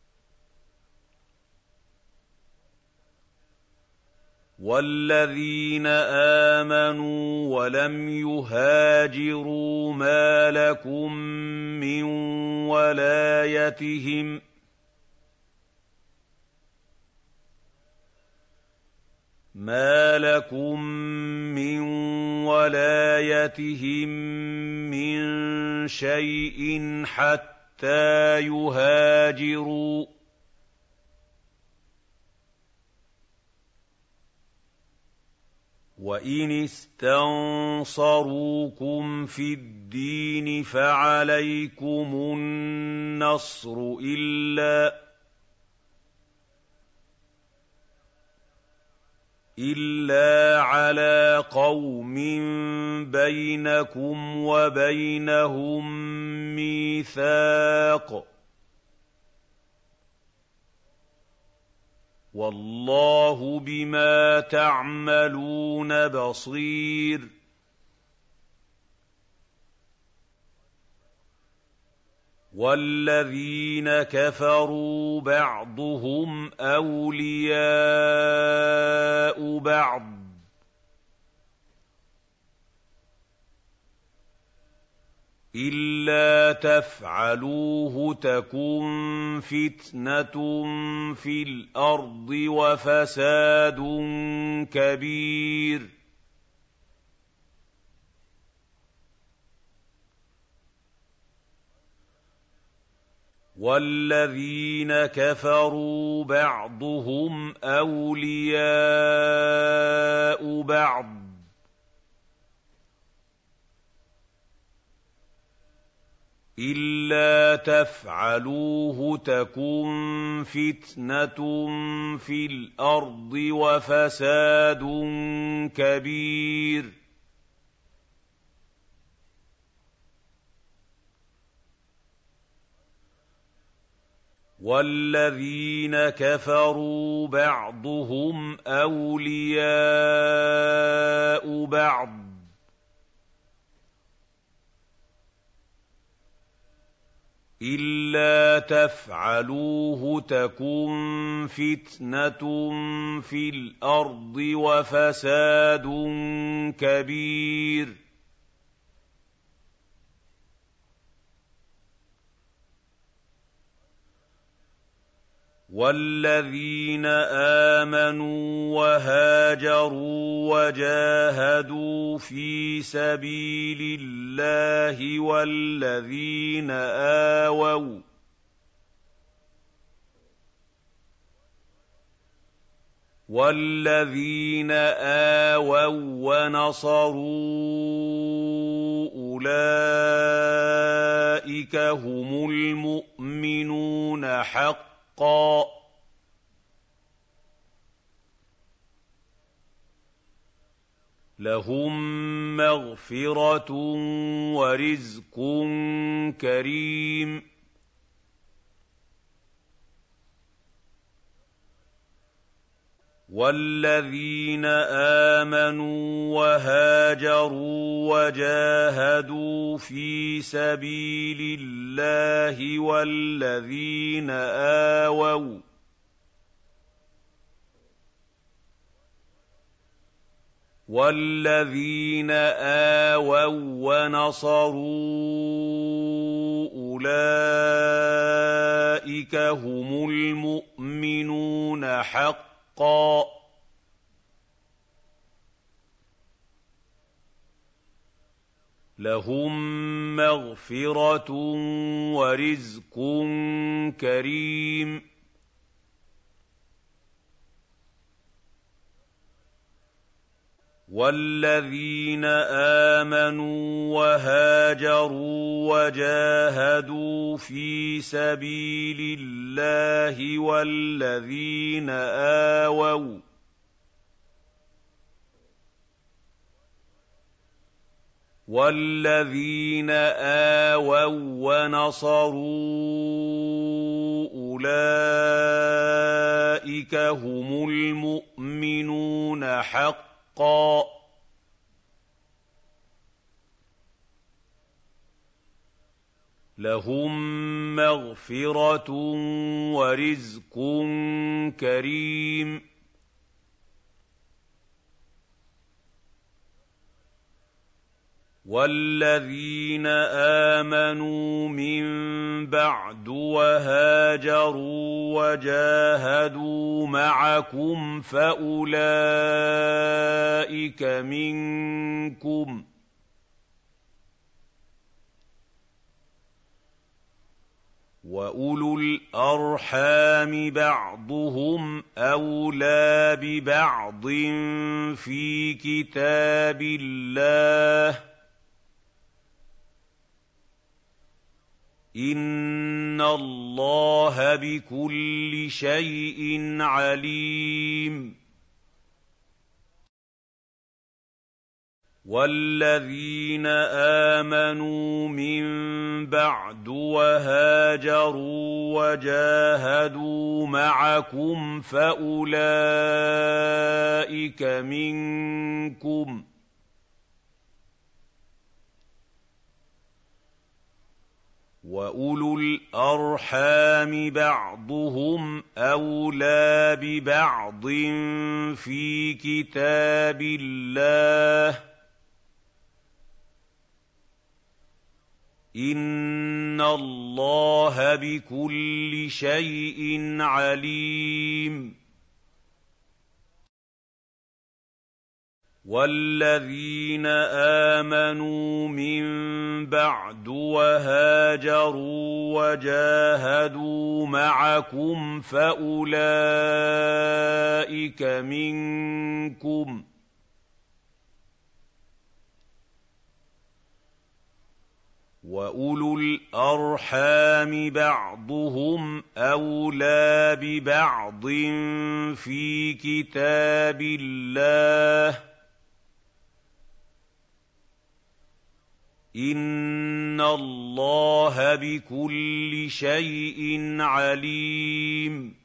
وَالَّذِينَ آمَنُوا وَلَمْ يُهَاجِرُوا مَا لَكُم مِّن وَلَايَتِهِم مِّن شَيْءٍ حَتَّىٰ يُهَاجِرُوا ۚ وَإِنِ اسْتَنصَرُوكُمْ فِي الدِّينِ فَعَلَيْكُمُ النَّصْرُ إِلَّا عَلَىٰ قَوْمٍ بَيْنَكُمْ وَبَيْنَهُم مِّيثَاقٌ ۗ وَاللَّهُ بِمَا تَعْمَلُونَ بَصِيرٌ وَالَّذِينَ كَفَرُوا بَعْضُهُمْ أَوْلِيَاءُ بَعْضٍ ۚ إِلَّا تَفْعَلُوهُ تَكُن فِتْنَةٌ فِي الْأَرْضِ وَفَسَادٌ كَبِيرٌ وَالَّذِينَ كَفَرُوا بَعْضُهُمْ أَوْلِيَاءُ بَعْضٍ ۚ إِلَّا تَفْعَلُوهُ تَكُن فِتْنَةٌ فِي الْأَرْضِ وَفَسَادٌ كَبِيرٌ وَالَّذِينَ كَفَرُوا بَعْضُهُمْ أَوْلِيَاءُ بَعْضٍ ۚ إِلَّا تَفْعَلُوهُ تَكُن فِتْنَةٌ فِي الْأَرْضِ وَفَسَادٌ كَبِيرٌ وَالَّذِينَ آمَنُوا وَهَاجَرُوا وَجَاهَدُوا فِي سَبِيلِ اللَّهِ وَالَّذِينَ آوَوا وَّنَصَرُوا أُولَٰئِكَ هُمُ الْمُؤْمِنُونَ حَقًّا ۚ لَّهُم مَّغْفِرَةٌ وَرِزْقٌ كَرِيمٌ وَالَّذِينَ آمَنُوا وَهَاجَرُوا وَجَاهَدُوا فِي سَبِيلِ اللَّهِ وَالَّذِينَ آوَوا وَّنَصَرُوا أُولَٰئِكَ هُمُ الْمُؤْمِنُونَ حَقًّا ۚ لَّهُم مَّغْفِرَةٌ وَرِزْقٌ كَرِيمٌ وَالَّذِينَ آمَنُوا وَهَاجَرُوا وَجَاهَدُوا فِي سَبِيلِ اللَّهِ وَالَّذِينَ آوَوا وَّنَصَرُوا أُولَٰئِكَ هُمُ الْمُؤْمِنُونَ حَقًّا ۚ لَّهُم مَّغْفِرَةٌ وَرِزْقٌ كَرِيمٌ وَالَّذِينَ آمَنُوا مِن بَعْدُ وَهَاجَرُوا وَجَاهَدُوا مَعَكُمْ فَأُولَٰئِكَ مِنكُمْ ۚ وَأُولُو الْأَرْحَامِ بَعْضُهُمْ أَوْلَىٰ بِبَعْضٍ فِي كِتَابِ اللَّهِ ۗ إِنَّ اللَّهَ بِكُلِّ شَيْءٍ عَلِيمٌ وَالَّذِينَ آمَنُوا مِن بَعْدُ وَهَاجَرُوا وَجَاهَدُوا مَعَكُمْ فَأُولَٰئِكَ مِنكُمْ ۚ وَأُولُو الْأَرْحَامِ بَعْضُهُمْ أَوْلَىٰ بِبَعْضٍ فِي كِتَابِ اللَّهِ ۗ إِنَّ اللَّهَ بِكُلِّ شَيْءٍ عَلِيمٌ وَالَّذِينَ آمَنُوا مِن بَعْدُ وَهَاجَرُوا وَجَاهَدُوا مَعَكُمْ فَأُولَٰئِكَ مِنكُمْ ۚ وَأُولُو الْأَرْحَامِ بَعْضُهُمْ أَوْلَىٰ بِبَعْضٍ فِي كِتَابِ اللَّهِ ۗ إِنَّ اللَّهَ بِكُلِّ شَيْءٍ عَلِيمٌ